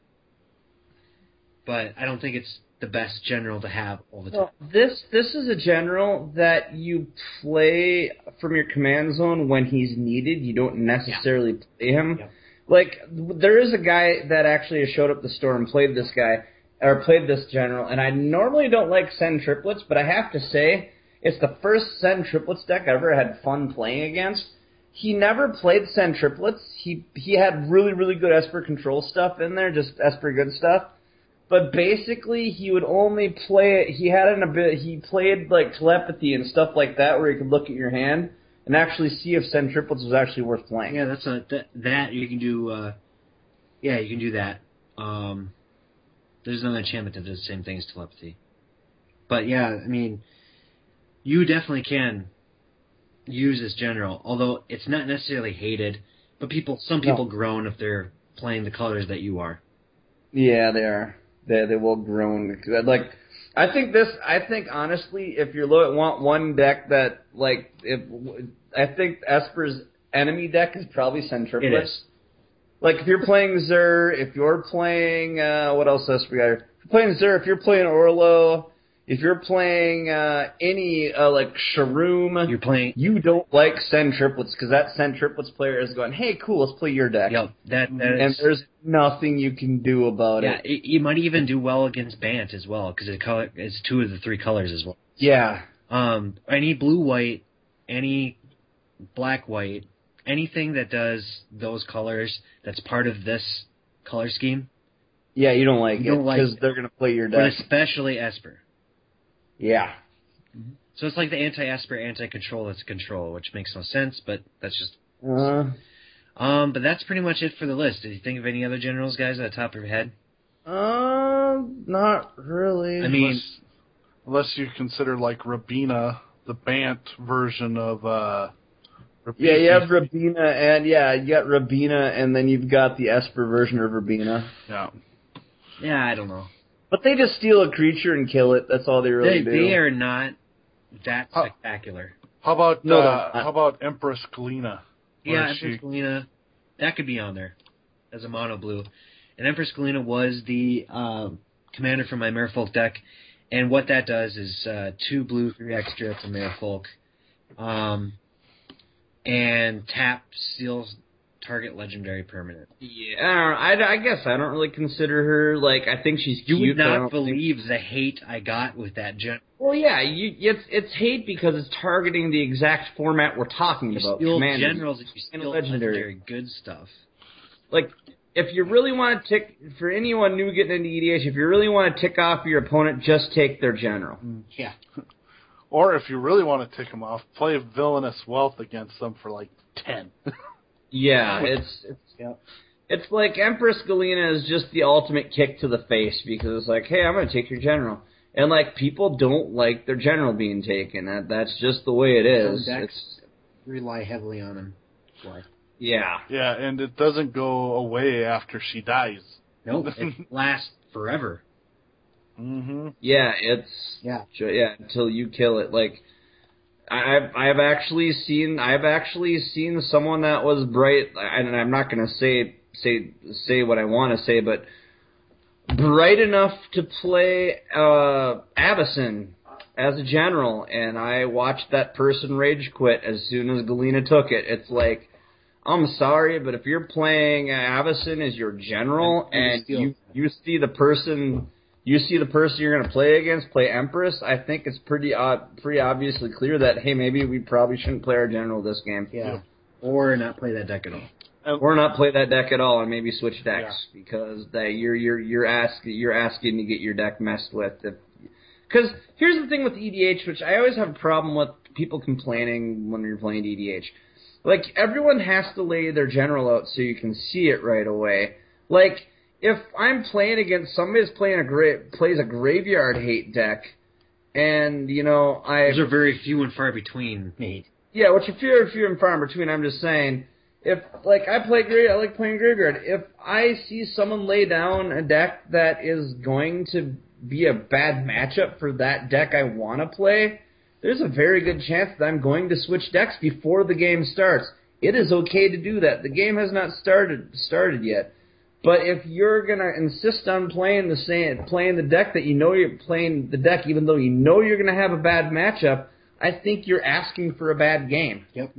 But I don't think it's the best general to have all the time. Well, this this is a general that you play from your command zone when he's needed. You don't necessarily yeah. play him. Yeah. Like, there is a guy that actually showed up at the store and played this guy, or played this general, and I normally don't like Send Triplets, but I have to say, it's the first Send Triplets deck I ever had fun playing against. He never played Send Triplets. He he had really, really good Esper control stuff in there, just Esper good stuff. But basically, he would only play it. He had an ability. He played like telepathy and stuff like that, where he could look at your hand and actually see if Send Triplets was actually worth playing. Yeah, that's a that, that you can do. Uh, yeah, you can do that. Um, there's another enchantment that does the same thing as telepathy. But yeah, I mean, you definitely can use this general, although it's not necessarily hated. But people, some people no. groan if they're playing the colors that you are. Yeah, they are. They they will groan. Like, I think this. I think honestly, if you look want one deck that like, if I think Esper's enemy deck is probably Send Triplets. It is. Like if you're playing Zur, if you're playing uh, what else Esper got? If you're playing Zur, if you're playing Orlo, if you're playing uh, any uh, like Sharoom, you're playing. You don't like Send Triplets because that Send Triplets player is going, hey, cool, let's play your deck. Yep, that, that and is, there's nothing you can do about yeah, it. Yeah, you might even do well against Bant as well because it color, it's two of the three colors as well. Yeah. Um, any blue white, any black white, anything that does those colors that's part of this color scheme. Yeah, you don't like you it because like they're gonna play your deck, but especially Esper. Yeah. Mm-hmm. So it's like the anti-Esper, anti-control that's control, which makes no sense, but that's just... Uh, um, but that's pretty much it for the list. Did you think of any other generals, guys, at the top of your head? Uh, not really. I mean... Unless, unless you consider, like, Rabina, the Bant version of, uh... Rabina. Yeah, you have Rabina, and yeah, you got Rabina, and then you've got the Esper version of Rabina. Yeah. Yeah, I don't know. But they just steal a creature and kill it. That's all they really they, do. They are not that how, spectacular. How about no, uh, how about Empress Galena? Yeah, Empress she... Galena. That could be on there as a mono blue. And Empress Galena was the uh, commander for my Merfolk deck. And what that does is uh, two blue, three extra to Merfolk. Um, and tap steals target legendary permanent. Yeah, I, don't know, I, I guess I don't really consider her, like, I think she's you cute. You would not believe think... the hate I got with that gen. Well, yeah, you, it's it's hate because it's targeting the exact format we're talking you about. Steal Commanders generals and you steal legendary. legendary good stuff. Like, if you really want to tick, for anyone new getting into E D H, if you really want to tick off your opponent, just take their general. Yeah. Or if you really want to tick them off, play Villainous Wealth against them for like ten. Yeah, it's it's yeah. It's like Empress Galena is just the ultimate kick to the face because it's like, hey, I'm going to take your general. And, like, people don't like their general being taken. That That's just the way it is. Some decks it's, rely heavily on him. Why? Yeah. Yeah, and it doesn't go away after she dies. Nope, it lasts forever. Mm-hmm. Yeah, it's Yeah. yeah until you kill it. Like I've I've actually seen I've actually seen someone that was bright, and I'm not gonna say say say what I want to say, but bright enough to play uh, Avacyn as a general, and I watched that person rage quit as soon as Galena took it. It's like, I'm sorry, but if you're playing Avacyn as your general and you you see the person you see the person you're going to play against play Empress, I think it's pretty uh, pretty obviously clear that hey, maybe we probably shouldn't play our general this game. Yeah, or not play that deck at all. Or not play that deck at all, and maybe switch decks yeah. because that you're you're you're asking you're asking to get your deck messed with. Because here's the thing with E D H, which I always have a problem with people complaining when you're playing E D H. Like everyone has to lay their general out so you can see it right away. Like if I'm playing against somebody that's playing a gra- plays a graveyard hate deck, and you know I those are very few and far between, Nate. Yeah, which are few and few and far in between. I'm just saying. If, like, I play gra- I like playing Graveyard. If I see someone lay down a deck that is going to be a bad matchup for that deck I want to play, there's a very good chance that I'm going to switch decks before the game starts. It is okay to do that. The game has not started started yet. But if you're going to insist on playing the same, playing the deck that you know you're playing the deck, even though you know you're going to have a bad matchup, I think you're asking for a bad game. Yep.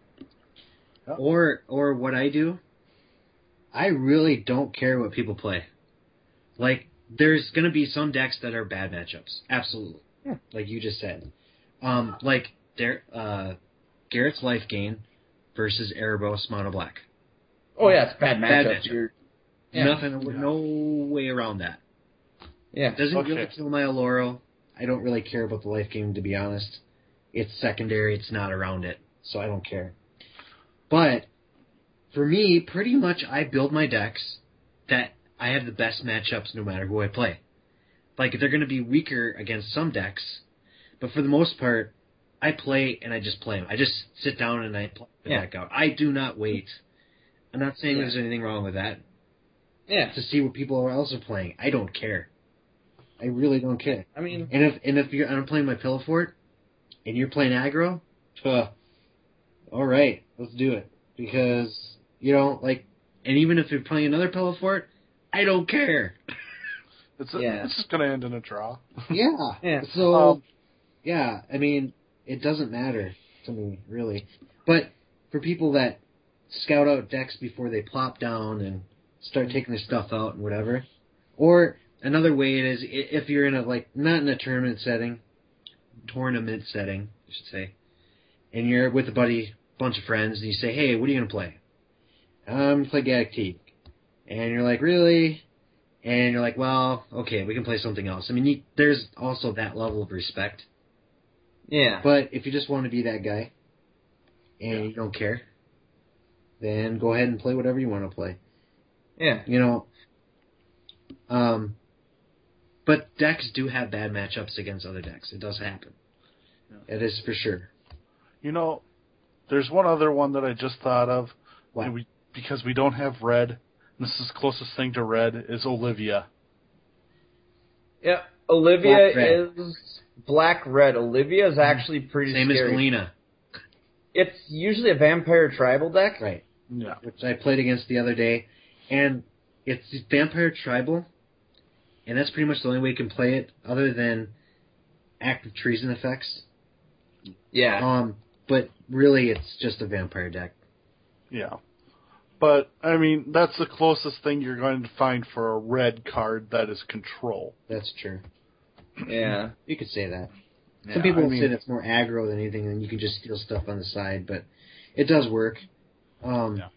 Or or what I do, I really don't care what people play. Like, there's going to be some decks that are bad matchups. Absolutely. Yeah. Like you just said. Um, like, there, uh, Garrett's Life Gain versus Erebos Mono Black. Oh, yeah, it's bad matchup. Bad matchup. Yeah. Nothing, yeah. No way around that. Yeah. Doesn't okay. really kill my Aloro. I don't really care about the Life Game, to be honest. It's secondary. It's not around it. So I don't care. But for me, pretty much I build my decks that I have the best matchups no matter who I play. Like, they're going to be weaker against some decks, but for the most part, I play and I just play them. I just sit down and I play the yeah. deck out. I do not wait. I'm not saying yeah. there's anything wrong with that. Yeah. To see what people else are playing. I don't care. I really don't care. I mean, and if and if you're, I'm playing my Pillow Fort and you're playing aggro, huh, all right, let's do it. Because, you know, like, and even if you're playing another Pillow Fort, I don't care. It's, a, yeah. it's just going to end in a draw. yeah. yeah. So, um, yeah, I mean, it doesn't matter to me, really. But for people that scout out decks before they plop down and start taking their stuff out and whatever, or another way it is, if you're in a, like, not in a tournament setting, tournament setting, I should say, and you're with a buddy, bunch of friends, and you say, hey, what are you going to play? I'm going to play Gaddock Teeg. And you're like, really? And you're like, well, okay, we can play something else. I mean, you, there's also that level of respect. Yeah. But if you just want to be that guy, and yeah. you don't care, then go ahead and play whatever you want to play. Yeah. You know, um, but decks do have bad matchups against other decks. It does happen. Yeah. It is for sure. You know, there's one other one that I just thought of. What? And we, because we don't have red, and this is the closest thing to red, is Olivia. Yeah, Olivia Black-red. is black-red. Olivia is actually pretty Same scary. as Galena. It's usually a vampire tribal deck. Right. Yeah. Which I played against the other day. And it's vampire tribal, and that's pretty much the only way you can play it other than active treason effects. Yeah. Um, but really, it's just a vampire deck. Yeah. But, I mean, that's the closest thing you're going to find for a red card that is control. That's true. Yeah. You could say that. Yeah, Some people I will mean, say that's more aggro than anything, and you can just steal stuff on the side, but it does work. Um, yeah.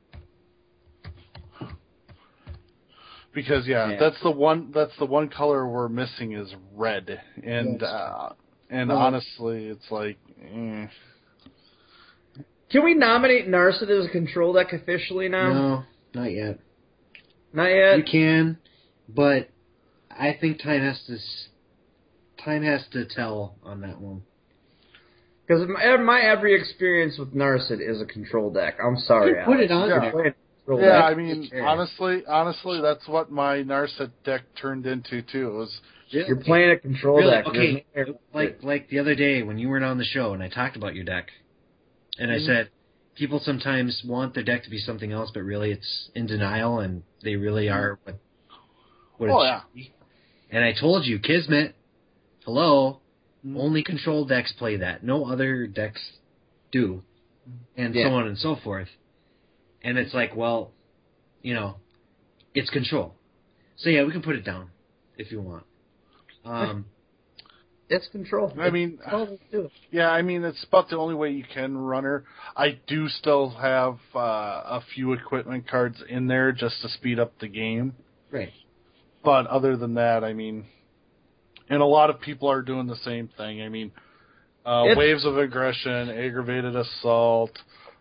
Because yeah, yeah, that's the one. That's the one color we're missing is red, and uh, and well, honestly, it's like. Eh. Can we nominate Narset as a control deck officially now? No, not yet. Not yet. You can, but I think time has to time has to tell on that one. Because my, my every experience with Narset is a control deck. I'm sorry, You put Alex. it on You're there. playing control Yeah, deck. I mean, honestly, honestly, that's what my Narset deck turned into too. It was You're playing a control Really? deck. Okay, There's no- like like the other day when you weren't on the show and I talked about your deck, and I said people sometimes want their deck to be something else, but really it's in denial, and they really are what what Oh, it yeah. should be. And I told you, Kismet, hello, only control decks play that. No other decks do, and Yeah. so on and so forth. And it's like, well, you know, it's control. So yeah, we can put it down if you want. Um, It's control. I mean, That's all they do. yeah, I mean, it's about the only way you can run her. I do still have uh, a few equipment cards in there just to speed up the game. right. But other than that, I mean, and a lot of people are doing the same thing. I mean, uh, It's- waves of aggression, aggravated assault,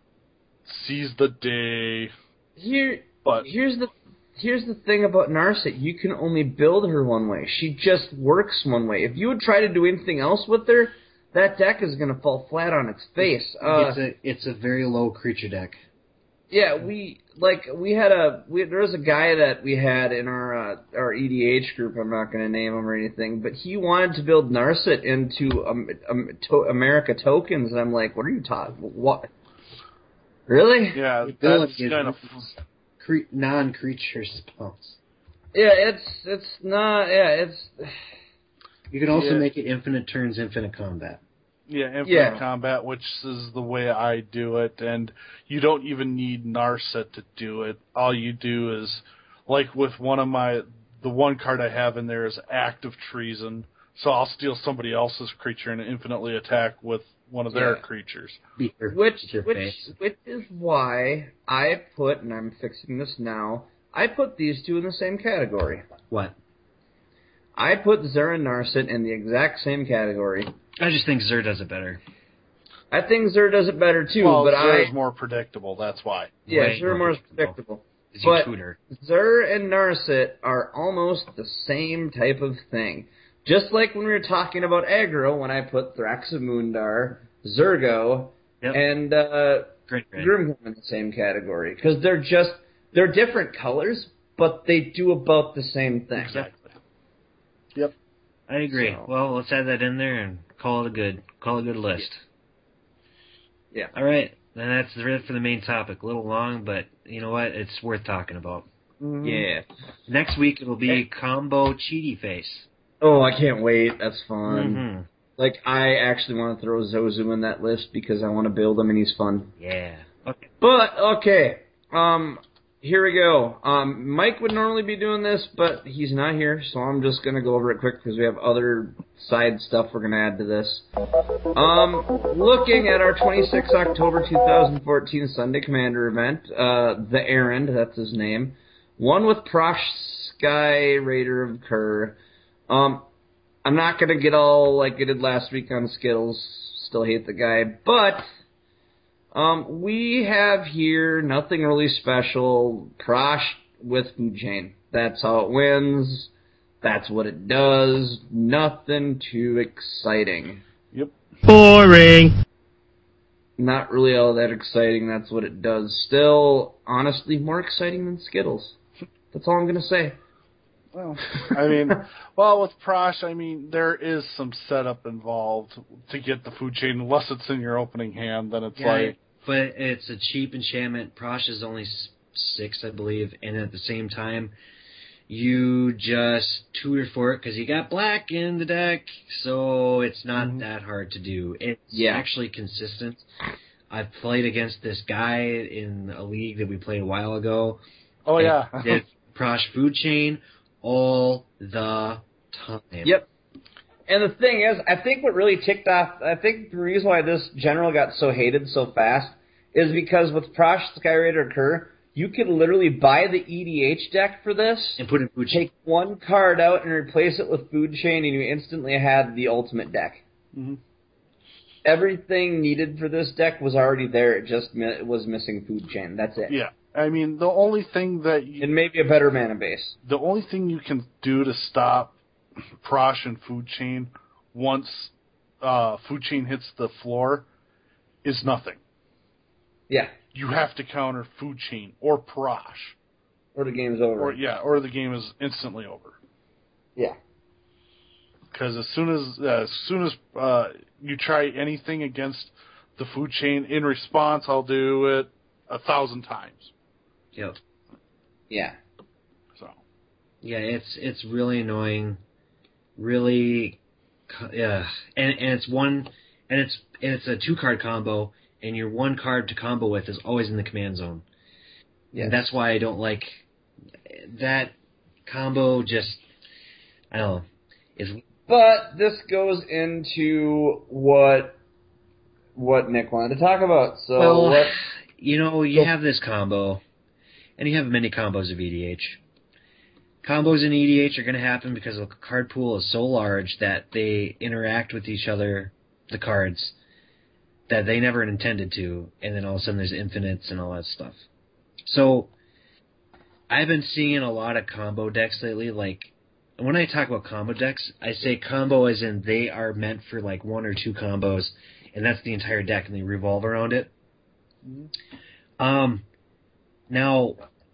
seize the day. Here, But here's the here's the thing about Narset. You can only build her one way. She just works one way. If you would try to do anything else with her, that deck is going to fall flat on its face. Uh, it's a it's a very low creature deck. yeah, we like we had a we, there was a guy that we had in our uh, our E D H group. I'm not going to name him or anything, but he wanted to build Narset into um, um, to America tokens, and I'm like, what are you talking? What? Really? yeah, The ability that's is kind of cre- non-creature spells. Yeah, it's it's not. Yeah, it's. You can also Yeah. make it infinite turns, infinite combat. yeah, infinite Yeah. combat, which is the way I do it, and you don't even need Narset to do it. All you do is, like with one of my, the one card I have in there is Act of Treason, so I'll steal somebody else's creature and infinitely attack with one of their Yeah. creatures. Beat your, Which beat your which face. which is why I put, and I'm fixing this now. I put these two in the same category. What? I put Zer and Narset in the exact same category. I just think Zer does it better. I think Zer does it better too, well, but Zer I is more predictable, that's why. yeah, Way Zer more more predictable. Is you But tutor. Zer and Narset are almost the same type of thing. Just like when we were talking about aggro, when I put Thraxamundar, Zergo, Yep. and uh, Great, great. Grimgrim in the same category, because they're just they're different colors, but they do about the same thing. Exactly. I agree. So- Well, let's add that in there and call it a good call it a good list. Yeah. All right. Then that's it for the main topic. A little long, but you know what? It's worth talking about. Mm-hmm. Yeah. Next week it'll be Hey. combo cheaty face. Oh, I can't wait. That's fun. Mm-hmm. Like, I actually want to throw Zozu in that list because I want to build him and he's fun. Yeah. Okay. But, okay. Um, here we go. Um, Mike would normally be doing this, but he's not here, so I'm just going to go over it quick because we have other side stuff we're going to add to this. Um, looking at our twenty-sixth October twenty fourteen Sunday Commander event, uh, The Errand, that's his name. One with Prosh Sky Raider of Kerr. Um, I'm not going to get all like I did last week on Skittles. Still hate the guy. But um, we have here nothing really special. Prosh with Food Chain. That's how it wins. That's what it does. Nothing too exciting. Yep. Boring. Not really all that exciting. That's what it does. Still, honestly, more exciting than Skittles. That's all I'm going to say. Well, I mean, well, with Prosh, I mean, there is some setup involved to get the food chain. Unless it's in your opening hand, then it's Yeah, like, but it's a cheap enchantment. Prosh is only s- six, I believe, and at the same time, you just tutor for it because you got black in the deck, so it's not Mhm. that hard to do. It's Yeah. actually consistent. I've played against this guy in a league that we played a while ago. oh and yeah, did Prosh Food Chain all the time. Yep. And the thing is, I think what really ticked off, I think the reason why this general got so hated so fast is because with Prosh Skyraider Kerr, you could literally buy the E D H deck for this, And put in Food Chain. take one card out and replace it with Food Chain, and you instantly had the ultimate deck. Mhm. Everything needed for this deck was already there, it just mi- it was missing Food Chain. That's it. yeah. I mean, the only thing that you, And maybe a better mana base. the only thing you can do to stop Prosh and food chain once uh, food chain hits the floor is nothing. Yeah. You have to counter food chain or Parash. Or the game's over. Or yeah, or the game is instantly over. Yeah. Because as soon as uh, as soon as uh, you try anything against the food chain, in response, I'll do it a thousand times. Yep. Yeah. So. Yeah, it's it's really annoying. Really, yeah, and and it's one, and it's and it's a two card combo, and your one card to combo with is always in the command zone. Yeah, and that's why I don't like that combo. Just I don't know. Is but this goes into what what Nick wanted to talk about. So well, what, you know, you so, have this combo, and you have many combos of E D H. Combos in E D H are going to happen because the card pool is so large that they interact with each other, the cards, that they never intended to, and then all of a sudden there's infinites and all that stuff. So, I've been seeing a lot of combo decks lately. Like, when I talk about combo decks, I say combo as in they are meant for like one or two combos, and that's the entire deck, and they revolve around it. Mm-hmm. Um, now...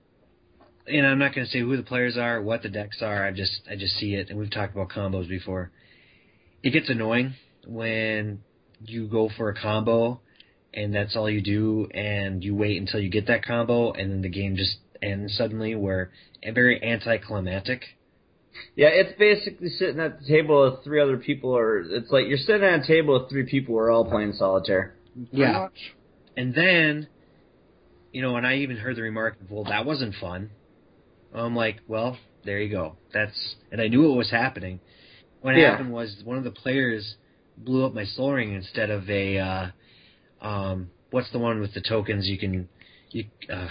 And I'm not going to say who the players are, what the decks are. I just I just see it, and we've talked about combos before. It gets annoying when you go for a combo, and that's all you do, and you wait until you get that combo, and then the game just ends suddenly. Where very anticlimactic. Yeah, it's basically sitting at the table with three other people, or it's like you're sitting at a table with three people who are all playing solitaire. Yeah, much. And then, you know, and I even heard the remark, "Well, that wasn't fun." I'm like, well, there you go. That's and I knew it was happening. What yeah. happened was one of the players blew up my Sol Ring instead of a uh, um, what's the one with the tokens? You can you uh,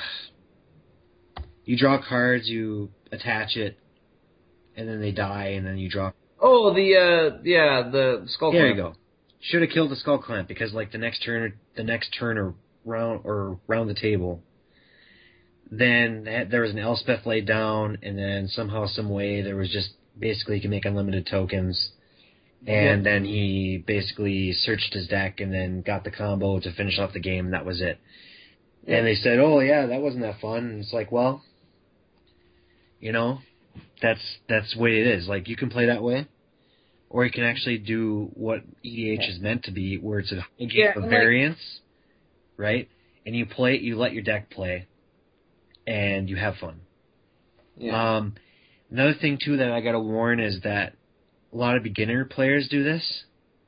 you draw cards, you attach it, and then they die, and then you draw. Oh, the uh, yeah, the skull. There clamp. you go. Should have killed the skull clamp because like the next turn, the next turn around or round the table. Then there was an Elspeth laid down, and then somehow, some way, there was just basically he can make unlimited tokens. And yep. then he basically searched his deck and then got the combo to finish off the game, and that was it. Yep. And they said, oh, yeah, that wasn't that fun. And it's like, well, you know, that's that's the way it is. Like, you can play that way, or you can actually do what E D H yeah. is meant to be, where it's a game yeah, of variance, like, right? And you play, you let your deck play. And you have fun. Yeah. Um, another thing, too, that I got to warn is that a lot of beginner players do this.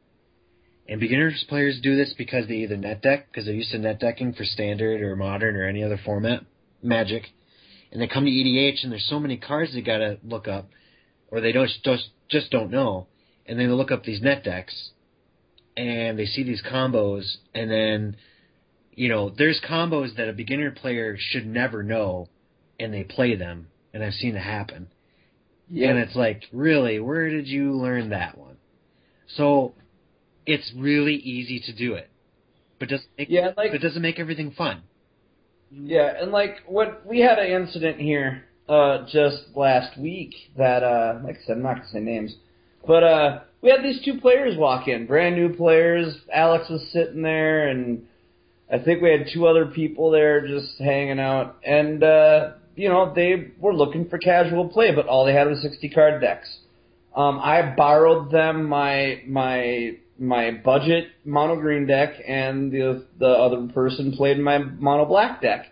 And beginners players do this because they either net deck, because they're used to net decking for Standard or Modern or any other format, Magic. And they come to E D H and there's so many cards they got to look up, or they don't just, just don't know. And then they look up these net decks, and they see these combos, and then... You know, there's combos that a beginner player should never know, and they play them, and I've seen it happen. Yep. And it's like, really, where did you learn that one? So, it's really easy to do it, but doesn't make, yeah, like, but doesn't make everything fun. Yeah, and like what we had an incident here uh, just last week that, uh, like I said, I'm not gonna say names, but uh, we had these two players walk in, brand new players. Alex was sitting there, and I think we had two other people there just hanging out, and, uh, you know, they were looking for casual play, but all they had was sixty-card decks. Um, I borrowed them my my my budget mono green deck, and the the other person played my mono black deck.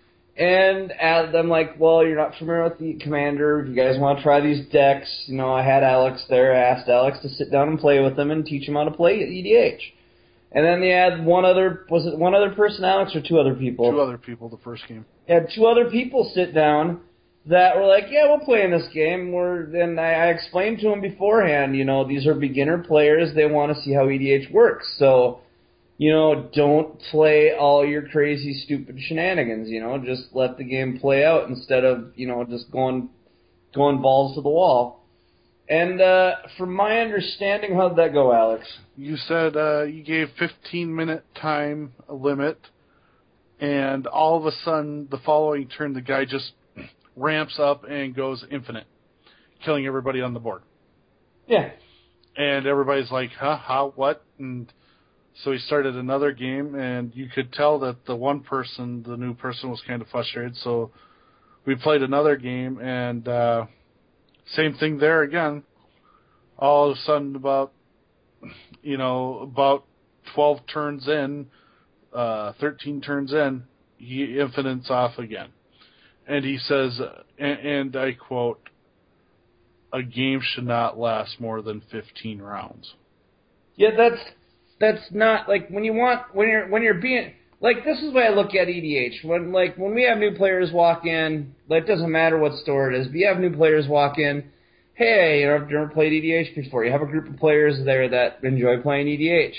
And as I'm like, well, you're not familiar with the commander. If you guys want to try these decks, you know, I had Alex there. I asked Alex to sit down and play with them and teach them how to play E D H. And then they had one other, was it one other person, Alex, or two other people? Two other people the first game. They had two other people sit down that were like, yeah, we'll play in this game. We're, and I, I explained to them beforehand, you know, these are beginner players. They want to see how E D H works. So, you know, don't play all your crazy, stupid shenanigans, you know. Just let the game play out instead of, you know, just going going balls to the wall. And uh, from my understanding, how'd that go, Alex? You said uh, you gave fifteen-minute time limit, and all of a sudden, the following turn, the guy just ramps up and goes infinite, killing everybody on the board. Yeah. And everybody's like, huh, how, what? And so he started another game, and you could tell that the one person, the new person, was kind of frustrated. So we played another game, and uh, same thing there again. All of a sudden, about, you know, about twelve turns in, uh, thirteen turns in, he infinites off again. And he says, and, and I quote, a game should not last more than fifteen rounds. Yeah, that's that's not like when you want when you're when you're being like this is the way I look at E D H. When like when we have new players walk in, like, it doesn't matter what store it is, but you have new players walk in. Hey, you've never played E D H before. You have a group of players there that enjoy playing E D H.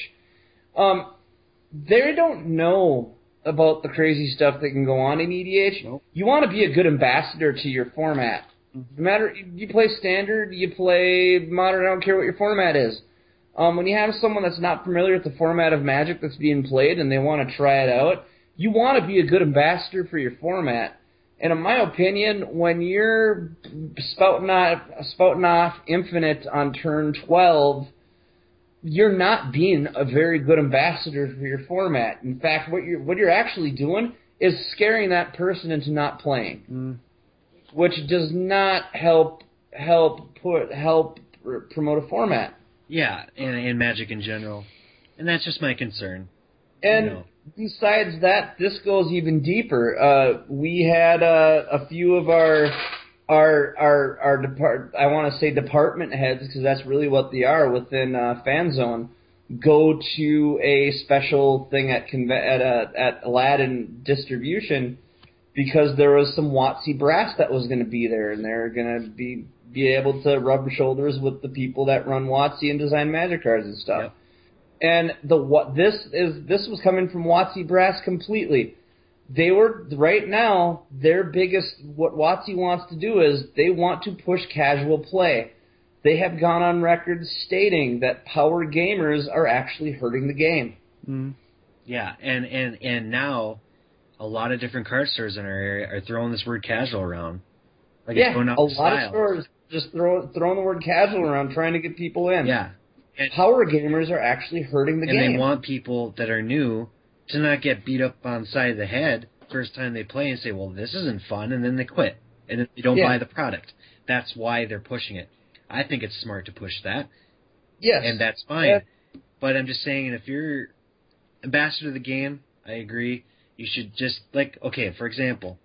Um, they don't know about the crazy stuff that can go on in E D H. Nope. You want to be a good ambassador to your format. No matter you play standard, you play modern. I don't care what your format is. Um, when you have someone that's not familiar with the format of Magic that's being played and they want to try it out, you want to be a good ambassador for your format. And in my opinion, when you're spouting off, spouting off Infinite on turn twelve, you're not being a very good ambassador for your format. In fact, what you're what you're actually doing is scaring that person into not playing, Mm. which does not help help put help promote a format. Yeah, and, and Magic in general. And that's just my concern. And you know. Besides that, this goes even deeper. Uh, we had uh, a few of our our our our depart I want to say department heads, because that's really what they are within uh, FanZone, go to a special thing at conve- at uh, at Aladdin Distribution because there was some WotC brass that was going to be there, and they're going to be be able to rub shoulders with the people that run WotC and design Magic cards and stuff. Yep. And the what this is this was coming from WotC brass completely. They were right now their biggest what WotC wants to do is they want to push casual play. They have gone on record stating that power gamers are actually hurting the game. Mm. Yeah, and, and, and now a lot of different card stores in our area are throwing this word casual around. Like Yeah, it's going out a of lot style. of stores just throw throwing the word casual around trying to get people in. Yeah. And, Power gamers are actually hurting the and game. they want people that are new to not get beat up on the side of the head first time they play and say, well, this isn't fun, and then they quit. And then they don't Yeah. buy the product. That's why they're pushing it. I think it's smart to push that, Yes. and that's fine. Yeah. But I'm just saying, if you're ambassador of the game, I agree. You should just, like, okay, for example,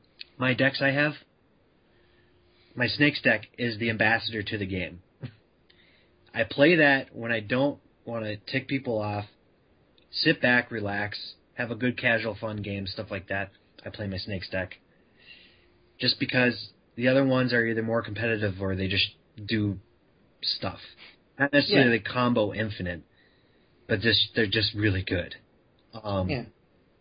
my decks I have, my Snakes deck is the ambassador to the game. I play that when I don't want to tick people off, sit back, relax, have a good casual fun game, stuff like that. I play my Snakes deck. Just because the other ones are either more competitive or they just do stuff. Not necessarily Yeah. combo infinite, but just they're just really good. Um, Yeah.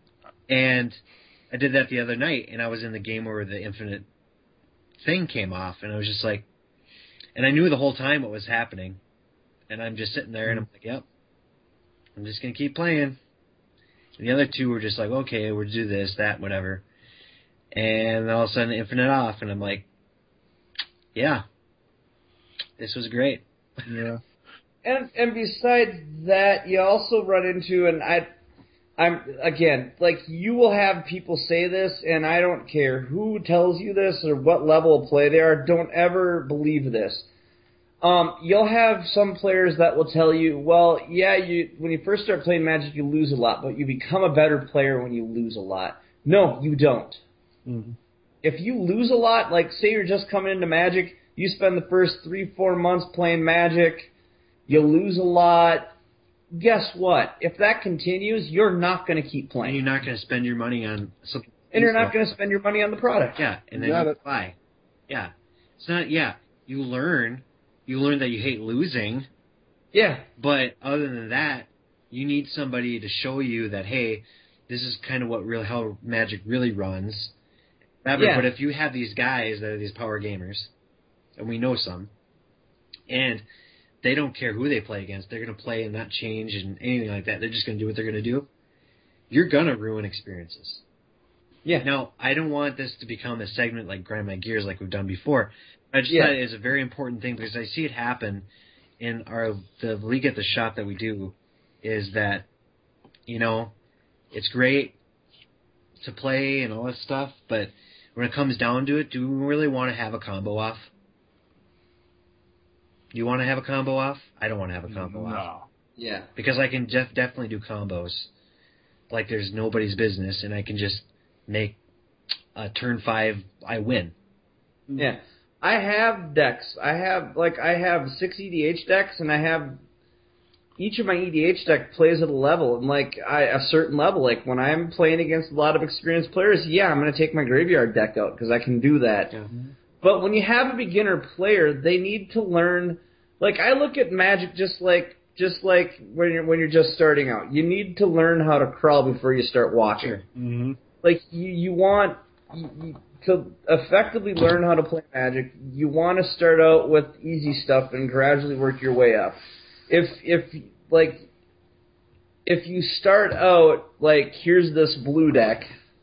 And I did that the other night, and I was in the game where the infinite thing came off, and I was just like, and I knew the whole time what was happening, and I'm just sitting there, and I'm like, yep, I'm just going to keep playing. And the other two were just like, okay, we'll do this, that, whatever. And all of a sudden, infinite off, and I'm like, yeah, this was great. Yeah. And and besides that, you also run into, and I, I'm again, like, you will have people say this, and I don't care who tells you this or what level of play they are. Don't ever believe this. Um, you'll have some players that will tell you, well, yeah, you when you first start playing Magic, you lose a lot, but you become a better player when you lose a lot. No, you don't. Mm-hmm. If you lose a lot, like say you're just coming into Magic, you spend the first three, four months playing Magic, you lose a lot, guess what? If that continues, you're not going to keep And playing. you're not going to spend your money on something. And you're not going to spend your money on the product. Yeah, and then Got you it. buy. Yeah. It's not, yeah, you learn. You learn that you hate losing. Yeah. But other than that, you need somebody to show you that, hey, this is kind of what real how Magic really runs. Whatever. Yeah. But if you have these guys that are these power gamers, and we know some, and they don't care who they play against, they're going to play and not change and anything like that. They're just going to do what they're going to do. You're going to ruin experiences. Yeah. Now, I don't want this to become a segment like Grind My Gears like we've done before. I just Yeah. thought it is a very important thing because I see it happen in our the League at the Shop that we do is that, you know, it's great to play and all that stuff, but when it comes down to it, do we really want to have a combo off? Do you want to have a combo off? I don't want to have a combo no. off. Yeah. Because I can def- definitely do combos like there's nobody's business, and I can just make a turn five, I win. Yeah. I have decks. I have, like, I have six E D H decks, and I have, each of my E D H deck plays at a level, and, like, I, a certain level. Like, when I'm playing against a lot of experienced players, yeah, I'm going to take my graveyard deck out, because I can do that. Yeah. But when you have a beginner player, they need to learn, like, I look at Magic just like, just like when you're, when you're just starting out. You need to learn how to crawl before you start walking. Sure. Mm-hmm. Like, you, you want, you, you, to effectively learn how to play Magic, you want to start out with easy stuff and gradually work your way up. If, if, like, if you start out, like, here's this blue deck,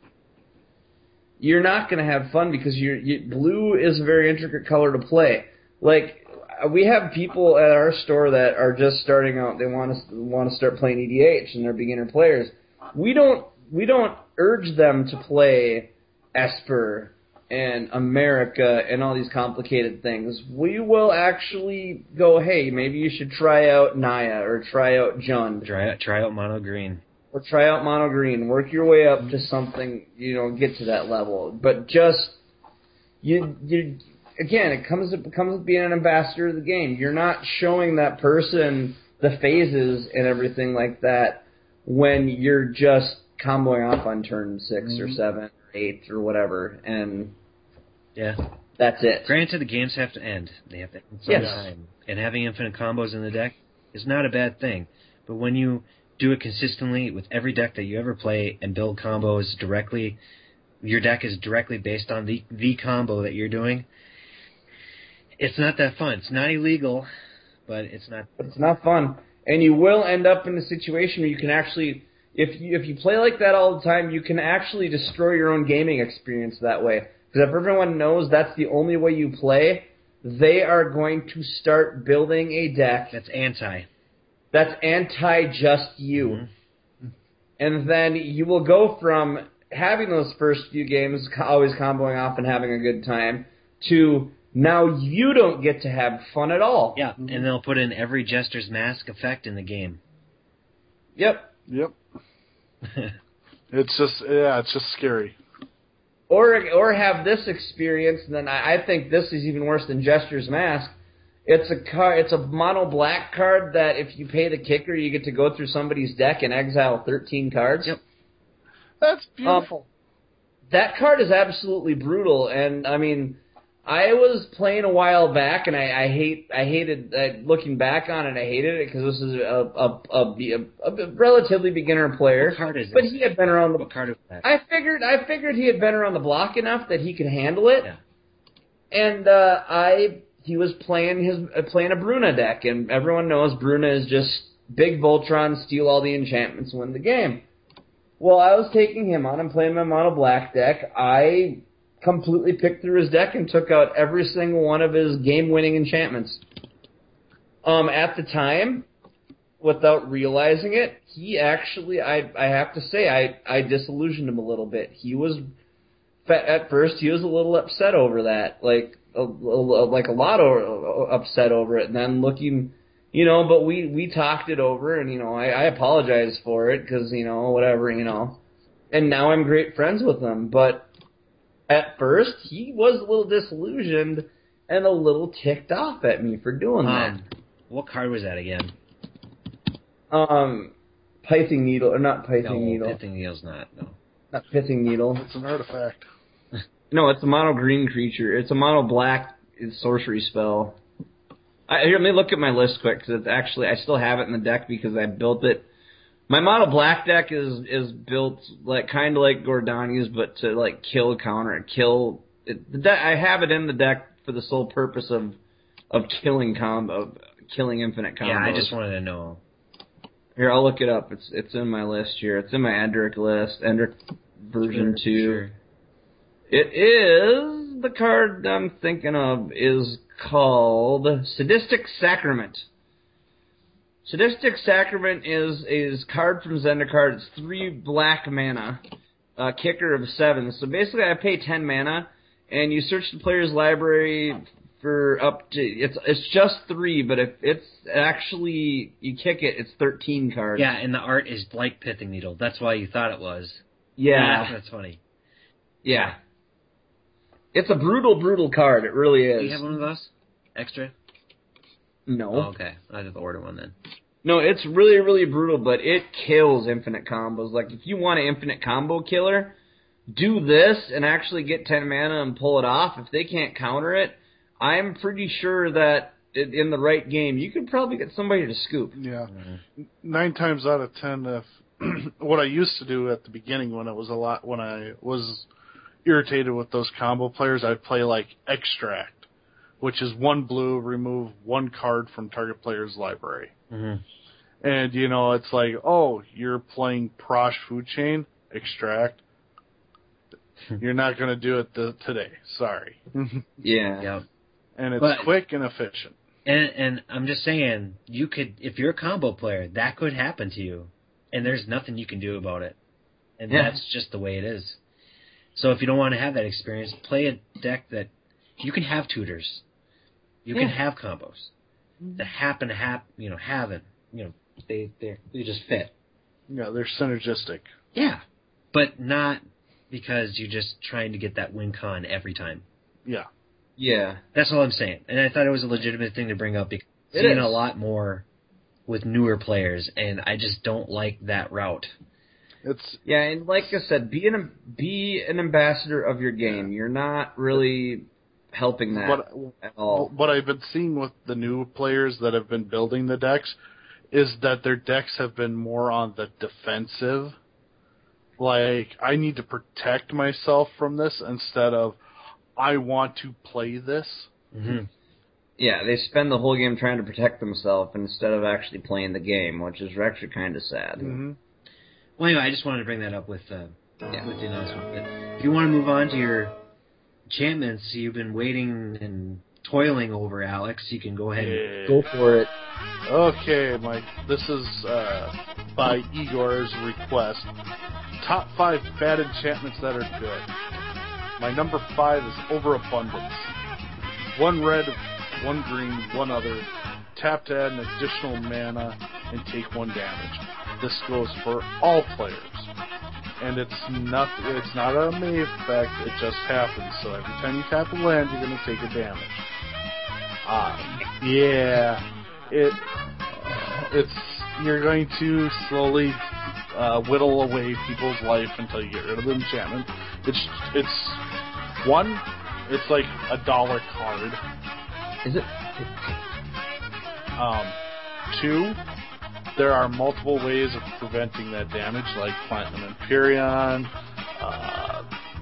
you're not going to have fun because you're, you, blue is a very intricate color to play. Like, we have people at our store that are just starting out, they want to, want to start playing E D H, and they're beginner players. We don't, we don't urge them to play Esper and America and all these complicated things. We will actually go, hey, maybe you should try out Naya or try out Jund. Try out, try out mono green. Or try out mono green. Work your way up to something, you know, get to that level. But just, you, you again, it comes it comes with being an ambassador of the game. You're not showing that person the phases and everything like that when you're just comboing off on turn six mm-hmm. or seven or eight or whatever, and yeah, that's it. Granted, the games have to end. They have to end yes. sometime. And having infinite combos in the deck is not a bad thing. But when you do it consistently with every deck that you ever play and build combos directly, your deck is directly based on the, the combo that you're doing, it's not that fun. It's not illegal, but it's not... But it's not fun. And you will end up in a situation where you can actually... If you, if you play like that all the time, you can actually destroy your own gaming experience that way. Because if everyone knows that's the only way you play, they are going to start building a deck... That's anti. That's anti-just you. Mm-hmm. And then you will go from having those first few games, always comboing off and having a good time, to now you don't get to have fun at all. Yeah, mm-hmm. and they'll put in every Jester's Mask effect in the game. Yep. Yep. It's just, yeah, it's just scary. Or or have this experience, and then I, I think this is even worse than Jester's Mask. It's a card. It's a mono black card that if you pay the kicker, you get to go through somebody's deck and exile thirteen cards. Yep. That's beautiful. Um, that card is absolutely brutal, and I mean, I was playing a while back, and I, I hate, I hated uh, looking back on it. I hated it because this is a a, a, a, a relatively beginner player. What card is but this? he had been around the. What card is that? I figured, I figured he had been around the block enough that he could handle it, Yeah. and uh, I. He was playing his uh, playing a Bruna deck, and everyone knows Bruna is just big Voltron, steal all the enchantments, win the game. Well, I was taking him on and playing my mono black deck. I completely picked through his deck and took out every single one of his game-winning enchantments. Um, at the time, without realizing it, he actually, I I have to say, I, I disillusioned him a little bit. He was, at first, he was a little upset over that, like, A, a, like a lot of upset over it, and then looking, you know, but we, we talked it over, and, you know, I, I apologized for it, because, you know, whatever, you know, and now I'm great friends with him, but at first, he was a little disillusioned and a little ticked off at me for doing Um, that. what card was that again? Um, Pithing Needle, or not Pithing No, Needle. Pithing Needle's not, no. Not Pithing Needle. It's an artifact. No, it's a mono green creature. It's a mono black sorcery spell. I, here, let me look at my list quick, because it's actually, I still have it in the deck because I built it. My mono black deck is is built like kind of like Gordani's, but to like kill counter, kill. It, the de- I have it in the deck for the sole purpose of of killing combo, of killing infinite combos. Yeah, I just wanted to know. Here, I'll look it up. It's it's in my list here. It's in my Edric list, Edric version Sure, two. sure. It is, the card I'm thinking of is called Sadistic Sacrament. Sadistic Sacrament is is card from Zendikar. It's three black mana, uh, kicker of seven. So basically, I pay ten mana, and you search the player's library for up to it's it's just three, but if it's actually you kick it, it's thirteen cards. Yeah, and the art is like Pithing Needle. That's why you thought it was. Yeah, that's funny. Yeah, it's a brutal, brutal card. It really is. Do you have one of those extra? No. Oh, okay, I have to order one then. No, it's really, really brutal, but it kills infinite combos. Like, if you want an infinite combo killer, do this and actually get ten mana and pull it off. If they can't counter it, I'm pretty sure that in the right game, you could probably get somebody to scoop. Yeah. Mm-hmm. Nine times out of ten, if what I used to do at the beginning when it was a lot, when I was irritated with those combo players, I'd play like Extract, which is one blue, remove one card from target player's library. Mm-hmm. And, you know, it's like, oh, you're playing Prosh Food Chain, Extract. You're not going to do it th- today. Sorry. Yeah. Yep. And it's But, quick and efficient. And, and I'm just saying, you could, if you're a combo player, that could happen to you. And there's nothing you can do about it. And yeah. that's just the way it is. So if you don't want to have that experience, play a deck that you can have tutors. You yeah. can have combos that happen to have, you know, have it. You know, they they they just fit. Yeah, they're synergistic. Yeah, but not because you're just trying to get that win con every time. Yeah. Yeah. That's all I'm saying. And I thought it was a legitimate thing to bring up because I'm seeing a lot more with newer players, and I just don't like that route. It's yeah, and like I said, be an be an ambassador of your game. You're not really helping that what, at all. What I've been seeing with the new players that have been building the decks is that their decks have been more on the defensive. Like, I need to protect myself from this instead of I want to play this. Mm-hmm. Yeah, they spend the whole game trying to protect themselves instead of actually playing the game, which is actually kind of sad. Mm-hmm. Well, anyway, I just wanted to bring that up with, uh, yeah. with the announcement. But if you want to move on to your enchantments you've been waiting and toiling over, Alex, you can go ahead yeah. and go for it. Okay, Mike. This is uh, by Igor's request. Top five bad enchantments that are good. My number five is Overabundance. One red, one green, one other. Tap to add an additional mana and take one damage. This goes for all players. And it's not it's not a May effect, it just happens. So every time you tap a land, you're going to take a damage. Um, yeah, it it's you're going to slowly uh, whittle away people's life until you get rid of the enchantment. It's it's one, it's like a dollar card. Is it? Um, two, there are multiple ways of preventing that damage, like Platinum Empyrean, uh,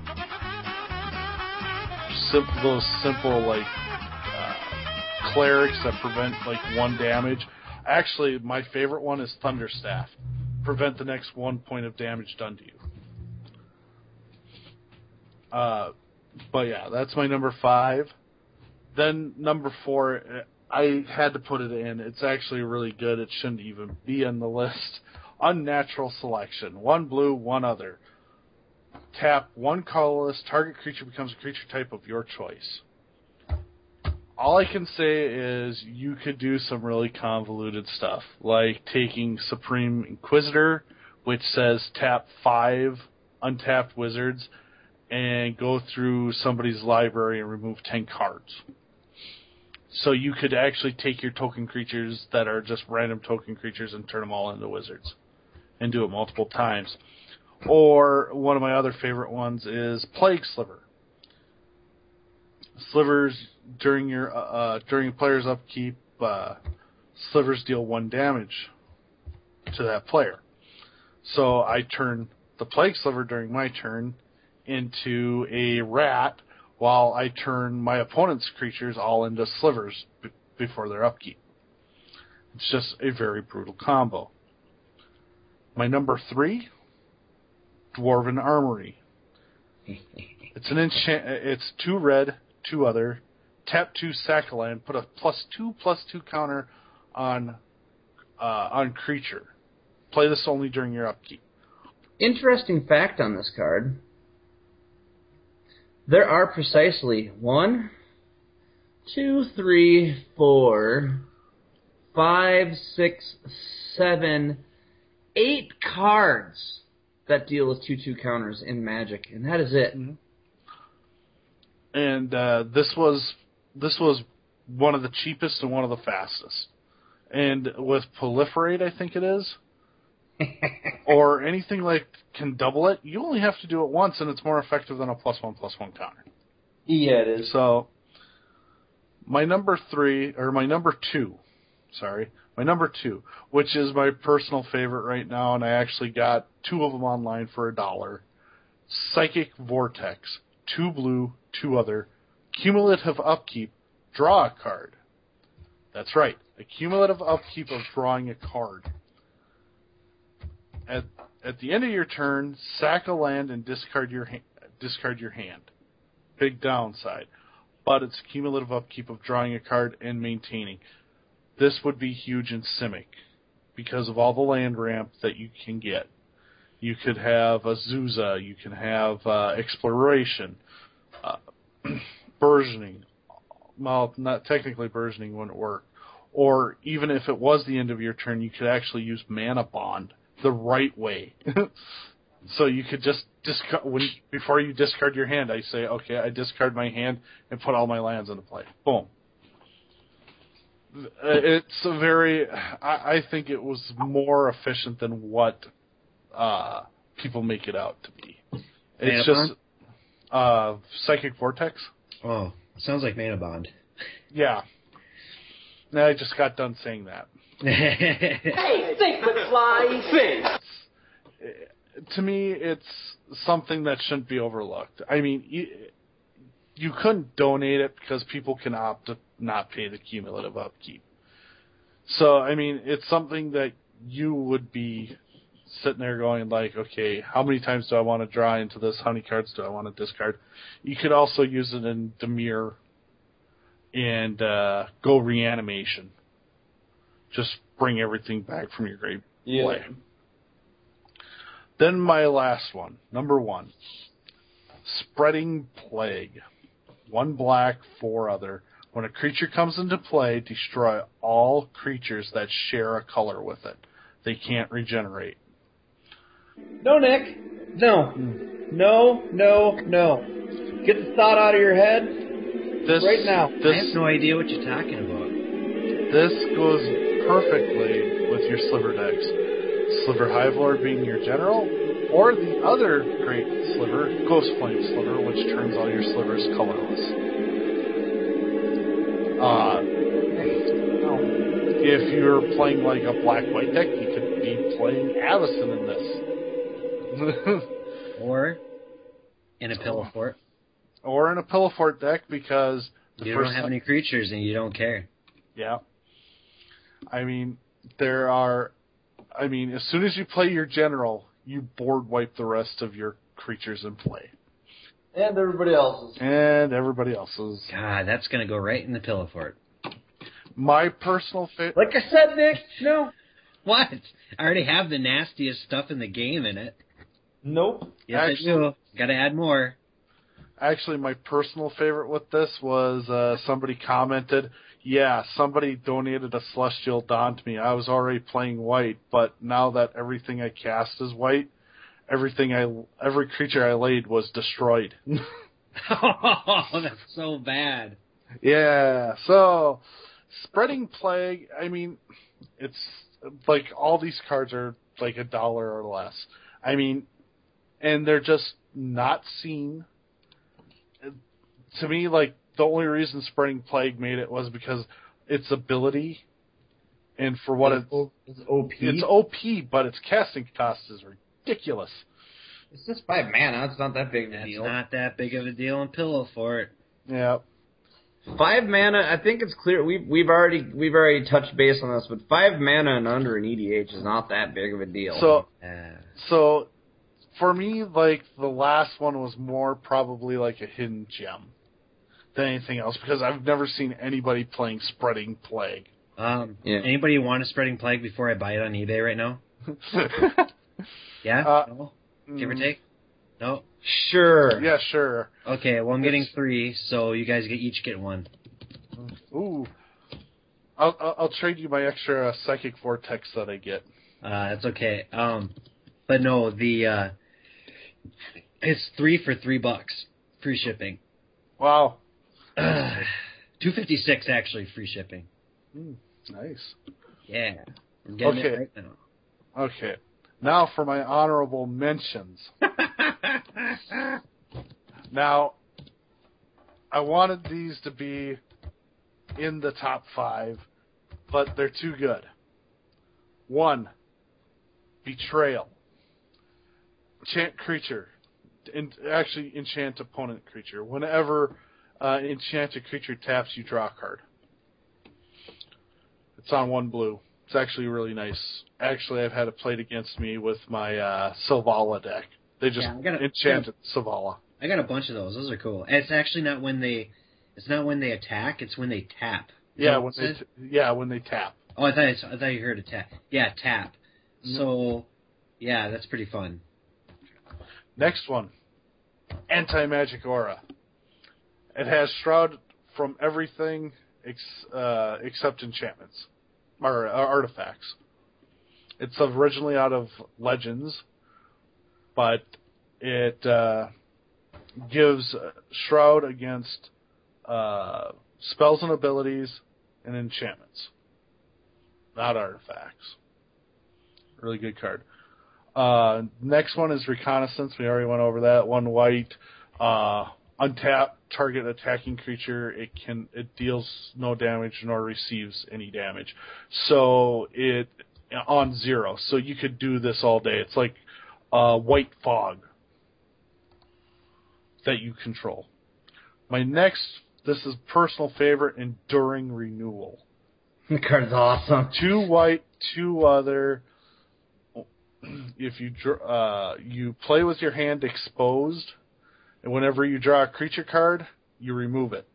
simple, those simple, like, uh, clerics that prevent, like, one damage. Actually, my favorite one is Thunderstaff. Prevent the next one point of damage done to you. Uh, but yeah, that's my number five. Then number four, I had to put it in. It's actually really good. It shouldn't even be on the list. Unnatural Selection. One blue, one other. Tap one colorless. Target creature becomes a creature type of your choice. All I can say is you could do some really convoluted stuff, like taking Supreme Inquisitor, which says tap five untapped wizards, and go through somebody's library and remove ten cards. So you could actually take your token creatures that are just random token creatures and turn them all into wizards. And do it multiple times. Or one of my other favorite ones is Plague Sliver. Slivers, during your uh, during a player's upkeep, uh, slivers deal one damage to that player. So I turn the Plague Sliver during my turn into a rat, while I turn my opponent's creatures all into slivers b- before their upkeep. It's just a very brutal combo. My number three, Dwarven Armory. It's an enchant. It's two red, two other. Tap two, sack a land. Put a plus two, plus two counter on uh, on creature. Play this only during your upkeep. Interesting fact on this card. There are precisely one, two, three, four, five, six, seven, eight cards that deal with two two counters in Magic, and that is it. Mm-hmm. And uh, this was this was one of the cheapest and one of the fastest. And with Proliferate, I think it is, or anything like can double it, you only have to do it once, and it's more effective than a plus one plus one counter. Yeah, it is. So my number three, or my number two, sorry, my number two, which is my personal favorite right now, and I actually got two of them online for a dollar. Psychic Vortex, two blue, two other, cumulative upkeep, draw a card. That's right, a cumulative upkeep of drawing a card. At at the end of your turn, sack a land and discard your ha- discard your hand. Big downside, but it's cumulative upkeep of drawing a card and maintaining. This would be huge in Simic because of all the land ramp that you can get. You could have Azusa, you can have uh, Exploration, uh, Burgeoning. Well, not technically Burgeoning wouldn't work. Or even if it was the end of your turn, you could actually use Mana Bond the right way. So you could just discard when before you discard your hand. I say, okay, I discard my hand and put all my lands into play. Boom. It's a very. I, I think it was more efficient than what uh, people make it out to be. It's Mana just uh, Psychic Vortex. Oh, sounds like Mana Bond. Yeah. Now I just got done saying that. Hey, think McFly, think! To me, it's something that shouldn't be overlooked. I mean, you, you couldn't donate it because people can opt to not pay the cumulative upkeep. So, I mean, it's something that you would be sitting there going like, okay, how many times do I want to draw into this? How many cards do I want to discard? You could also use it in Dimir and uh, go Reanimation. Just bring everything back from your grave Yeah. play. Then my last one, number one, Spreading Plague. One black, four other. When a creature comes into play, destroy all creatures that share a color with it. They can't regenerate. No, Nick. No. No, no, no. Get the thought out of your head This, right now. This, I have no idea what you're talking about. This goes perfectly with your Sliver decks. Sliver Hivelord being your general, or the other great Sliver, Ghostflame Sliver, which turns all your Slivers colorless. Uh, if you're playing like a black-white deck, you could be playing Avacyn in this. Or in a Pillow Fort. Or in a Pillow Fort deck, because the You first don't have time- any creatures and you don't care. Yeah. I mean, there are... I mean, as soon as you play your general, you board wipe the rest of your creatures in play. And everybody else's. And everybody else's. God, that's going to go right in the Pillow Fort. My personal favorite... Like I said, Nick, no. What? I already have the nastiest stuff in the game in it. Nope. Yes, Actually- I do. Got to add more. Actually, my personal favorite with this was uh, somebody commented, yeah, somebody donated a Celestial Dawn to me. I was already playing white, but now that everything I cast is white, everything I every creature I laid was destroyed. Oh, that's so bad. Yeah, so Spreading Plague, I mean, it's like all these cards are like a dollar or less. I mean, and they're just not seen. To me, like, the only reason Spreading Plague made it was because its ability, and for what it's, It's O P. it's O P, but its casting cost is ridiculous. It's just five mana. It's not that big of a That's deal. not that big of a deal in Pillow Fort. Yeah. Five mana. I think it's clear. We've we've already we've already touched base on this, but five mana and under in E D H is not that big of a deal. So, Uh, so for me, like, the last one was more probably like a hidden gem than anything else, because I've never seen anybody playing Spreading Plague. Um, Yeah. Anybody want a Spreading Plague before I buy it on eBay right now? Yeah? Uh, No? Give or take? No? Sure. Yeah, sure. Okay, well, I'm getting three, so you guys get, each get one. Ooh. I'll, I'll, I'll trade you my extra uh, Psychic Vortex that I get. Uh, that's okay. Um, but no, the, uh, it's three for three bucks. Free shipping. Wow. two fifty-six actually, free shipping. Mm, nice. Yeah. I'm getting Okay. it right now. Okay. Now for my honorable mentions. Now, I wanted these to be in the top five, but they're too good. One, Betrayal. Enchant creature. In, actually, enchant opponent creature. Whenever uh, enchanted creature taps, you draw a card. It's on one blue. It's actually really nice. Actually, I've had it played against me with my uh, Selvala deck. They just Yeah, I gotta- enchanted Selvala. I got a bunch of those. Those are cool. And it's actually not when they, it's not when they attack. It's when they tap. Is Yeah, that when what it they says? t- yeah when they tap. Oh, I thought it's, I thought you heard a tap. Yeah, tap. Mhm. So, yeah, that's pretty fun. Next one, Anti-Magic Aura. It has Shroud from everything ex- uh, except enchantments or uh, artifacts. It's originally out of Legends, but it uh, gives Shroud against uh, spells and abilities and enchantments, not artifacts. Really good card. Uh, next one is Reconnaissance. We already went over that. One white, uh, untap target attacking creature. It can it deals no damage nor receives any damage. So it on zero. So you could do this all day. It's like uh, white fog that you control. My next, this is personal favorite, Enduring Renewal. The card's awesome. Two white, two other. If you dr- uh, you play with your hand exposed, and whenever you draw a creature card, you remove it.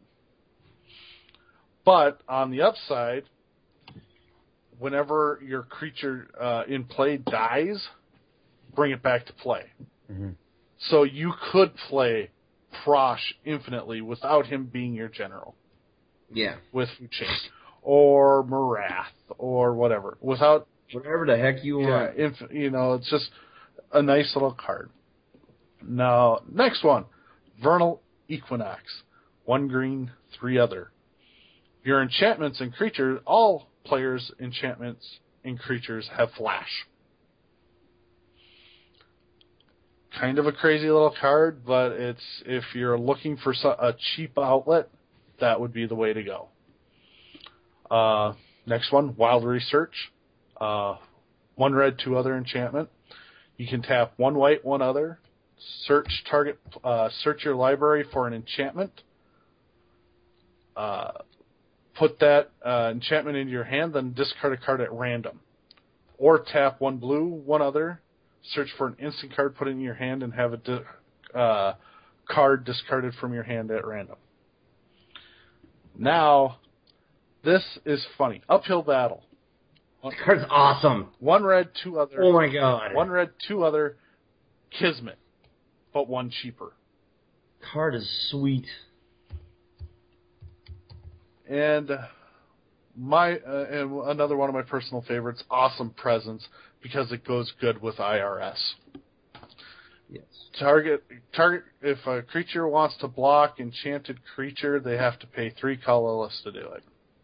But on the upside, whenever your creature uh, in play dies, bring it back to play. Mm-hmm. So you could play Prosh infinitely without him being your general. Yeah. With Fuchain. Or Marath, or whatever. Without Whatever the heck you Yeah, want. if you know, it's just a nice little card. Now, next one, Vernal Equinox. One green, three other. Your enchantments and creatures, all players' enchantments and creatures have flash. Kind of a crazy little card, but it's if you're looking for a cheap outlet, that would be the way to go. Uh, next one, Wild Research. Uh, one red, two other enchantment. You can tap one white, one other. Search target. Uh, search your library for an enchantment. Uh, put that uh, enchantment into your hand, then discard a card at random. Or tap one blue, one other. Search for an instant card, put it in your hand, and have a di- uh, card discarded from your hand at random. Now, this is funny. Uphill Battle. The card's awesome. One red, two other. Oh my god. One red, two other. Kismet, but one cheaper. Card is sweet. And my uh, and another one of my personal favorites, Awesome Presence, because it goes good with I R S. Yes. Target target if a creature wants to block enchanted creature, they have to pay three colorless to do it.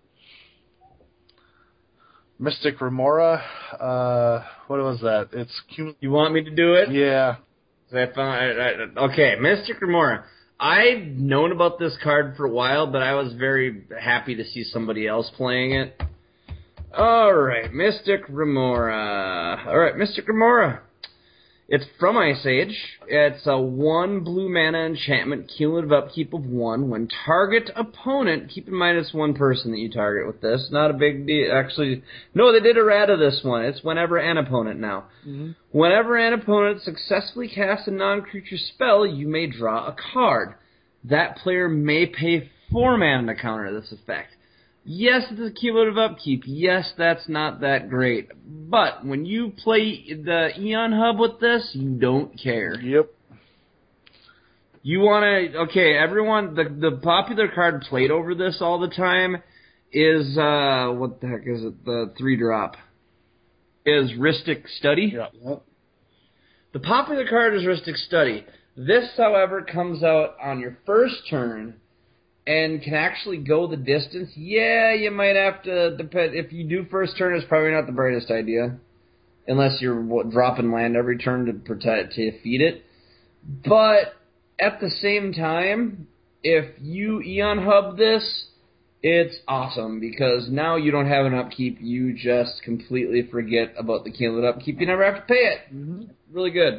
Mystic Remora, uh, what was that? It's cum- You want me to do it? yeah. I found, I, I, okay, Mystic Remora. I've known about this card for a while, but I was very happy to see somebody else playing it. Alright, Mystic Remora. Alright, Mystic Remora. It's from Ice Age. It's a one blue mana enchantment, cumulative upkeep of one. When target opponent, keep in mind it's one person that you target with this. Not a big deal. Actually, no, they did errata this one. It's whenever an opponent now. Mm-hmm. Whenever an opponent successfully casts a non-creature spell, you may draw a card. That player may pay four mana to counter this effect. Yes, the cumulative upkeep. Yes, that's not that great. But when you play the Eon Hub with this, you don't care. Yep. You want to... Okay, everyone, the the popular card played over this all the time is... Uh, what the heck is it? The three-drop. Is Rhystic Study. Yep. Yep. The popular card is Rhystic Study. This, however, comes out on your first turn and can actually go the distance. Yeah, you might have to depend. If you do first turn, it's probably not the brightest idea, unless you're what, dropping land every turn to protect to feed it. But at the same time, if you Eon Hub this, it's awesome because now you don't have an upkeep. You just completely forget about the cumulative upkeep. You never have to pay it. Mm-hmm. Really good.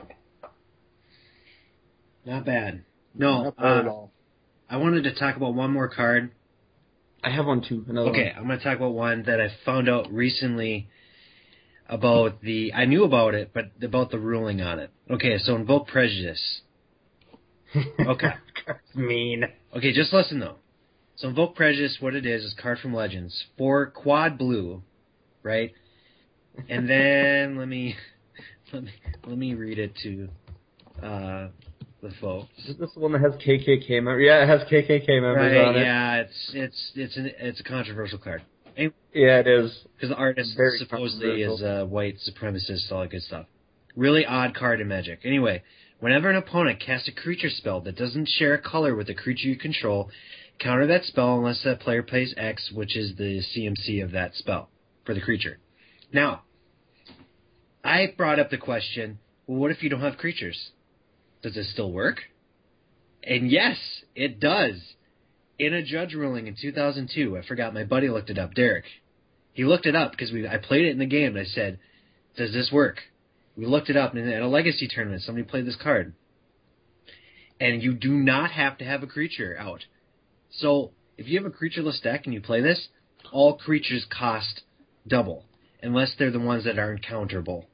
Not bad. No, Not bad at uh, all. I wanted to talk about one more card. I have one too. Another Okay, one. I'm going to talk about one that I found out recently about the... I knew about it, but about the ruling on it. Okay, so Invoke Prejudice. Okay. Mean. Okay, just listen, though. So Invoke Prejudice, what it is, is a card from Legends. For quad blue, right? And then, let me... Let me, let me read it to uh, the folks. Is this the one that has K K K members? Yeah, it has K K K members Right, on it. yeah, it's it's it's an, it's a controversial card. Yeah, it is. Because the artist Very supposedly is controversial. a white supremacist, all that good stuff. Really odd card in Magic. Anyway, whenever an opponent casts a creature spell that doesn't share a color with the creature you control, counter that spell unless that player plays X, which is the C M C of that spell for the creature. Now, I brought up the question, well, what if you don't have creatures? Does it still work? And yes, it does. In a judge ruling in two thousand two, I forgot, my buddy looked it up, Derek. He looked it up because we I played it in the game, and I said, does this work? We looked it up, and at a Legacy tournament, somebody played this card. And you do not have to have a creature out. So, if you have a creatureless deck and you play this, all creatures cost double, unless they're the ones that are encounterable.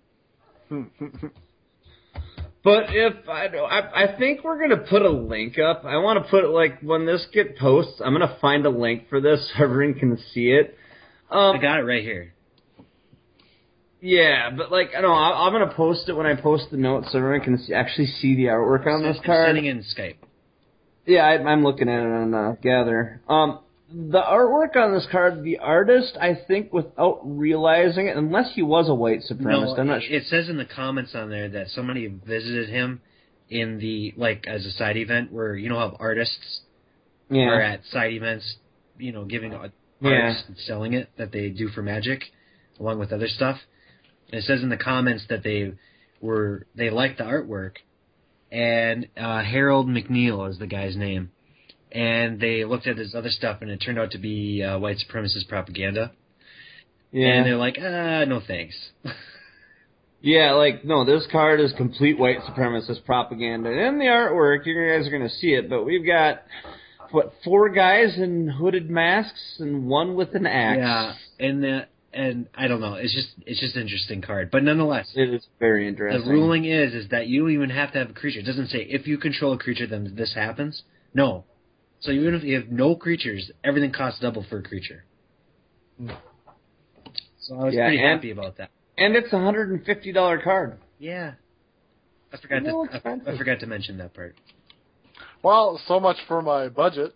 But if I, I, I think we're gonna put a link up. I want to put like when this get posts, I'm gonna find a link for this so everyone can see it. Um, I got it right here. Yeah, but like I don't know, I, I'm gonna post it when I post the notes so everyone can see, actually see the artwork on this I'm card. sending it in Skype. Yeah, I, I'm looking at it on uh, Gather. Um, the artwork on this card, the artist, I think, without realizing it, unless he was a white supremacist, No, I'm not sure. it says in the comments on there that somebody visited him in the, like, as a side event where, you know how artists Yeah. are at side events, you know, giving art Yeah. and selling it that they do for Magic, along with other stuff. And it says in the comments that they were, they liked the artwork, and uh, Harold McNeil is the guy's name. And they looked at his other stuff, and it turned out to be uh, white supremacist propaganda. Yeah. And they're like, ah, no thanks. Yeah, like, no, this card is complete white supremacist propaganda. In the artwork, you guys are going to see it, but we've got, what, four guys in hooded masks and one with an axe. Yeah, and the, and I don't know, it's just it's just an interesting card. But nonetheless, It is very interesting. the ruling is is that you don't even have to have a creature. It doesn't say if you control a creature, then this happens. No. So even if you have no creatures, everything costs double for a creature. So I was Yeah, pretty and- happy about that. And it's a one hundred fifty dollars card. Yeah. I forgot No to I, expensive. I forgot to mention that part. Well, so much for my budget.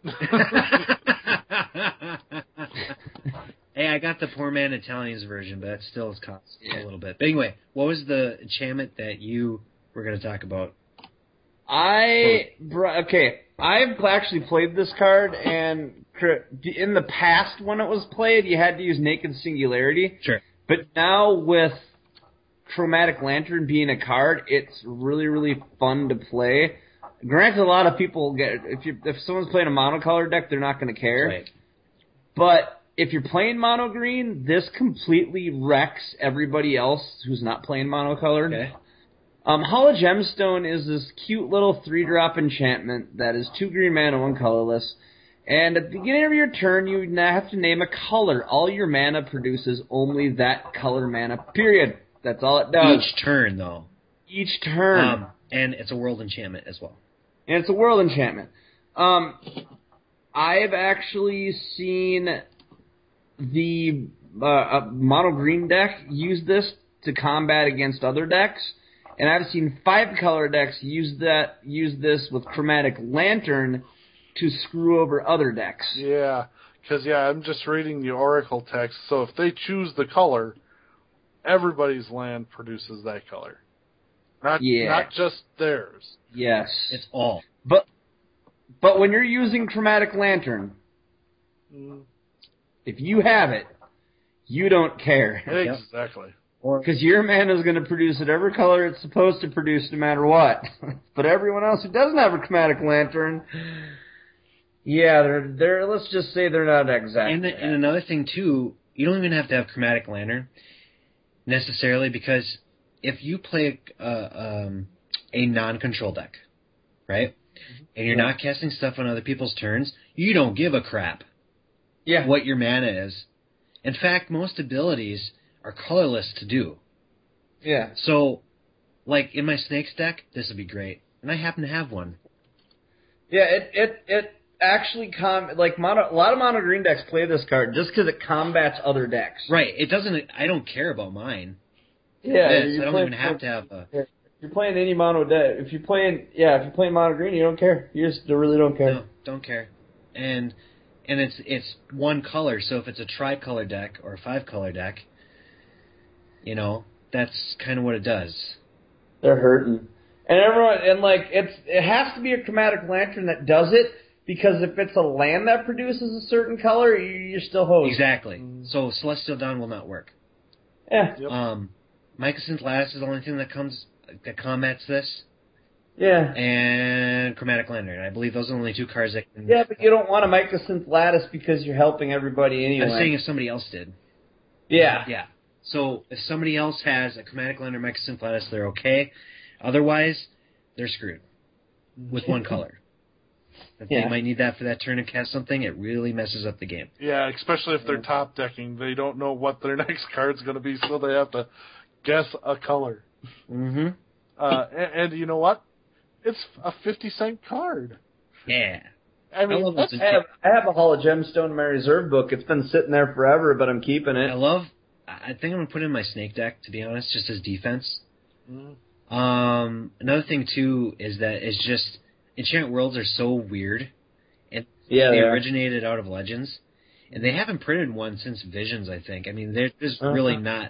Hey, I got the Poor Man Italians version, but that still is cost a little bit. But anyway, what was the enchantment that you were going to talk about? I br- okay. I've actually played this card, and cr- in the past when it was played, you had to use Naked Singularity. Sure. But now with Chromatic Lantern being a card, it's really really fun to play. Granted, a lot of people get if you if someone's playing a monocolor deck, they're not going to care. Right. But if you're playing mono green, this completely wrecks everybody else who's not playing monocolored. Okay. Um, Hall of Gemstone is this cute little three-drop enchantment that is two green mana, one colorless. And at the beginning of your turn, you now have to name a color. All your mana produces only that color mana, period. That's all it does. Each turn, though. Each turn. Um, and it's a world enchantment as well. And it's a world enchantment. Um, I've actually seen the uh, uh, mono green deck use this to combat against other decks, and I've seen five color decks use that use this with Chromatic Lantern to screw over other decks. Yeah, because yeah, I'm just reading the Oracle text. So if they choose the color, everybody's land produces that color, not Yeah. not just theirs. Yes, It's all. but but when you're using Chromatic Lantern, Mm, if you have it, you don't care. exactly. Because your mana is going to produce whatever color it's supposed to produce no matter what. But everyone else who doesn't have a Chromatic Lantern, yeah, they're they're. Let's just say they're not exactly. And, the, and another thing, too, you don't even have to have Chromatic Lantern necessarily, because if you play a, um, a non-control deck, right, and you're Yeah. not casting stuff on other people's turns, you don't give a crap yeah, what your mana is. In fact, most abilities are colorless to do. yeah, So, like, in my Snakes deck, this would be great. And I happen to have one. yeah. It it it actually com like mono, a lot of mono green decks play this card just because it combats other decks. Right. It doesn't... I don't care about mine. Yeah, This, you're I don't playing- even have to have a... If you're playing any mono deck, if you're playing, yeah, if you're playing mono green, you don't care. You just really don't care. No, don't care. And and it's it's one color, so if it's a tricolor deck or a five-color deck, you know, that's kind of what it does. They're hurting. And everyone, and like, it's it has to be a Chromatic Lantern that does it, because if it's a land that produces a certain color, you- you're still hosed. Exactly. So Celestial Dawn will not work. Yeah, Yep. Um, Mycosynth Lattice is the only thing that comes that combats this, yeah. and Chromatic Lantern. I believe those are the only two cards that can... Yeah, but you don't want a Mycosynth Lattice because you're helping everybody anyway. I'm saying if somebody else did. yeah. Yeah. So if somebody else has a Chromatic Lantern Mycosynth Lattice, they're okay. Otherwise, they're screwed with one color. If Yeah. they might need that for that turn to cast something, it really messes up the game. Yeah, especially if they're top decking, they don't know what their next card's going to be, so they have to guess a color. Mm-hmm. Uh, and, and you know what? It's a fifty cent card. Yeah. I mean, I love that's, those. I have I have a Hall of Gemstone in my reserve book. It's been sitting there forever, but I'm keeping I it. love... I think I'm going to put it in my Snake deck, to be honest, just as defense. Mhm. Um, another thing, too, is that it's just... Enchant Worlds are so weird. And Yeah, they they are. originated out of Legends. And they haven't printed one since Visions, I think. I mean, there, there's Uh-huh. really not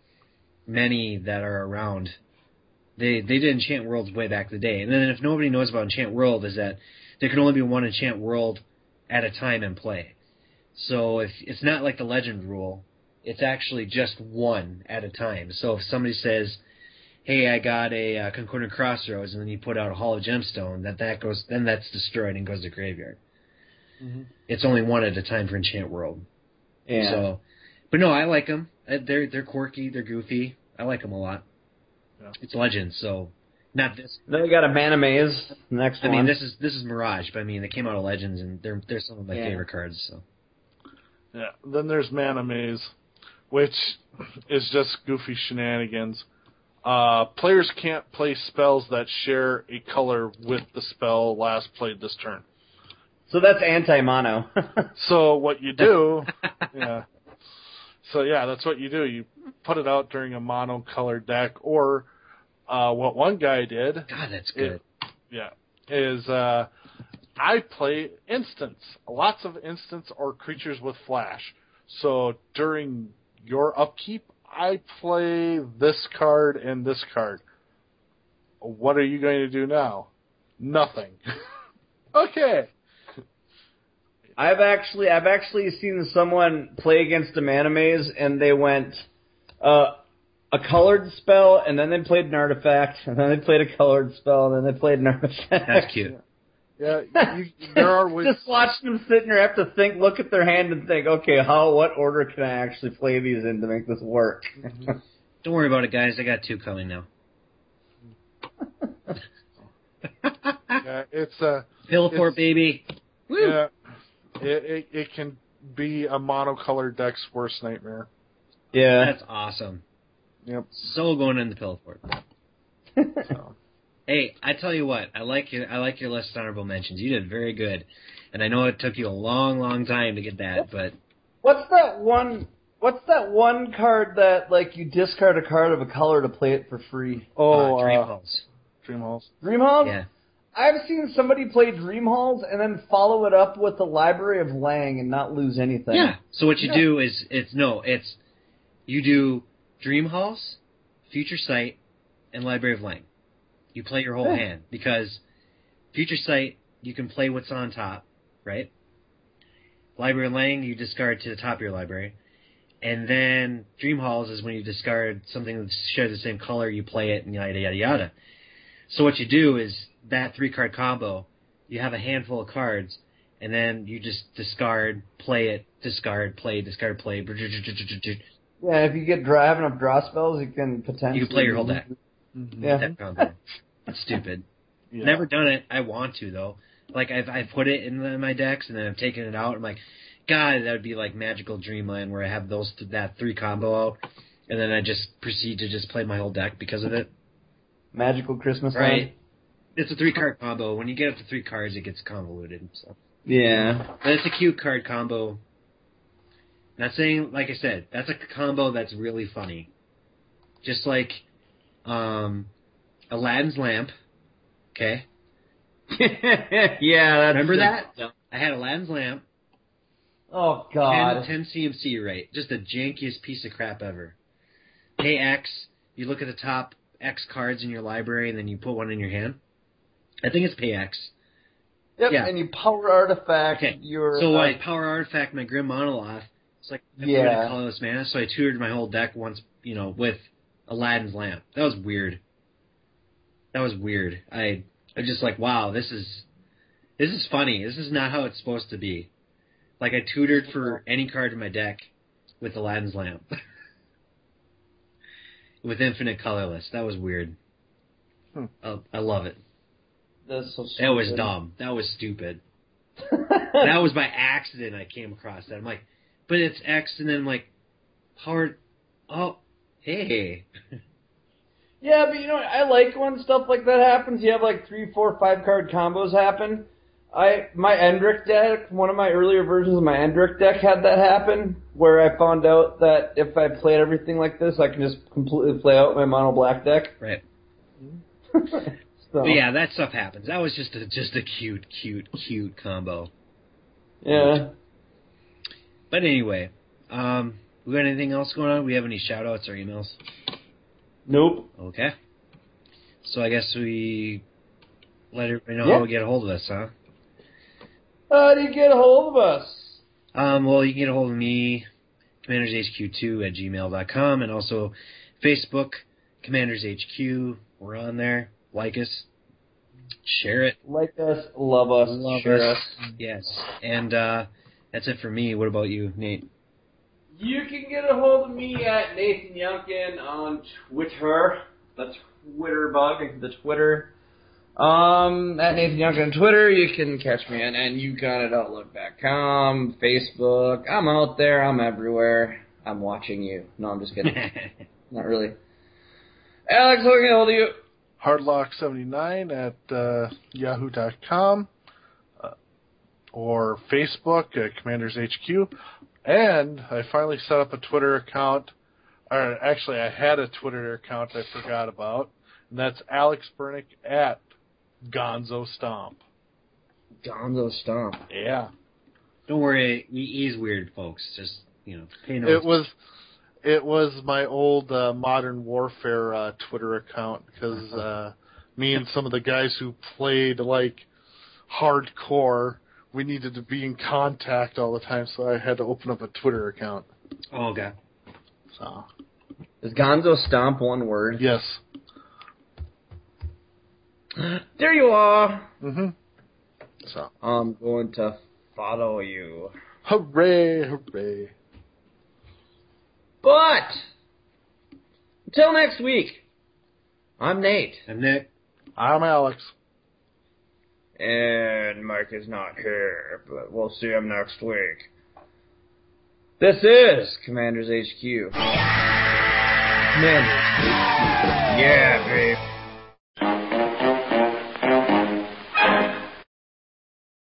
many that are around. They they did Enchant Worlds way back in the day. And then if nobody knows about Enchant World, is that there can only be one Enchant World at a time in play. So if it's not like the Legend rule, it's actually just one at a time. So if somebody says, hey, I got a uh, Concordant Crossroads, and then you put out a Hall of Gemstone, that that goes, then that's destroyed and goes to graveyard. Mm-hmm. It's only one at a time for Enchant World. Yeah. So, but no, I like them. They're they're quirky, they're goofy. I like them a lot. Yeah. It's Legends, so not this. Then we got a Mana Maze. Next I one. mean, this is this is Mirage, but I mean, they came out of Legends, and they're they're some of my Yeah. favorite cards. So Yeah. Then there's Mana Maze, which is just goofy shenanigans. Uh, players can't play spells that share a color with the spell last played this turn. So that's anti-mono. So what you do, yeah. So yeah, that's what you do. You put it out during a mono-colored deck, or uh, what one guy did. God, that's good. It, yeah, is uh, I play instants, lots of instants or creatures with flash. So during your upkeep, I play this card and this card. What are you going to do now? Nothing. Okay. I've actually I've actually seen someone play against a Mana Maze, and they went uh, a colored spell, and then they played an artifact, and then they played a colored spell, and then they played an artifact. That's cute. Yeah, you, there are ways. Just watching them sitting there, have to think, look at their hand, and think, okay, how, what order can I actually play these in to make this work? Don't worry about it, guys. I got two coming now. Yeah, it's a Pillowfort, It's- baby. Woo! yeah. It, it it can be a monocolored deck's worst nightmare. Yeah. That's awesome. Yep. So going into Pillowfort. So. Hey, I tell you what, I like your I like your list of honorable mentions. You did very good, and I know it took you a long, long time to get that, but What's that one? What's that one card that like you discard a card of a color to play it for free? Oh, uh, Dream uh, Halls. Dream Halls. Dream Halls? Yeah. I've seen somebody play Dream Halls and then follow it up with the Library of Lang and not lose anything. Yeah. So what you Yeah. do is it's no, it's you do Dream Halls, Future Sight, and Library of Lang. You play your whole Yeah. hand because Future Sight you can play what's on top, right? Library of Lang you discard to the top of your library. And then Dream Halls is when you discard something that shares the same color, you play it, and yada, yada, yada. So what you do is that three-card combo, you have a handful of cards, and then you just discard, play it, discard, play, discard, play. Yeah, if you get draw, have enough draw spells, you can potentially... You can play your whole deck. Mm-hmm. Yeah. That combo. It's stupid. Yeah. Never done it. I want to, though. Like, I've, I've put it in the, my decks, and then I've taken it out. I'm like... God, that would be like Magical Dreamland where I have those th- that three combo out, and then I just proceed to just play my whole deck because of it. Magical Christmas Right. Land. It's a three card combo. When you get up to three cards, it gets convoluted. So, Yeah. but it's a cute card combo. Not saying, like I said, that's a combo that's really funny. Just like um, Aladdin's Lamp. Okay. Yeah, that's Remember just- that? I had Aladdin's Lamp. Oh, God. ten, ten C M C rate. Just the jankiest piece of crap ever. Pay X. You look at the top X cards in your library, and then you put one in your hand. I think it's pay X. Yep, Yeah. and you power artifact Okay. your... So uh, I power artifact my Grim Monolith. It's like I Yeah. put in a colorless mana, so I tutored my whole deck once, you know, with Aladdin's Lamp. That was weird. That was weird. I I just like, wow, this is this is funny. This is not how it's supposed to be. Like, I tutored for any card in my deck with Aladdin's Lamp. With infinite colorless. That was weird. Hmm. Oh, I love it. That's so That was stupid. dumb. That was stupid. That was by accident I came across that. I'm like, but it's X, and then I'm like, powered. Oh, hey. Yeah, but you know what? I like when stuff like that happens. You have like three, four, five card combos happen. I my Endrick deck, one of my earlier versions of my Endrick deck had that happen, where I found out that if I played everything like this, I can just completely play out my mono black deck. Right. so. But yeah, that stuff happens. That was just a just a cute, cute, cute combo. Yeah. But anyway, um, we got anything else going on? We have any shout outs or emails? Nope. Okay. So I guess we let everybody know Yeah. how to get a hold of us, huh? How do you get a hold of us? Um, well, you can get a hold of me, Commanders H Q two at gmail dot com, and also Facebook, Commanders H Q. We're on there. Like us. Share it. Like us, love us, Love share us. Yes. And uh, that's it for me. What about you, Nate? You can get a hold of me at Nathan Youngkin on Twitter. The Twitter bug, the Twitter. Um, at Nathan Youngkin on Twitter. You can catch me on N U Con at Outlook dot com, Facebook. I'm out there. I'm everywhere. I'm watching you. No, I'm just kidding. Not really. Alex, how can I get a hold of you? Hardlock seventy-nine at uh, yahoo dot com uh, or Facebook at Commanders H Q. And I finally set up a Twitter account. Or actually, I had a Twitter account I forgot about. And that's Alex Bernick at Gonzo Stomp. Gonzo Stomp. Yeah. Don't worry. He, he's weird, folks. Just, you know, pay no It was it was my old uh, Modern Warfare uh, Twitter account because uh, me and some of the guys who played like hardcore, we needed to be in contact all the time, so I had to open up a Twitter account. Oh, okay. So Is Gonzo Stomp one word? yes. There you are. Mhm. So I'm going to follow you. hooray, hooray. But until next week, I'm Nate. I'm Nick. I'm Alex. And Mike is not here, but we'll see him next week. This is Commanders H Q. Commanders H Q. Yeah, babe.